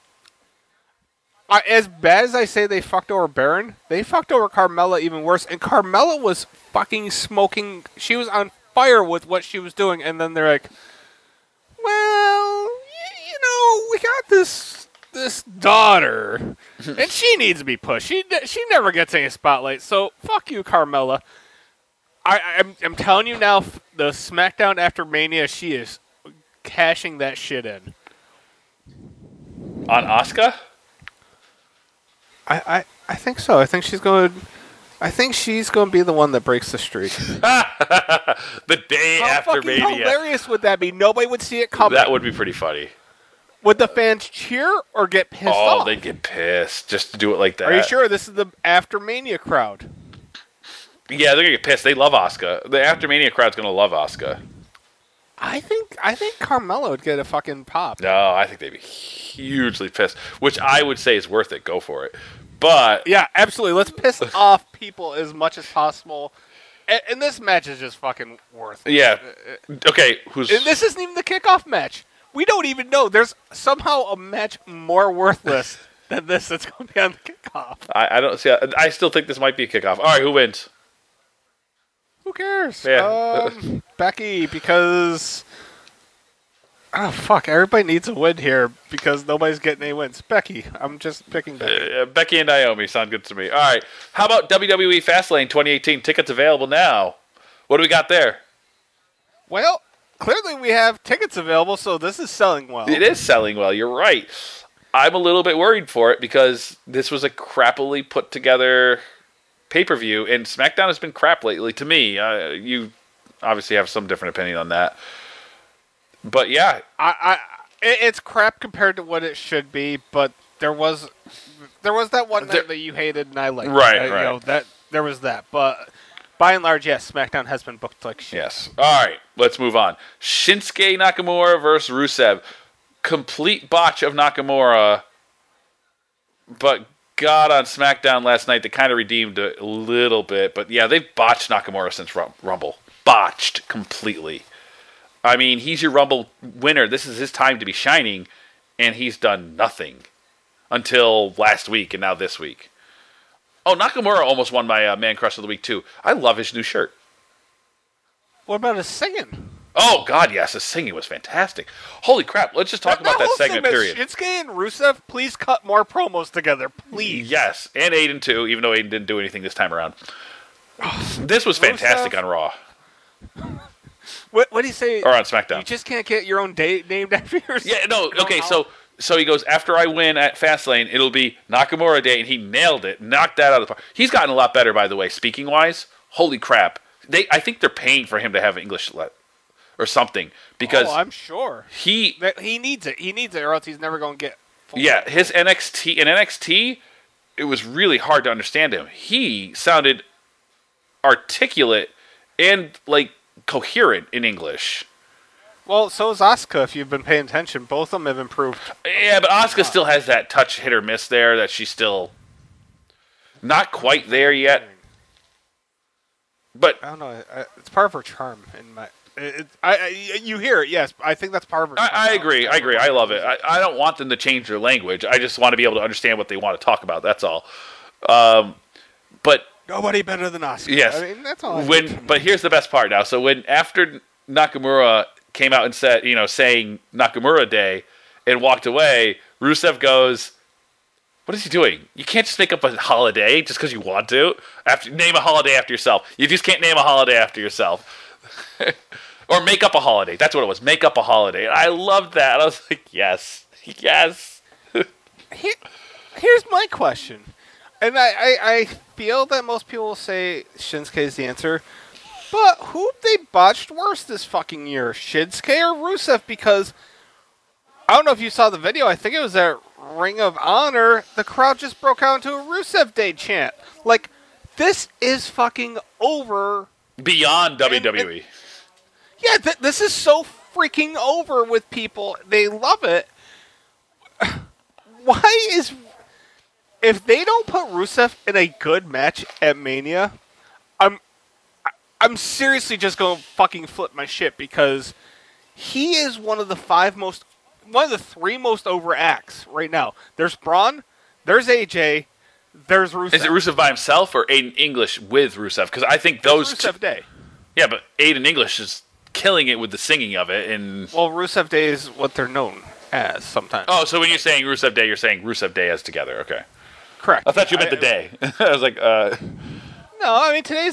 I, as bad as I say they fucked over Baron, they fucked over Carmella even worse. And Carmella was fucking smoking. She was on fire with what she was doing. And then they're like, well, y- you know, we got this this daughter, and she needs to be pushed. She she never gets any spotlight. So fuck you, Carmella. I, I'm, I'm telling you now, the SmackDown after Mania, she is cashing that shit in. On Asuka? I, I, I think so. I think she's going. I think she's going to be the one that breaks the streak. The day How after fucking Mania. hilarious would that be? Nobody would see it coming. That would be pretty funny. Would the fans cheer or get pissed Oh, off? they'd get pissed just to do it like that. Are you sure this is the after Mania crowd? Yeah, they're gonna get pissed. They love Asuka. The after Mania crowd's gonna love Asuka. I think I think Carmella would get a fucking pop. No, I think they'd be hugely pissed, which I would say is worth it. Go for it. But Yeah, absolutely. Let's piss off people as much as possible. And, and this match is just fucking worth it. yeah, okay. Who's And this isn't even the kickoff match. We don't even know. There's somehow a match more worthless than this that's going to be on the kickoff. I, I don't see. I still think this might be a kickoff. All right, who wins? Who cares? Yeah. Um, Becky, because... Oh, fuck. Everybody needs a win here because nobody's getting any wins. Becky. I'm just picking Becky. Uh, Becky and Naomi sound good to me. All right. How about W W E Fastlane twenty eighteen? Tickets available now. What do we got there? Well, clearly we have tickets available, so this is selling well. It is selling well. You're right. I'm a little bit worried for it because this was a crappily put together pay-per-view, and SmackDown has been crap lately to me. Uh, you obviously have some different opinion on that. But yeah. I, I, it- it's crap compared to what it should be, but there was there was that one There- night that you hated and I liked. Right, Uh, you right. know, that, there was that. But by and large, yes, SmackDown has been booked like shit. Yes. All right. Let's move on. Shinsuke Nakamura versus Rusev. Complete botch of Nakamura. But God, on SmackDown last night, they kind of redeemed it a little bit. But yeah, they've botched Nakamura since Rum- Rumble. Botched completely. I mean, he's your Rumble winner. This is his time to be shining, and he's done nothing until last week and now this week. Oh, Nakamura almost won my uh, Man Crush of the Week, too. I love his new shirt. What about his singing? Oh, God, yes. His singing was fantastic. Holy crap. Let's just talk about that whole segment, period. Shinsuke and Rusev, please cut more promos together, please. Yes, and Aiden, too, even though Aiden didn't do anything this time around. This was fantastic Rusev? on Raw. What what do you say? Or on SmackDown. You just can't get your own date named after yourself. Yeah, no, You know okay, how- so so he goes, after I win at Fastlane, it'll be Nakamura Day, and he nailed it, knocked that out of the park. He's gotten a lot better, by the way, speaking-wise. Holy crap. They, I think they're paying for him to have English le- or something, because oh, I'm sure he, that he needs it. He needs it, or else he's never going to get. Full yeah, his N X T, in N X T, it was really hard to understand him. He sounded articulate and, like, coherent in English. Well, so is Asuka. If you've been paying attention, both of them have improved. Yeah, but Asuka still has that touch hit or miss there that she's still not quite there yet. But I don't know. I, it's part of her charm. In my, it, I, I, you hear it, yes. I think that's part of her. charm. I, I agree. I agree. I love it. I, I don't want them to change their language. I just want to be able to understand what they want to talk about. That's all. Um, but Nobody better than Asuka. yes, I mean, that's all. I when think. but here's the best part now. So when after Nakamura came out and said, you know, saying Nakamura Day and walked away, Rusev goes, "What is he doing? You can't just make up a holiday just because you want to. After name a holiday after yourself. You just can't name a holiday after yourself, or make up a holiday. That's what it was. Make up a holiday." And I loved that. I was like, yes, yes. Here, here's my question, and I, I, I feel that most people will say Shinsuke is the answer, but who they botched worse this fucking year, Shinsuke or Rusev? Because I don't know if you saw the video. I think it was at Ring of Honor. The crowd just broke out into a Rusev Day chant. Like, this is fucking over. Beyond W W E. and- Yeah, th- this is so freaking over with people. They love it. Why is... If they don't put Rusev in a good match at Mania, I'm I- I'm seriously just going to fucking flip my shit, because he is one of the five most... One of the three most over acts right now. There's Braun, there's A J, there's Rusev. Is it Rusev by himself or Aiden English with Rusev? Because I think those Rusev two. Day. Yeah, but Aiden English is killing it with the singing of it. And Well, Rusev Day is what they're known as sometimes. oh, so when you're saying Rusev Day, you're saying Rusev Day as together. Okay. Correct. I thought you meant I- the day. I was like, uh, No, I mean, today's a,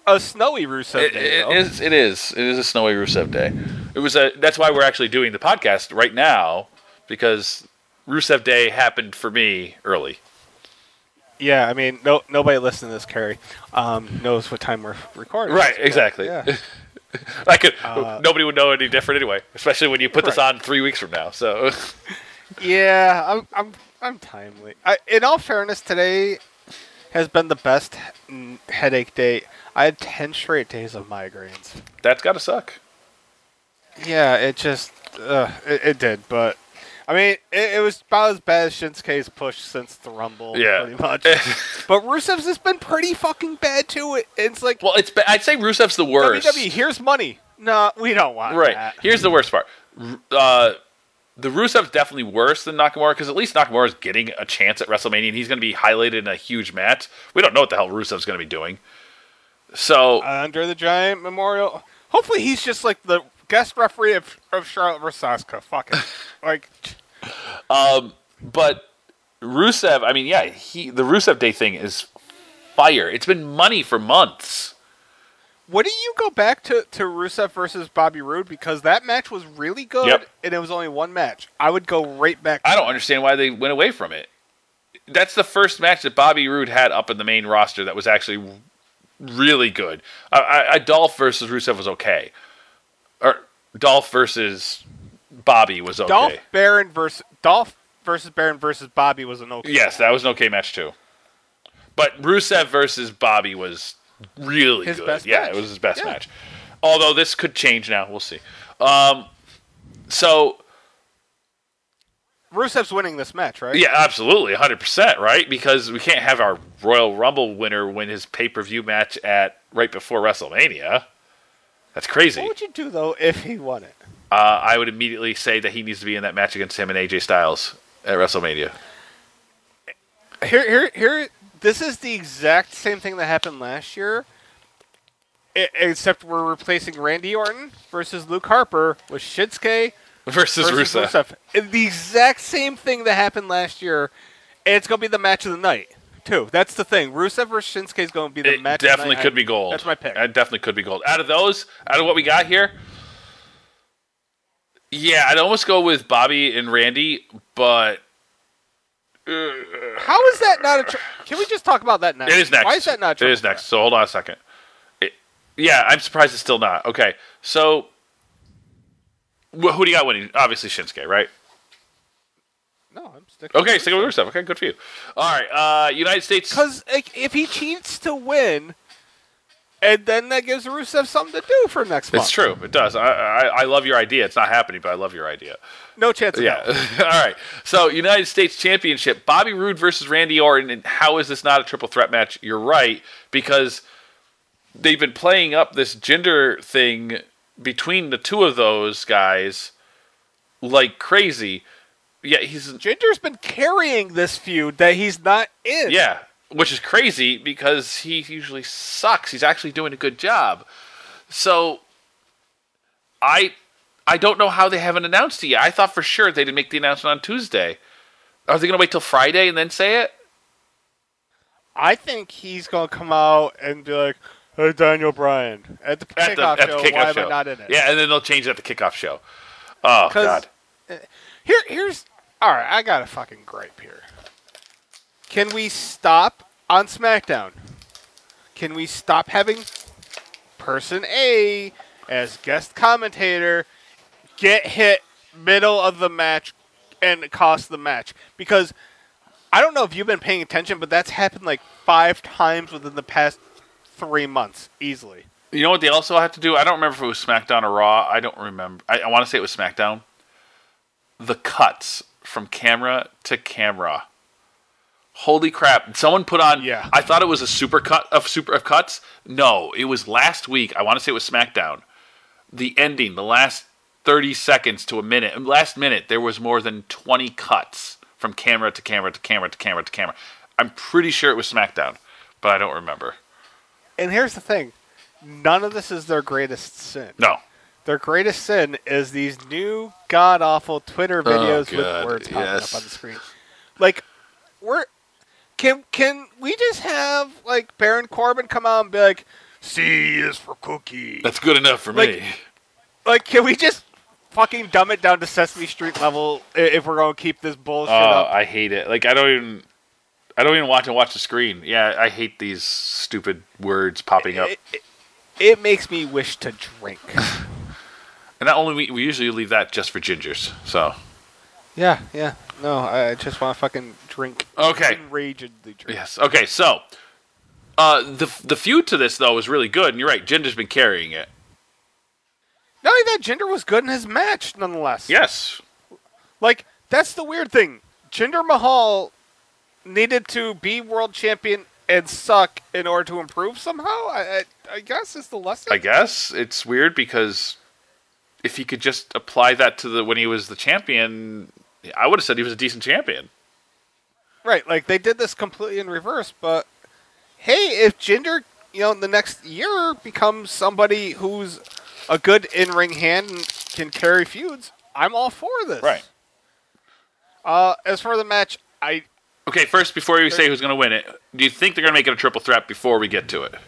a snowy Rusev It, Day, it though. is. It is. It is a snowy Rusev Day. It was a. That's why we're actually doing the podcast right now, because Rusev Day happened for me early. Yeah, I mean, no, nobody listening to this, Kerry, um, knows what time we're recording. Right. But, Exactly. yeah. I could. Uh, nobody would know any different anyway, especially when you put this Right. on three weeks from now. So. Yeah, I'm, I'm, I'm timely. I, in all fairness, today has been the best mm, headache day. I had ten straight days of migraines. That's gotta suck. Yeah, it just, uh, it, it did, but I mean, it, it was about as bad as Shinsuke's push since the Rumble, Yeah. pretty much. But Rusev's has been pretty fucking bad too. It, it's like, Well, it's. I'd say Rusev's the worst. W W E, here's money. No, we don't want Right. that. Here's the worst part. R- Uh, the Rusev's definitely worse than Nakamura because at least Nakamura is getting a chance at WrestleMania and he's going to be highlighted in a huge match. We don't know what the hell Rusev's going to be doing. So, Uh, Under the Giant Memorial. Hopefully, he's just like the guest referee of, of Charlotte versus Asuka. Fuck it. Like, um, but Rusev, I mean, yeah, he the Rusev Day thing is fire. It's been money for months. wouldn't you go back to, to Rusev versus Bobby Roode because that match was really good Yep. and it was only one match? I would go right back. I don't understand why they went away from it. That's the first match that Bobby Roode had up in the main roster that was actually really good. I, I, I Dolph versus Rusev was okay, or Dolph versus Bobby was okay. Dolph Baron versus Dolph versus Baron versus Bobby was an okay. Yes, that was an okay match too. But Rusev versus Bobby was really His good. best yeah, match. it was his best Yeah. match. Although this could change now, we'll see. Um, so Rusev's winning this match, right? yeah, absolutely, one hundred percent, right? Because we can't have our Royal Rumble winner win his pay-per-view match at right before WrestleMania. That's crazy. What would you do though if he won it? Uh, I would immediately say that he needs to be in that match against him and A J Styles at WrestleMania. Here, here, here. This is the exact same thing that happened last year, I- except we're replacing Randy Orton versus Luke Harper with Shinsuke Versus, versus Rusev. Rusev. It's the exact same thing that happened last year, and it's going to be the match of the night, too. That's the thing. Rusev versus Shinsuke is going to be the It match definitely of the night. could be gold. That's my pick. It definitely could be gold. Out of those, out of what we got here, yeah, I'd almost go with Bobby and Randy, but How is that not a... Tr- Can we just talk about that next? it is next. Why is that not a It triple is next. So hold on a second. It, yeah, I'm surprised it's still not. Okay, so wh- who do you got winning? Obviously Shinsuke, right? threat? No, I'm sticking Okay, sticking with Rusev. Okay, good for you. All right, uh, United States. Because like, if he cheats to win, and then that gives Rusev something to do for next month. It's true. It does. I, I I love your idea. It's not happening, but I love your idea. No chance of Yeah. hell. All right. So United States Championship: Bobby Roode versus Randy Orton. And how is this not a triple threat match? You're right, because they've been playing up this gender thing between the two of those guys like crazy. Yeah, he's Ginger's been carrying this feud that he's not in. yeah, which is crazy because he usually sucks. He's actually doing a good job. So I I don't know how they haven't announced it yet. I thought for sure they'd make the announcement on Tuesday. Are they going to wait till Friday and then say it? I think he's going to come out and be like, hey, Daniel Bryan, at the At the, kickoff at show, the kickoff why show. am I not in it? Yeah, and then they'll change it at the kickoff show. Oh, 'Cause- God. Here, here's... All right, I got a fucking gripe here. Can we stop on SmackDown? Can we stop having person A as guest commentator get hit middle of the match and cost the match? Because I don't know if you've been paying attention, but that's happened like five times within the past three months, easily. You know what they also have to do? I don't remember if it was SmackDown or Raw. I don't remember. I, I want to say it was SmackDown. The cuts from camera to camera. Holy crap. Someone put on... Yeah. I thought it was a super cut of super of cuts. No, it was last week. I want to say it was SmackDown. The ending, the last thirty seconds to a minute. Last minute, there was more than twenty cuts from camera to camera to camera to camera to camera. I'm pretty sure it was SmackDown, but I don't remember. And here's the thing. None of this is their greatest sin. No. Their greatest sin is these new god-awful Twitter videos with God, words popping yes. up on the screen. Like, we're... Can can we just have, like, Baron Corbin come out and be like, C is for cookie. That's good enough for like, me. Like, can we just fucking dumb it down to Sesame Street level if we're going to keep this bullshit Oh, up? I hate it. Like, I don't even... I don't even watch and watch the screen. Yeah, I hate these stupid words popping up. It, it, it makes me wish to drink. And not only we, we usually leave that just for gingers. So yeah, yeah. No, I just want to fucking drink. Okay. Enragedly drink. Yes. Okay. So uh, the the feud to this though was really good, and you're right. Ginger's been carrying it. Not only that, Jinder was good in his match, nonetheless. Yes. Like, that's the weird thing. Jinder Mahal needed to be world champion and suck in order to improve somehow? I, I, I guess is the lesson. I guess it's weird because if he could just apply that to the when he was the champion, I would have said he was a decent champion. Right, like they did this completely in reverse, but hey, if Jinder, you know, in the next year becomes somebody who's a good in-ring hand and can carry feuds, I'm all for this. Right. Uh, as for the match, I... Okay, first, before you say who's going to win it, do you think they're going to make it a triple threat before we get to it?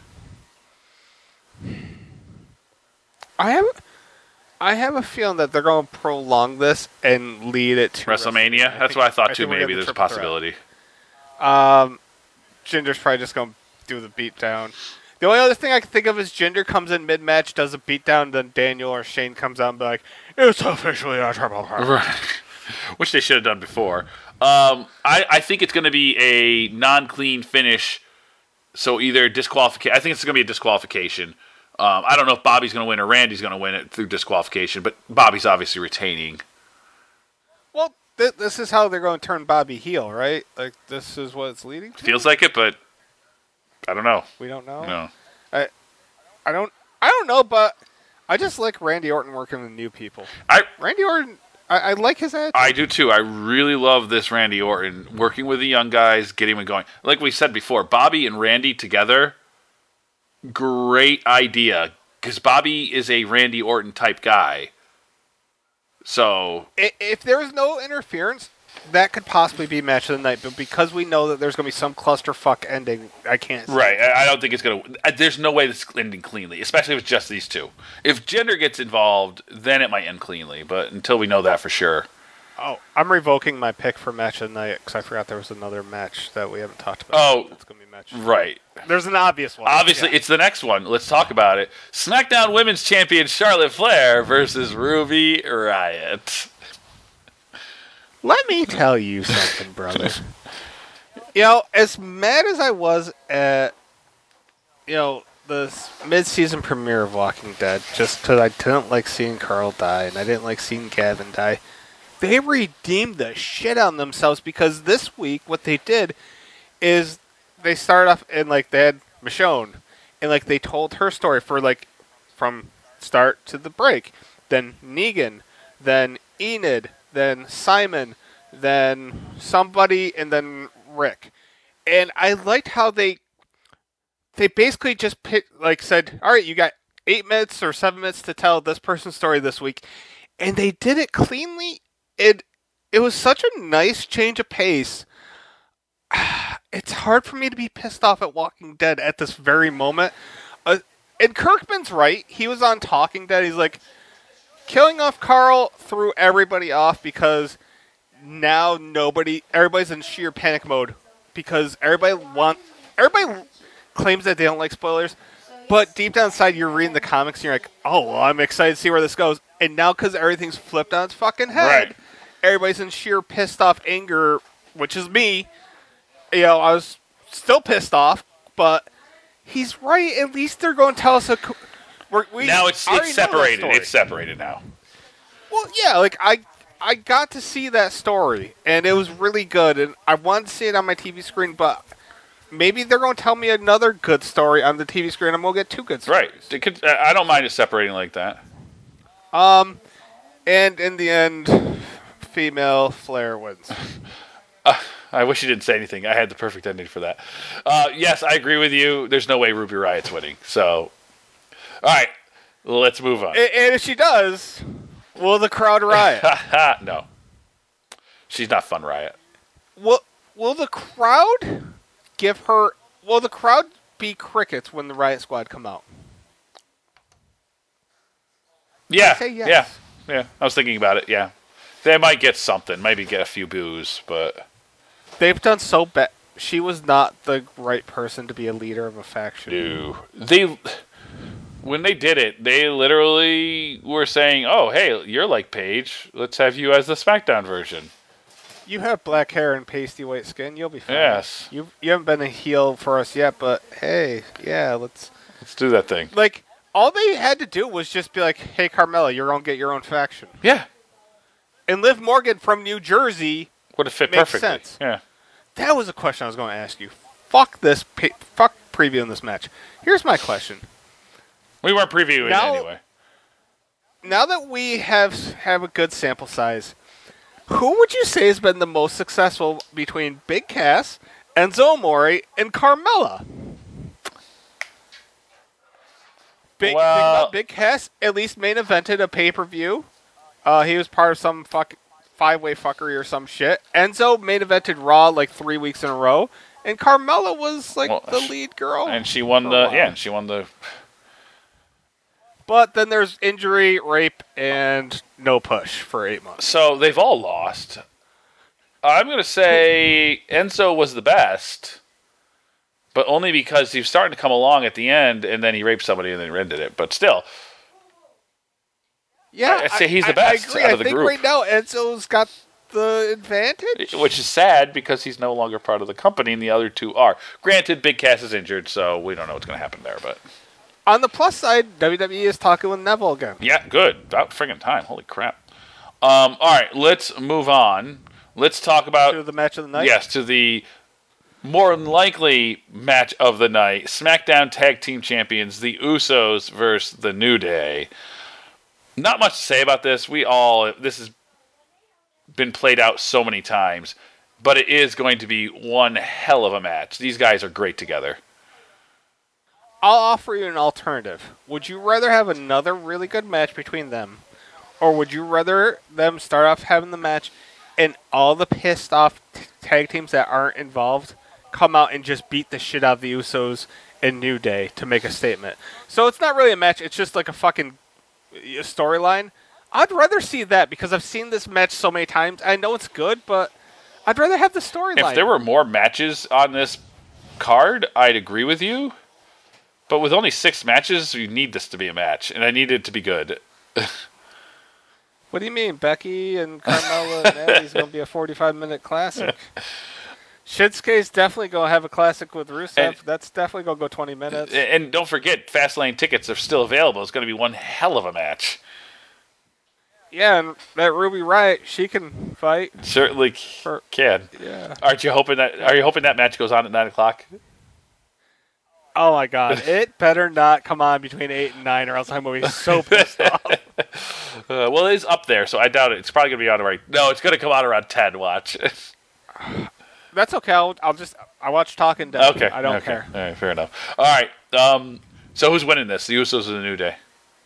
I have... I have a feeling that they're going to prolong this and lead it to WrestleMania? WrestleMania. That's I what I thought I too, maybe. There's a triple possibility. threat. Um, Jinder's probably just going to do the beatdown. The only other thing I can think of is Jinder comes in mid-match, does a beatdown, then Daniel or Shane comes out and be like, it's officially a triple threat. Right. Which they should have done before. Um, I, I think it's going to be a non-clean finish, so either disqualification. I think it's going to be a disqualification. Um, I don't know if Bobby's going to win or Randy's going to win it through disqualification, but Bobby's obviously retaining. Well, th- this is how they're going to turn Bobby heel, right? Like, this is what it's leading to? Feels like it, but I don't know. We don't know? No. I, I don't I don't know, but I just like Randy Orton working with new people. I Randy Orton, I, I like his attitude. I do too. I really love this Randy Orton working with the young guys, getting them going. Like we said before, Bobby and Randy together, great idea. Because Bobby is a Randy Orton type guy. So I- if there is no interference, that could possibly be match of the night. But because we know that there's going to be some clusterfuck ending, I can't say. right, I I don't think it's gonna. There's no way this is ending cleanly, especially if it's just these two. If Jinder gets involved, then it might end cleanly. But until we know that for sure. Oh, I'm revoking my pick for match of the night because I forgot there was another match that we haven't talked about. Oh, it's going to be match. Right. There's an obvious one. Obviously, yeah. it's the next one. Let's talk about it. SmackDown Women's Champion Charlotte Flair versus Ruby Riott. Let me tell you something, brother. You know, as mad as I was at, you know, the mid-season premiere of Walking Dead, just because I didn't like seeing Carl die and I didn't like seeing Gavin die, they redeemed the shit out of themselves because this week what they did is they started off and like they had Michonne and like they told her story for like from start to the break. Then Negan, then Enid, then Simon, then somebody, and then Rick. And I liked how they they basically just picked, like said, all right, you got eight minutes or seven minutes to tell this person's story this week. And they did it cleanly. It, it was such a nice change of pace. It's hard for me to be pissed off at Walking Dead at this very moment. Uh, and Kirkman's right. He was on Talking Dead. He's like, killing off Carl threw everybody off because now nobody, everybody's in sheer panic mode because everybody want, everybody claims that they don't like spoilers, but deep down inside you're reading the comics and you're like, oh, well, I'm excited to see where this goes. And now because everything's flipped on its fucking head, Right. everybody's in sheer pissed off anger, which is me. You know, I was still pissed off, but he's right. At least they're going to tell us a. We're, we Now it's already it's know that separated. story. It's separated now. Well, yeah, like I, I got to see that story, and it was really good, and I wanted to see it on my T V screen, but maybe they're going to tell me another good story on the T V screen, and we'll get two good stories. Right. It could, I don't mind it separating like that. Um, and in the end, female Flair wins. Uh, I wish you didn't say anything. I had the perfect ending for that. Uh, yes, I agree with you. There's no way Ruby Riott's winning. So, all right, let's move on. And, and if she does, will the crowd riot? No. She's not fun, Riot. will Will the crowd give her? Will the crowd be crickets when the Riot Squad come out? Yeah, I say yes. yeah, yeah. I was thinking about it. Yeah, they might get something. Maybe get a few boos, but They've done so bad. She was not the right person to be a leader of a faction. no. They when they did it, they literally were saying, "Oh, hey, you're like Paige. Let's have you as the SmackDown version." You have black hair and pasty white skin. You'll be fine. Yes. You you haven't been a heel for us yet, but hey, yeah, let's Let's do that thing. like all they had to do was just be like, "Hey, Carmella, you're gonna get your own faction." Yeah, And Liv Morgan from New Jersey. would have fit Makes perfectly. sense. Yeah. That was a question I was going to ask you. Fuck this. Pa- fuck previewing this match. Here's my question. We weren't previewing Now- it anyway. Now that we have have a good sample size, who would you say has been the most successful between Big Cass, Enzo Amore, and Carmella? Big, Well- think about Big Cass at least main evented a pay per view. Uh, he was part of some fuck five way fuckery or some shit. Enzo main evented Raw like three weeks in a row, and Carmella was like Well, the lead girl. And she won for a the while. yeah, and she won the But then there's injury, rape, and no push for eight months. So they've all lost. I'm going to say Enzo was the best, but only because he was starting to come along at the end, and then he raped somebody and then ended it. But still, Yeah, I'd say he's the I- I best agree. out I of the think group. right now Enzo's got the advantage. which is sad because he's no longer part of the company, and the other two are. Granted, Big Cass is injured, so we don't know what's going to happen there. But On the plus side, W W E is talking with Neville again. yeah, good. About friggin' time. Holy crap. Um, all right, let's move on. Let's talk about To the match of the night. Yes, to the more than likely match of the night. SmackDown Tag Team Champions, the Usos versus the New Day. Not much to say about this. We all, this has been played out so many times, but it is going to be one hell of a match. These guys are great together. I'll offer you an alternative. Would you rather have another really good match between them, or would you rather them start off having the match and all the pissed off t- tag teams that aren't involved come out and just beat the shit out of the Usos and New Day to make a statement? So it's not really a match, it's just like a fucking uh, storyline. I'd rather see that because I've seen this match so many times. I know it's good, but I'd rather have the storyline. If there were more matches on this card, I'd agree with you. But with only six matches, you need this to be a match, and I need it to be good. What do you mean? Becky and Carmella and Natty's going to be a forty-five minute classic. Shinsuke's definitely going to have a classic with Rusev. And- That's definitely going to go twenty minutes. And don't forget, Fastlane tickets are still available. It's going to be one hell of a match. Yeah, and that Ruby Riott, she can fight. Certainly For- can. Yeah. Aren't you hoping that? Are you hoping that match goes on at nine o'clock? Oh my god. It better not come on between eight and nine or else I'm going to be so pissed off. Uh, well, it is up there, so I doubt it. It's probably going to be on right. No, it's going to come out around ten. Watch. That's okay. I'll, I'll just, I watch Talking Dead. Okay. I don't okay. care. All right, fair enough. All right. Um. So who's winning this? The Usos or the New Day?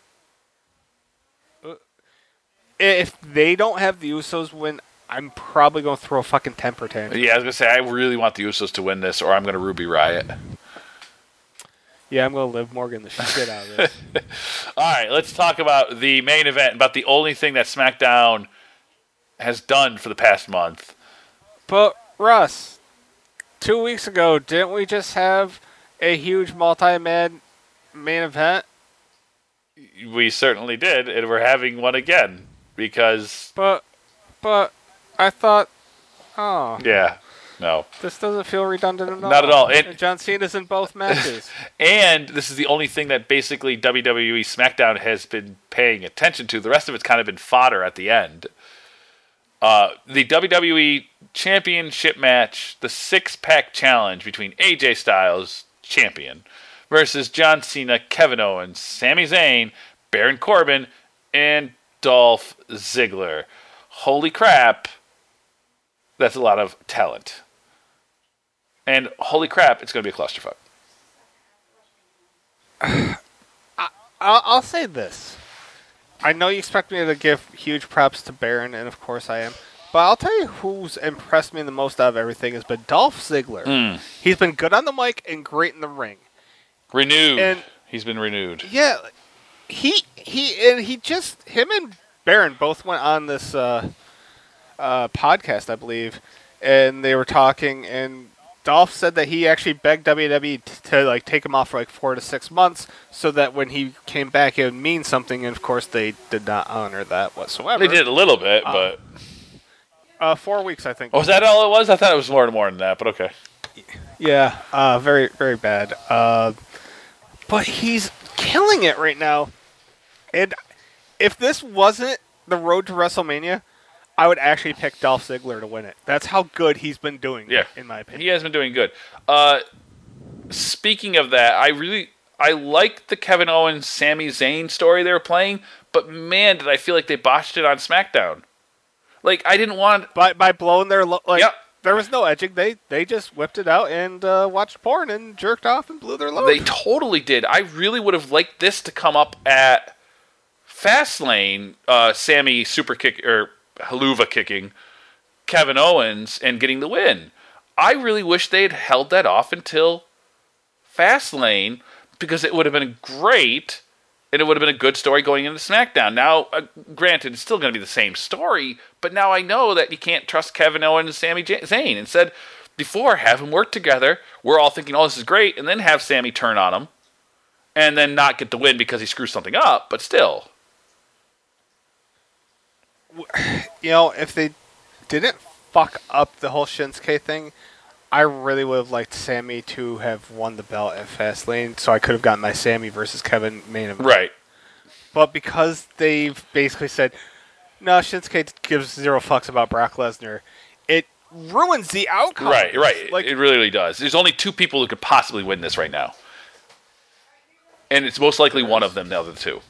If they don't have the Usos win, I'm probably going to throw a fucking temper tantrum. Yeah, I was going to say I really want the Usos to win this, or I'm going to Ruby Riot. Yeah, I'm going to Liv Morgan the shit out of this. All right, let's talk about the main event, about the only thing that SmackDown has done for the past month. But, Russ, two weeks ago, didn't we just have a huge multi-man main event? We certainly did, and we're having one again because, But, but, I thought, oh, yeah, no. this doesn't feel redundant at all. Not at all. It- And John Cena's in both matches. And this is the only thing that basically W W E SmackDown has been paying attention to. The rest of it's kind of been fodder at the end. Uh, the W W E Championship match, the six-pack challenge between A J Styles, champion, versus John Cena, Kevin Owens, Sami Zayn, Baron Corbin, and Dolph Ziggler. Holy crap, that's a lot of talent. And holy crap, it's going to be a clusterfuck. I'll, I'll say this. I know you expect me to give huge props to Baron, and of course I am. But I'll tell you who's impressed me the most out of everything has been Dolph Ziggler. Mm. He's been good on the mic and great in the ring. Renewed. And He's been renewed. yeah, he he and he just him and Baron both went on this uh, uh, podcast, I believe, and they were talking, and Dolph said that he actually begged W W E t- to like take him off for like four to six months, so that when he came back, it would mean something. And of course, they did not honor that whatsoever. They did a little bit, Uh, but Uh, four weeks, I think. oh, was that all it was? I thought it was more more than that, but okay. Yeah, uh, very, very bad. Uh, but he's killing it right now. And if this wasn't the road to WrestleMania, I would actually pick Dolph Ziggler to win it. That's how good he's been doing, Yeah. in my opinion. He has been doing good. Uh, speaking of that, I really I like the Kevin Owens Sami Zayn story they were playing, but man, did I feel like they botched it on SmackDown. Like I didn't want By by blowing their lo- like, Yep. there was no edging. They they just whipped it out and uh, watched porn and jerked off and blew their load. They totally did. I really would have liked this to come up at Fastlane. Uh, Sammy super kick or haluva kicking Kevin Owens and getting the win. I really wish they'd held that off until Fastlane because it would have been great and it would have been a good story going into SmackDown. Now, uh, granted, it's still going to be the same story, but now I know that you can't trust Kevin Owens and Sami J- Zayn. Instead, before, have them work together. We're all thinking, oh, this is great, and then have Sammy turn on him and then not get the win because he screws something up, but still. You know, if they didn't fuck up the whole Shinsuke thing, I really would have liked Sammy to have won the belt at Fastlane, so I could have gotten my Sammy versus Kevin main event. Right. But because they've basically said, no, Shinsuke gives zero fucks about Brock Lesnar, it ruins the outcome. Right, right. Like, it really does. There's only two people who could possibly win this right now. And it's most likely one of them, the other two.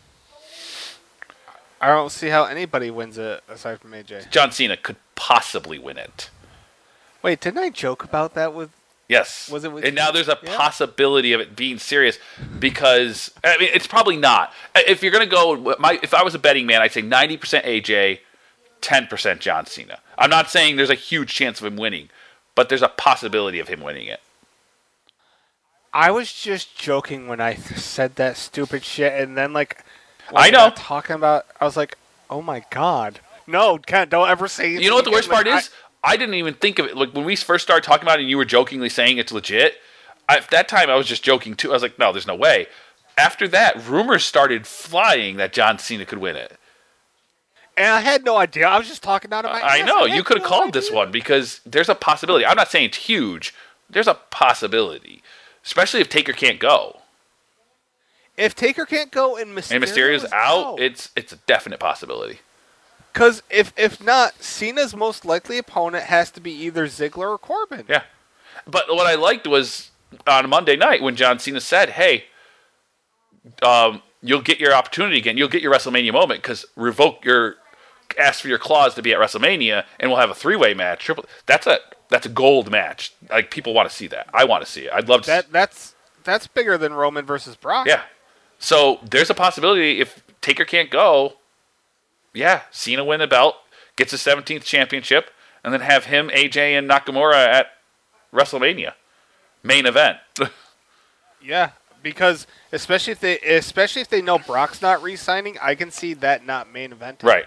I don't see how anybody wins it aside from A J. John Cena could possibly win it. Wait, didn't I joke about that with... Yes. Was it with and now there's a yeah. possibility of it being serious because I mean it's probably not. If you're gonna go, my if I was a betting man, I'd say ninety percent A J, ten percent John Cena. I'm not saying there's a huge chance of him winning, but there's a possibility of him winning it. I was just joking when I said that stupid shit, and then like when I we know. got talking about, I was like, oh my god, no, Ken, don't ever say. You know what the worst like, part is? I didn't even think of it. Like when we first started talking about it and you were jokingly saying it's legit, I, at that time I was just joking too. I was like, no, there's no way. After that, rumors started flying that John Cena could win it. And I had no idea. I was just talking out of my I ass. know. had You could have no called idea. this one because there's a possibility. I'm not saying it's huge. There's a possibility. Especially if Taker can't go. If Taker can't go and Mysterio And Mysterio's is out, it's it's a definite possibility. Because if, if not, Cena's most likely opponent has to be either Ziggler or Corbin. Yeah. But what I liked was on Monday night when John Cena said, hey, um, you'll get your opportunity again. You'll get your WrestleMania moment because revoke your, ask for your clause to be at WrestleMania and we'll have a three-way match. Triple. That's a that's a gold match. Like people want to see that. I want to see it. I'd love to That see that's that's bigger than Roman versus Brock. Yeah. So there's a possibility if Taker can't go, yeah, Cena win the belt, gets his seventeenth championship, and then have him, A J, and Nakamura at WrestleMania main event. Yeah, because especially if they especially if they know Brock's not re-signing, I can see that not main event. Right.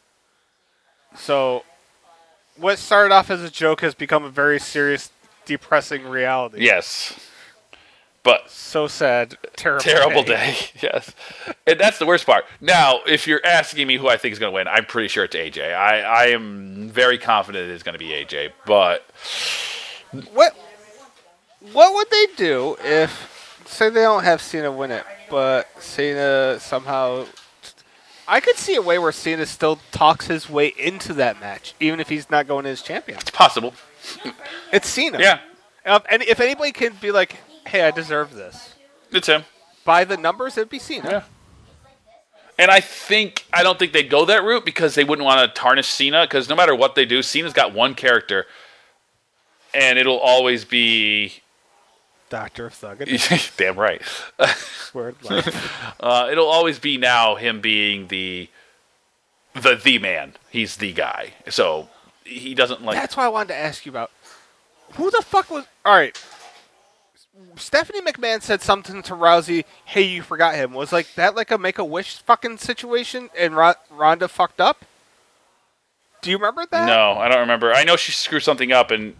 So what started off as a joke has become a very serious, depressing reality. Yes. But So sad. Terrible. terrible day. day. Yes. And that's the worst part. Now, if you're asking me who I think is going to win, I'm pretty sure it's A J. I, I am very confident it is going to be A J. But What what would they do if say they don't have Cena win it, but Cena somehow I could see a way where Cena still talks his way into that match, even if he's not going as champion. it's possible. It's Cena. Yeah. Um, and if anybody can be like, hey, I deserve this. It's him. By the numbers, it'd be Cena. Yeah. And I think I don't think they'd go that route because they wouldn't want to tarnish Cena because no matter what they do, Cena's got one character, and it'll always be Doctor of Thuggery. damn right. Word life. Uh, it'll always be now him being the the the man. He's the guy. So he doesn't like. That's what I wanted to ask you about. Who the fuck was... All right. Stephanie McMahon said something to Rousey, hey, you forgot him. Was like that like a Make-A-Wish fucking situation and Ro- Ronda fucked up? Do you remember that? No, I don't remember. I know she screwed something up, and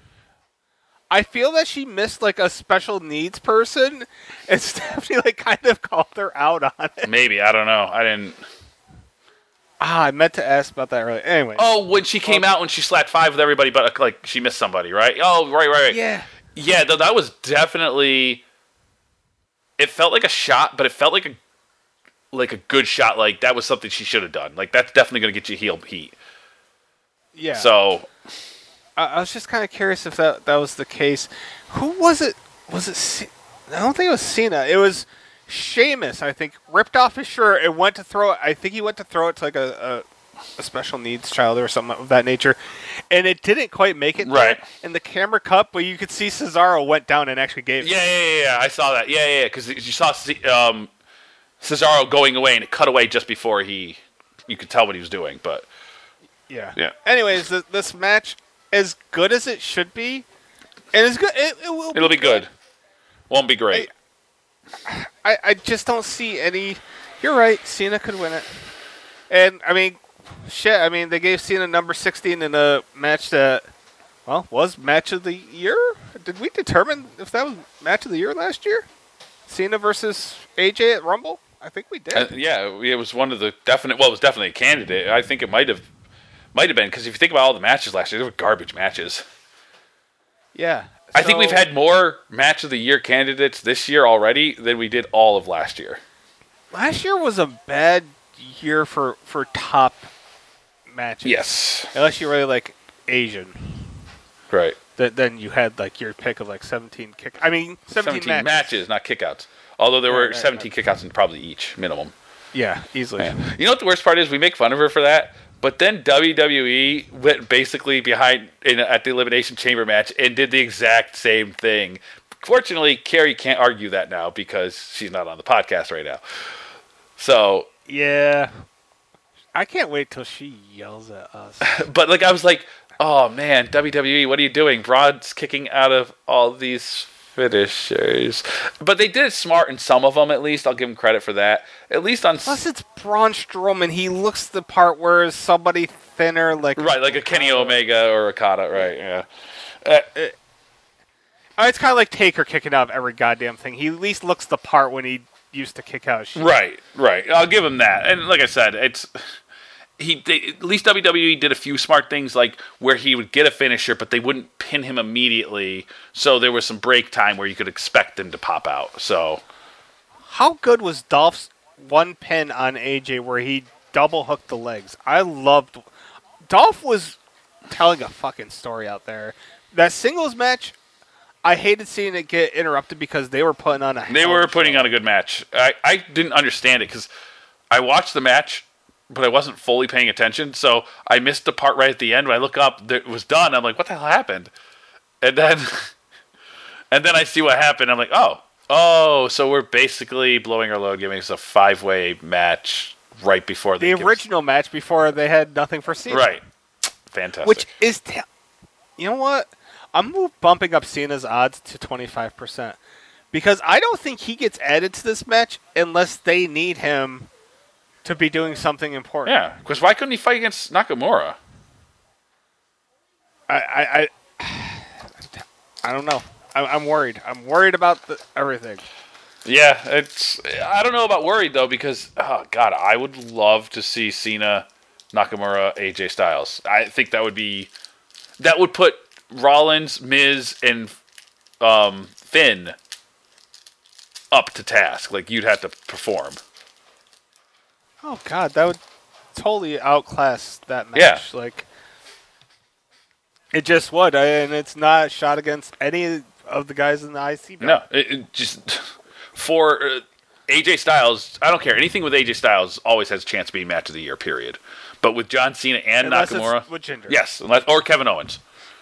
I feel that she missed like a special needs person, and Stephanie like kind of called her out on it. maybe. I don't know. I didn't... Ah, I meant to ask about that earlier. Anyway. Oh, when she came out, when she slapped five with everybody, but like she missed somebody, right? Oh, right, right, right. Yeah. Yeah, th- that was definitely... It felt like a shot, but it felt like a like a good shot. Like, that was something she should have done. Like, that's definitely going to get you heel heat. Yeah. So... I, I was just kind of curious if that, that was the case. Who was it? Was it... C- I don't think it was Cena. It was... Sheamus, I think, ripped off his shirt and went to throw it. I think he went to throw it to like a, a, a special needs child or something of that nature, and it didn't quite make it. Right. There. And the camera cut, but you could see Cesaro went down and actually gave. Yeah, yeah, yeah, yeah. I saw that. Yeah, yeah, because you saw um, Cesaro going away, and it cut away just before he. You could tell what he was doing, but yeah, yeah. Anyways, th- this match, as good as it should be, and it's good. It, it will. It'll be be good. good. Won't be great. I, I, I just don't see any. You're right. Cena could win it, and I mean, shit. I mean, they gave Cena number sixteen in a match that, well, was match of the year. Did we determine if that was match of the year last year? Cena versus A J at Rumble. I think we did. Uh, yeah, it was one of the definite. Well, it was definitely a candidate. I think it might have, might have been because if you think about all the matches last year, they were garbage matches. Yeah. I think we've had more match of the year candidates this year already than we did all of last year. Last year was a bad year for, for top matches. Yes. Unless you really like Asian. Right. Th- then you had like your pick of like seventeen kick. I mean, seventeen, seventeen matches. matches, not kickouts. Although there Right, were right, seventeen right. kickouts in probably each minimum. Yeah, easily. Yeah. You know what the worst part is? We make fun of her for that. But then W W E went basically behind in, at the Elimination Chamber match and did the exact same thing. Fortunately, Carrie can't argue that now because she's not on the podcast right now. So, Yeah. I can't wait till she yells at us. but like I was like, oh man, W W E, what are you doing? Broad's kicking out of all these finishers. But they did it smart in some of them, at least. I'll give them credit for that. At least on... Plus, it's Braun Strowman. He looks the part where somebody thinner, like... Right, like a Kenny Omega or Okada, right, yeah. Uh, it, it's kind of like Taker kicking out of every goddamn thing. He at least looks the part when he used to kick out shit. right, right. I'll give him that. And like I said, it's... He they, at least W W E did a few smart things, like where he would get a finisher, but they wouldn't pin him immediately. So there was some break time where you could expect him to pop out. So, How good was Dolph's one pin on A J where he double hooked the legs? I loved... Dolph was telling a fucking story out there. That singles match, I hated seeing it get interrupted because they were putting on a... they were putting on a good match. I, I didn't understand it because I watched the match, but I wasn't fully paying attention, so I missed the part right at the end. When I look up, it was done. I'm like, what the hell happened? And then, and then I see what happened. I'm like, oh, oh, so we're basically blowing our load, giving us a five-way match right before the the original match before they had nothing for Cena. Right, fantastic. Which is, t- you know what? I'm bumping up Cena's odds to twenty-five percent because I don't think he gets added to this match unless they need him to be doing something important. Yeah, because why couldn't he fight against Nakamura? I, I, I, I don't know. I'm, I'm worried. I'm worried about the, everything. Yeah, it's. I don't know about worried though because oh god, I would love to see Cena, Nakamura, A J Styles. I think that would be that would put Rollins, Miz, and um, Finn up to task. Like you'd have to perform. Oh god, that would totally outclass that match. Yeah. Like it just would, and it's not a shot against any of the guys in the I C belt. No, it, it just for uh, A J Styles. I don't care anything with A J Styles. Always has a chance to be match of the year. Period. But with John Cena and Unless Nakamura, it's with Jinder. yes, unless or Kevin Owens.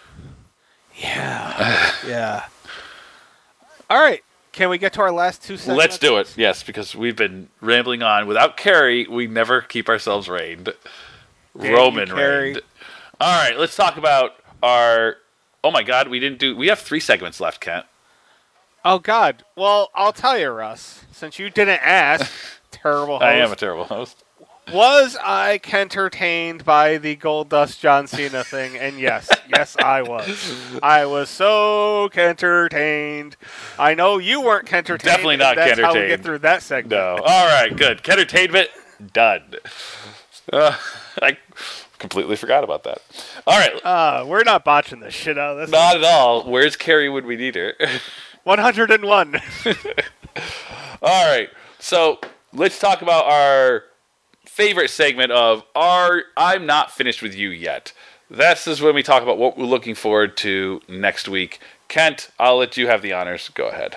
Yeah. yeah. All right. Can we get to our last two segments? Let's do it. Yes, because we've been rambling on. Without Carrie, we never keep ourselves reigned. Damn Roman you, Carrie. reigned. All right, let's talk about our. Oh my God, we didn't do. We have three segments left, Kent. Oh, God. Well, I'll tell you, Russ, since you didn't ask, terrible host. I am a terrible host. Was I entertained by the Goldust John Cena thing? And yes, yes, I was. I was so entertained. I know you weren't entertained. Definitely not that's entertained. How we get through that segment. No. All right, good. Entertainment done. Uh, I completely forgot about that. All right. Uh, we're not botching the shit out of this. Not at all. Where's Carrie when we need her? one hundred and one. All right. So let's talk about our favorite segment of our I'm Not Finished With You Yet. This is when we talk about what we're looking forward to next week. Kent, I'll let you have the honors. Go ahead.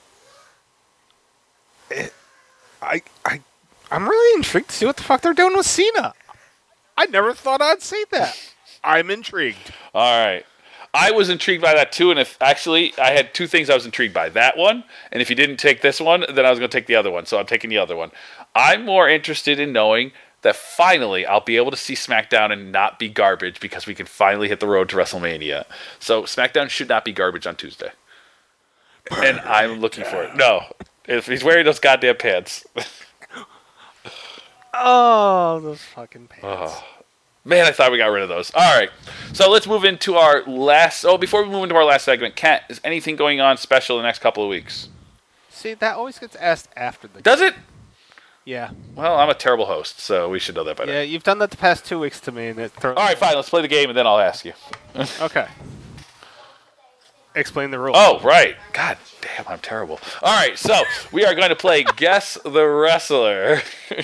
I, I, I'm really intrigued to see what the fuck they're doing with Cena. I never thought I'd say that. I'm intrigued. All right. I was intrigued by that too, and if actually I had two things I was intrigued by. That one, and if you didn't take this one, then I was going to take the other one, so I'm taking the other one. I'm more interested in knowing that finally I'll be able to see SmackDown and not be garbage because we can finally hit the road to WrestleMania. So SmackDown should not be garbage on Tuesday. And I'm looking for it. No. If he's wearing those goddamn pants. Oh, those fucking pants. Oh. Man, I thought we got rid of those. All right. So let's move into our last... Oh, before we move into our last segment, Kent, is anything going on special the next couple of weeks? See, that always gets asked after the Does game. it? Yeah. Well, I'm a terrible host, so we should know that better. Yeah, you've done that the past two weeks to me. And it throws All right, fine. Let's play the game, and then I'll ask you. Okay. Explain the rules. Oh, right. God damn, I'm terrible. All right, so we are going to play Guess the Wrestler.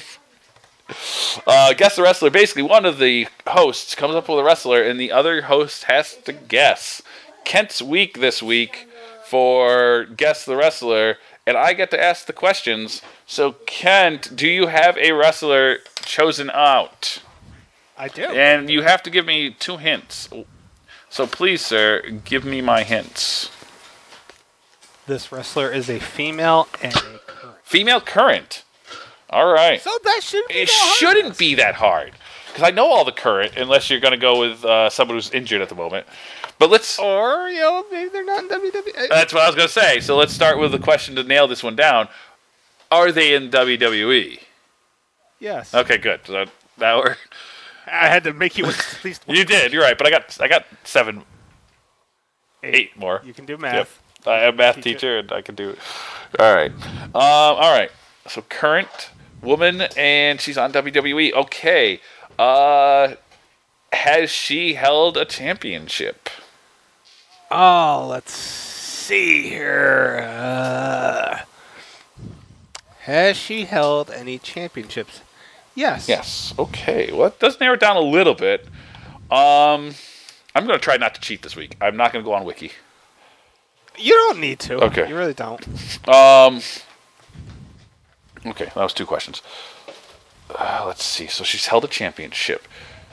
uh, Guess the Wrestler. Basically, one of the hosts comes up with a wrestler, and the other host has to guess. Kent's week this week for Guess the Wrestler, and I get to ask the questions. So, Kent, do you have a wrestler chosen out? I do. And you have to give me two hints. So please, sir, give me my hints. This wrestler is a female and a current. Female current. All right. So that shouldn't be It that hard. shouldn't be that hard. Because I know all the current, unless you're going to go with uh, someone who's injured at the moment. But let's... Or, you know, maybe they're not in W W E. That's what I was going to say. So let's start with the question to nail this one down. Are they in W W E? Yes. Okay, good. So that were... I had to make you at least one. You did. You're right. But I got I got seven, Eight. eight more. You can do math. Yep. I am a math Teacher. teacher, and I can do it. All right. Um, all right. So current woman, and she's on W W E. Okay. Uh, has she held a championship? Oh, let's see here. Uh, has she held any championships? Yes. Yes. Okay. Well, that does narrow it down a little bit. Um, I'm going to try not to cheat this week. I'm not going to go on Wiki. You don't need to. Okay. You really don't. Um. Okay, that was two questions. Uh, let's see. So she's held a championship.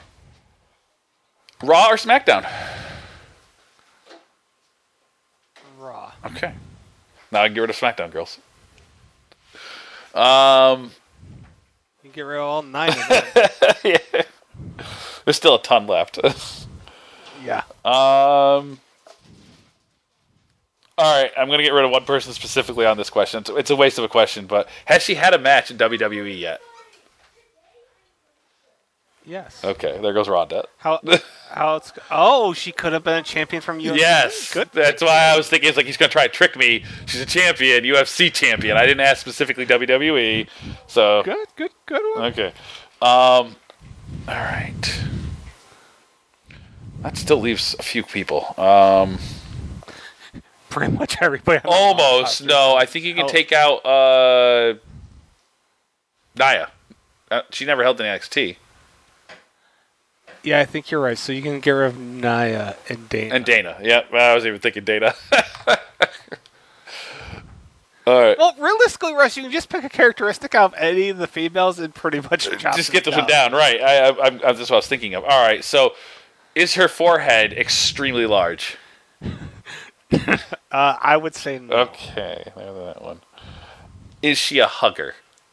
Raw or SmackDown? Raw. Okay. Now I can get rid of SmackDown, girls. Um. You get rid of all nine of them. Yeah. There's still a ton left. Yeah. Um. All right, I'm going to get rid of one person specifically on this question. It's, it's a waste of a question, but has she had a match in W W E yet? Yes. Okay, there goes Ronda. How? How it's? Oh, she could have been a champion from U F C. Yes, Good. That's why I was thinking it's like he's going to try to trick me. She's a champion, U F C champion. I didn't ask specifically W W E, so Good. Good. Good one. okay. Um, all right. That still leaves a few people. Um, Pretty much everybody. on the almost. roster. No, I think you can Oh. take out uh, Nia. Uh, she never held an N X T. Yeah, I think you're right. So you can get rid of Nia and Dana. And Dana. Yeah, I was even thinking Dana. All right. Well, realistically, Russ, you can just pick a characteristic out of any of the females and pretty much chop Just them get this one down. Right. I, I, I'm, that's what I was thinking of. All right. So is her forehead extremely large? Uh, I would say no. Okay. There's that one. Is she a hugger?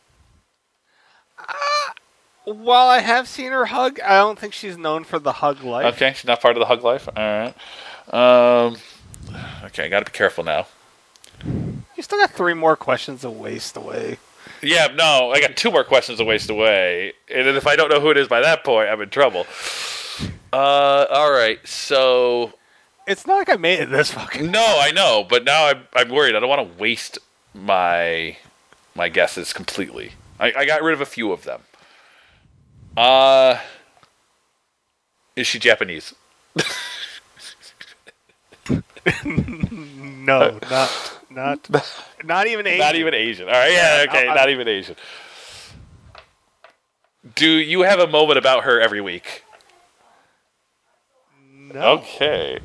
While I have seen her hug, I don't think she's known for the hug life. Okay. She's not part of the hug life. All right. Um, okay. I got to be careful now. You still got three more questions to waste away. Yeah, no, I got two more questions to waste away. And then if I don't know who it is by that point, I'm in trouble. Uh, all right, so... It's not like I made it this fucking... No, I know, but now I'm, I'm worried. I don't want to waste my my guesses completely. I, I got rid of a few of them. Uh, is she Japanese? No, not not not even Asian. Not even Asian. All right, yeah, okay, I, I, not even Asian. Do you have a moment about her every week? No. Okay.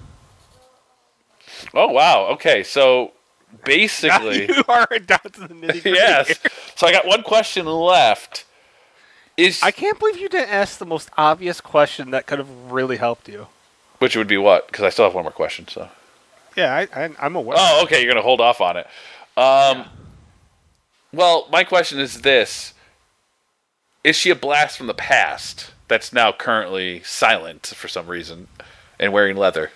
Oh wow. Okay, so basically, now you are down to the nitty gritty. yes. So I got one question left. Is I can't believe you didn't ask the most obvious question that could have really helped you. which would be what? Because I still have one more question. So. Yeah, I, I, I'm aware. Oh, okay. You're gonna hold off on it. Um. Yeah. Well, my question is this: is she a blast from the past that's now currently silent for some reason and wearing leather?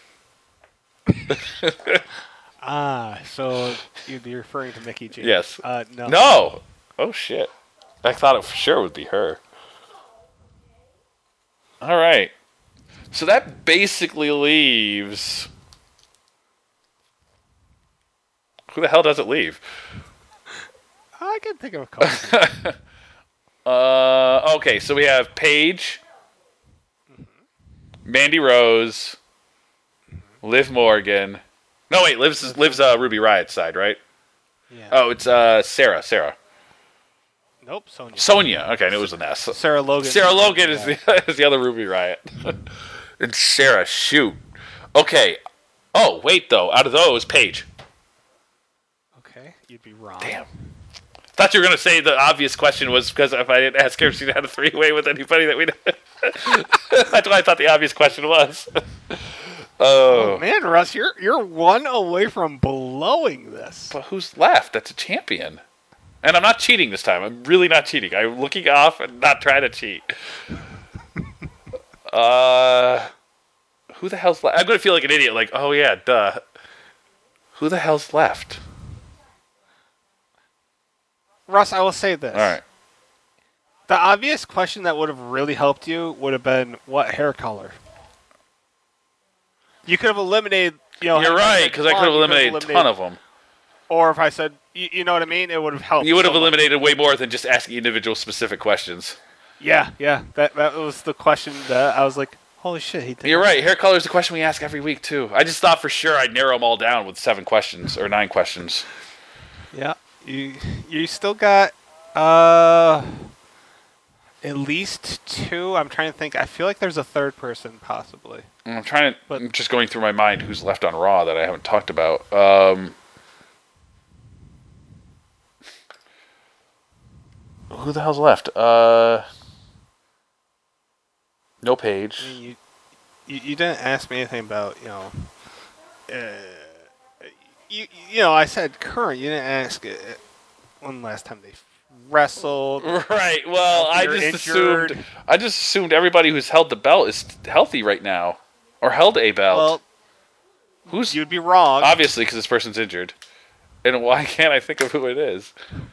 Ah, so you'd be referring to Mickey James. Yes. Uh, no. No. Oh shit! I thought it for sure would be her. All right. So that basically leaves. Who the hell does it leave? I can think of a couple. uh, okay, so we have Paige, mm-hmm. Mandy Rose, mm-hmm. Liv Morgan. No, wait, Liv's Liv's uh, Ruby Riot's side, right? Yeah. Oh, it's uh, Sarah. Sarah. Nope, Sonya. Sonya. Okay, I knew it was an S. Sarah Logan. Sarah Logan is the is the other Ruby Riot. And Sarah, shoot. Okay. Oh, wait though. Out of those, Paige. Okay, you'd be wrong. Damn. Thought you were gonna say the obvious question was because if I didn't ask her if she had a three way with anybody that we. That's what I thought the obvious question was. Oh. Oh man, Russ, you're you're one away from blowing this. But who's left? That's a champion. And I'm not cheating this time. I'm really not cheating. I'm looking off and not trying to cheat. uh, who the hell's left? I'm gonna feel like an idiot. Like, oh yeah, duh. Who the hell's left? Russ, I will say this. All right. The obvious question that would have really helped you would have been what hair color. You could have eliminated. You know, you're right because I could have eliminated, eliminated a ton of them. Or if I said, you, you know what I mean, it would have helped. You would have so eliminated much. way more than just asking individual specific questions. Yeah, yeah. That that was the question that I was like, holy shit. He did You're right. Hair color is the question we ask every week, too. I just thought for sure I'd narrow them all down with seven questions or nine questions. Yeah. You you still got uh, at least two. I'm trying to think. I feel like there's a third person, possibly. I'm trying to. But, I'm just going through my mind who's left on Raw that I haven't talked about. Um... Who the hell's left? Uh, no Paige. I mean, you, you you didn't ask me anything about you know. Uh, you you know I said current. You didn't ask uh, when last time they wrestled. Right. Well, I just injured. assumed. I just assumed everybody who's held the belt is healthy right now, or held a belt. Well, who's you'd be wrong. Obviously, because this person's injured. And why can't I think of who it is?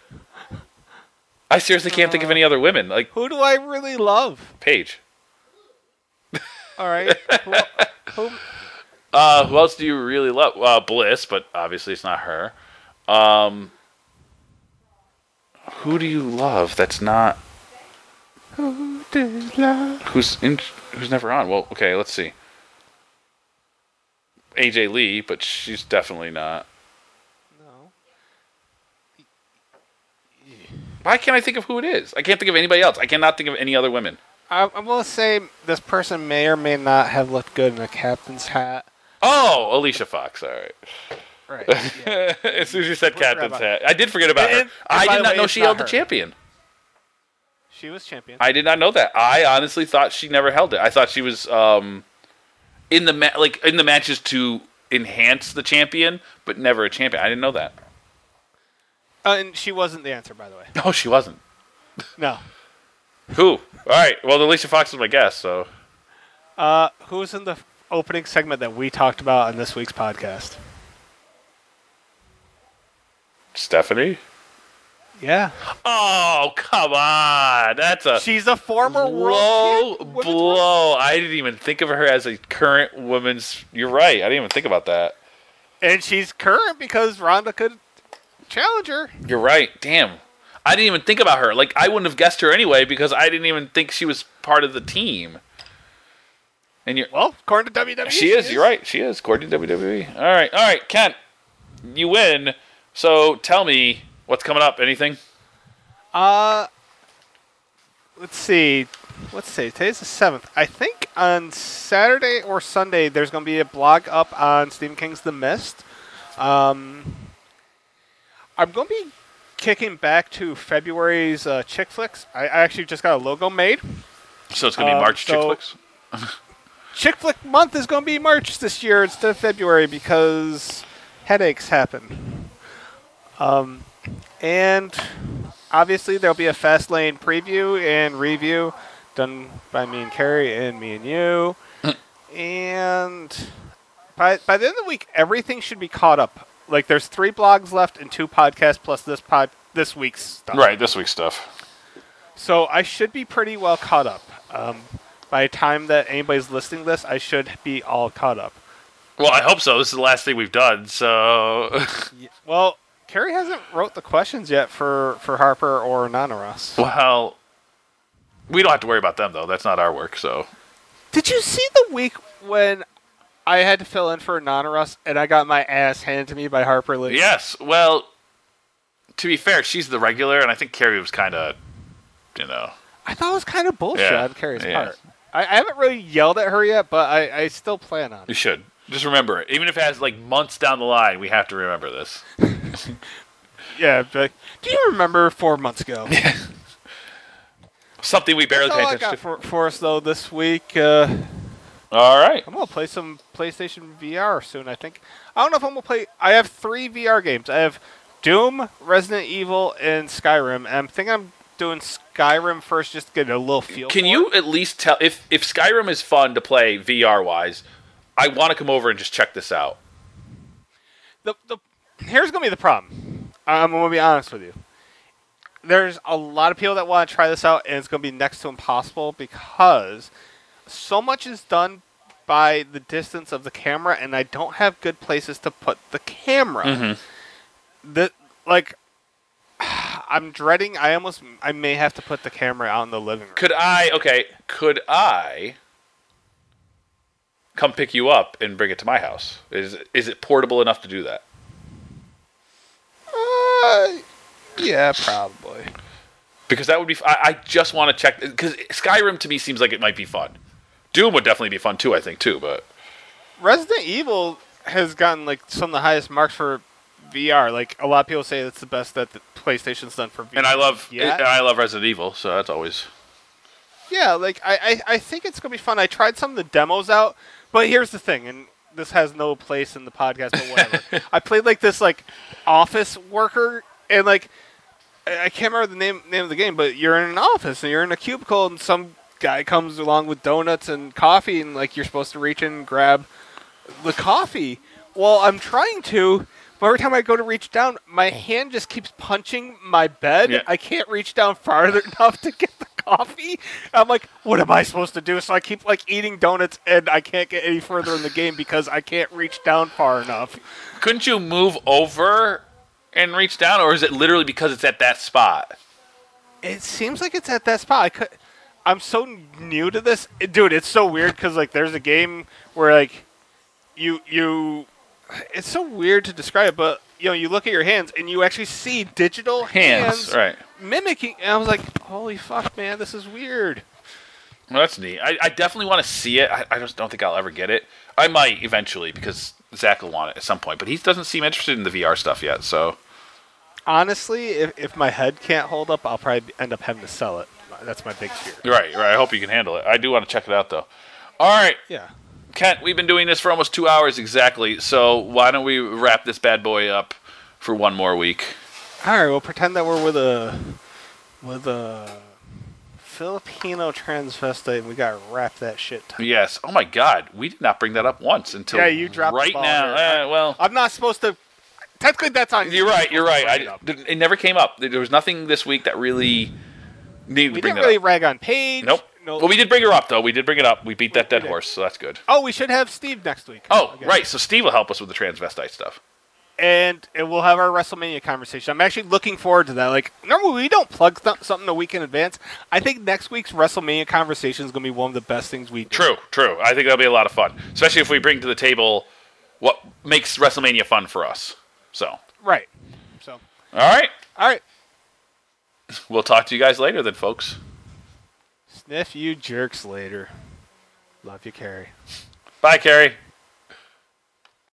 I seriously can't uh, think of any other women. Like, who do I really love? Paige. All right. who, who? Uh, who else do you really love? Uh, Bliss, but obviously it's not her. Um, who do you love? That's not. Who do you love? Who's in, who's never on? Well, okay, let's see. A J Lee, but she's definitely not. Why can't I think of who it is? I can't think of anybody else. I cannot think of any other women. I, I will say this person may or may not have looked good in a captain's hat. Oh, Alicia Fox. All right. Right. Yeah. As soon as you said captain's hat, I did forget about and, her. And, I did not way, know she held her. the champion. She was champion. I did not know that. I honestly thought she never held it. I thought she was um, in the ma- like in the matches to enhance the champion, but never a champion. I didn't know that. Uh, and she wasn't the answer, by the way. No, she wasn't. No. Who? All right. Well, Alicia Fox was my guess, so. Uh, who's in the opening segment that we talked about on this week's podcast? Stephanie? Yeah. Oh, come on. That's a She's a former low world champ- blow. I didn't even think of her as a current women's... You're right. I didn't even think about that. And she's current because Ronda could challenge her. You're right. Damn. I didn't even think about her. Like, I wouldn't have guessed her anyway because I didn't even think she was part of the team. And you're... Well, according to W W E, She, she is. is. You're right. She is, according to W W E. All right. All right, Kent. You win. So tell me... What's coming up? Anything? Uh, let's see. Let's see. Today's the seventh. I think on Saturday or Sunday there's going to be a blog up on Stephen King's The Mist. Um, I'm going to be kicking back to February's uh, chick flicks. I, I actually just got a logo made. So it's going to be um, March so chick flicks? Chick flick month is going to be March this year instead of February because headaches happen. Um... And obviously there'll be a Fastlane preview and review done by me and Carrie and me and you. And by by the end of the week, everything should be caught up. Like there's three blogs left and two podcasts plus this pod this week's stuff. Right, this week's stuff. So I should be pretty well caught up. Um, by the time that anybody's listening to this, I should be all caught up. Well, I hope so. This is the last thing we've done, so... yeah, well... Carrie hasn't wrote the questions yet for, for Harper or Nanaros. Well, we don't have to worry about them, though. That's not our work, so... Did you see the week when I had to fill in for Nanaros and I got my ass handed to me by Harper Lee? Yes. Well, to be fair, she's the regular, and I think Carrie was kind of, you know... I thought it was kind of bullshit yeah. on Carrie's yeah. part. I, I haven't really yelled at her yet, but I, I still plan on it. You should. Just remember it. Even if it has, like, months down the line, we have to remember this. Yeah, but do you remember four months ago? Something we barely That's pay all I attention got to. for, for us, though, this week. Uh, all right. I'm going to play some PlayStation V R soon, I think. I don't know if I'm going to play... I have three V R games. I have Doom, Resident Evil, and Skyrim. And I'm thinking I'm doing Skyrim first just to get a little feel Can for you it. at least tell... If, if Skyrim is fun to play V R-wise, I want to come over and just check this out. The, the, here's going to be the problem. I'm going to be honest with you. There's a lot of people that want to try this out, and it's going to be next to impossible because so much is done by the distance of the camera, and I don't have good places to put the camera. Mm-hmm. The, like, I'm dreading, I almost, I may have to put the camera out in the living room. Could I... Okay, could I... come pick you up and bring it to my house? Is is it portable enough to do that? Uh, yeah, probably. Because that would be... F- I, I just want to check... Because Skyrim to me seems like it might be fun. Doom would definitely be fun too, I think, too, but... Resident Evil has gotten, like, some of the highest marks for V R. Like, a lot of people say it's the best that the PlayStation's done for V R. And I love... Yeah. And I love Resident Evil, so that's always... Yeah, like, I, I, I think it's going to be fun. I tried some of the demos out, but here's the thing, and this has no place in the podcast, but whatever. I played, like, this, like, office worker, and, like, I, I can't remember the name name of the game, but you're in an office, and you're in a cubicle, and some guy comes along with donuts and coffee, and, like, you're supposed to reach in and grab the coffee. Well, I'm trying to, but every time I go to reach down, my hand just keeps punching my bed. Yeah. I can't reach down farther enough to get the coffee. I'm like, what am I supposed to do? So I keep like eating donuts, and I can't get any further in the game because I can't reach down far enough. Couldn't you move over and reach down, or is it literally because it's at that spot? It seems like it's at that spot. I could. I'm so new to this, dude. It's so weird because like there's a game where like you you. It's so weird to describe, but you know, you look at your hands and you actually see digital hands, Hands, right. mimicking. And I was like, holy fuck, man, this is weird. Well, that's neat. I, I definitely want to see it. I, I just don't think I'll ever get it. I might eventually because Zach will want it at some point, but he doesn't seem interested in the V R stuff yet, so... Honestly, if, if my head can't hold up, I'll probably end up having to sell it. That's my big fear. Right, right. I hope you can handle it. I do want to check it out, though. All right. Yeah. Kent, we've been doing this for almost two hours exactly, so why don't we wrap this bad boy up for one more week? All right, we'll pretend that we're with a with a Filipino transvestite, and we got to wrap that shit tight. Yes. Oh, my God. We did not bring that up once until Yeah, you dropped right the ball now. there. Eh, well, I'm not supposed to... technically that's on you. You're right. You're right. Bring it I, up. it never came up. There was nothing this week that really needed We to bring didn't that really up. rag on Paige. Nope. No. Well, we did bring her up, though. We did bring it up. We beat that We dead did. horse, so that's good. Oh, we should have Steve next week. Oh, again. right. So Steve will help us with the transvestite stuff. And it we'll have our WrestleMania conversation. I'm actually looking forward to that. Like, normally we don't plug th- something a week in advance. I think next week's WrestleMania conversation is going to be one of the best things we do. True, true. I think that'll be a lot of fun, especially if we bring to the table what makes WrestleMania fun for us. So, Right. So, all right. all right. We'll talk to you guys later then, folks. Sniff you jerks later. Love you, Carrie. Bye, Carrie.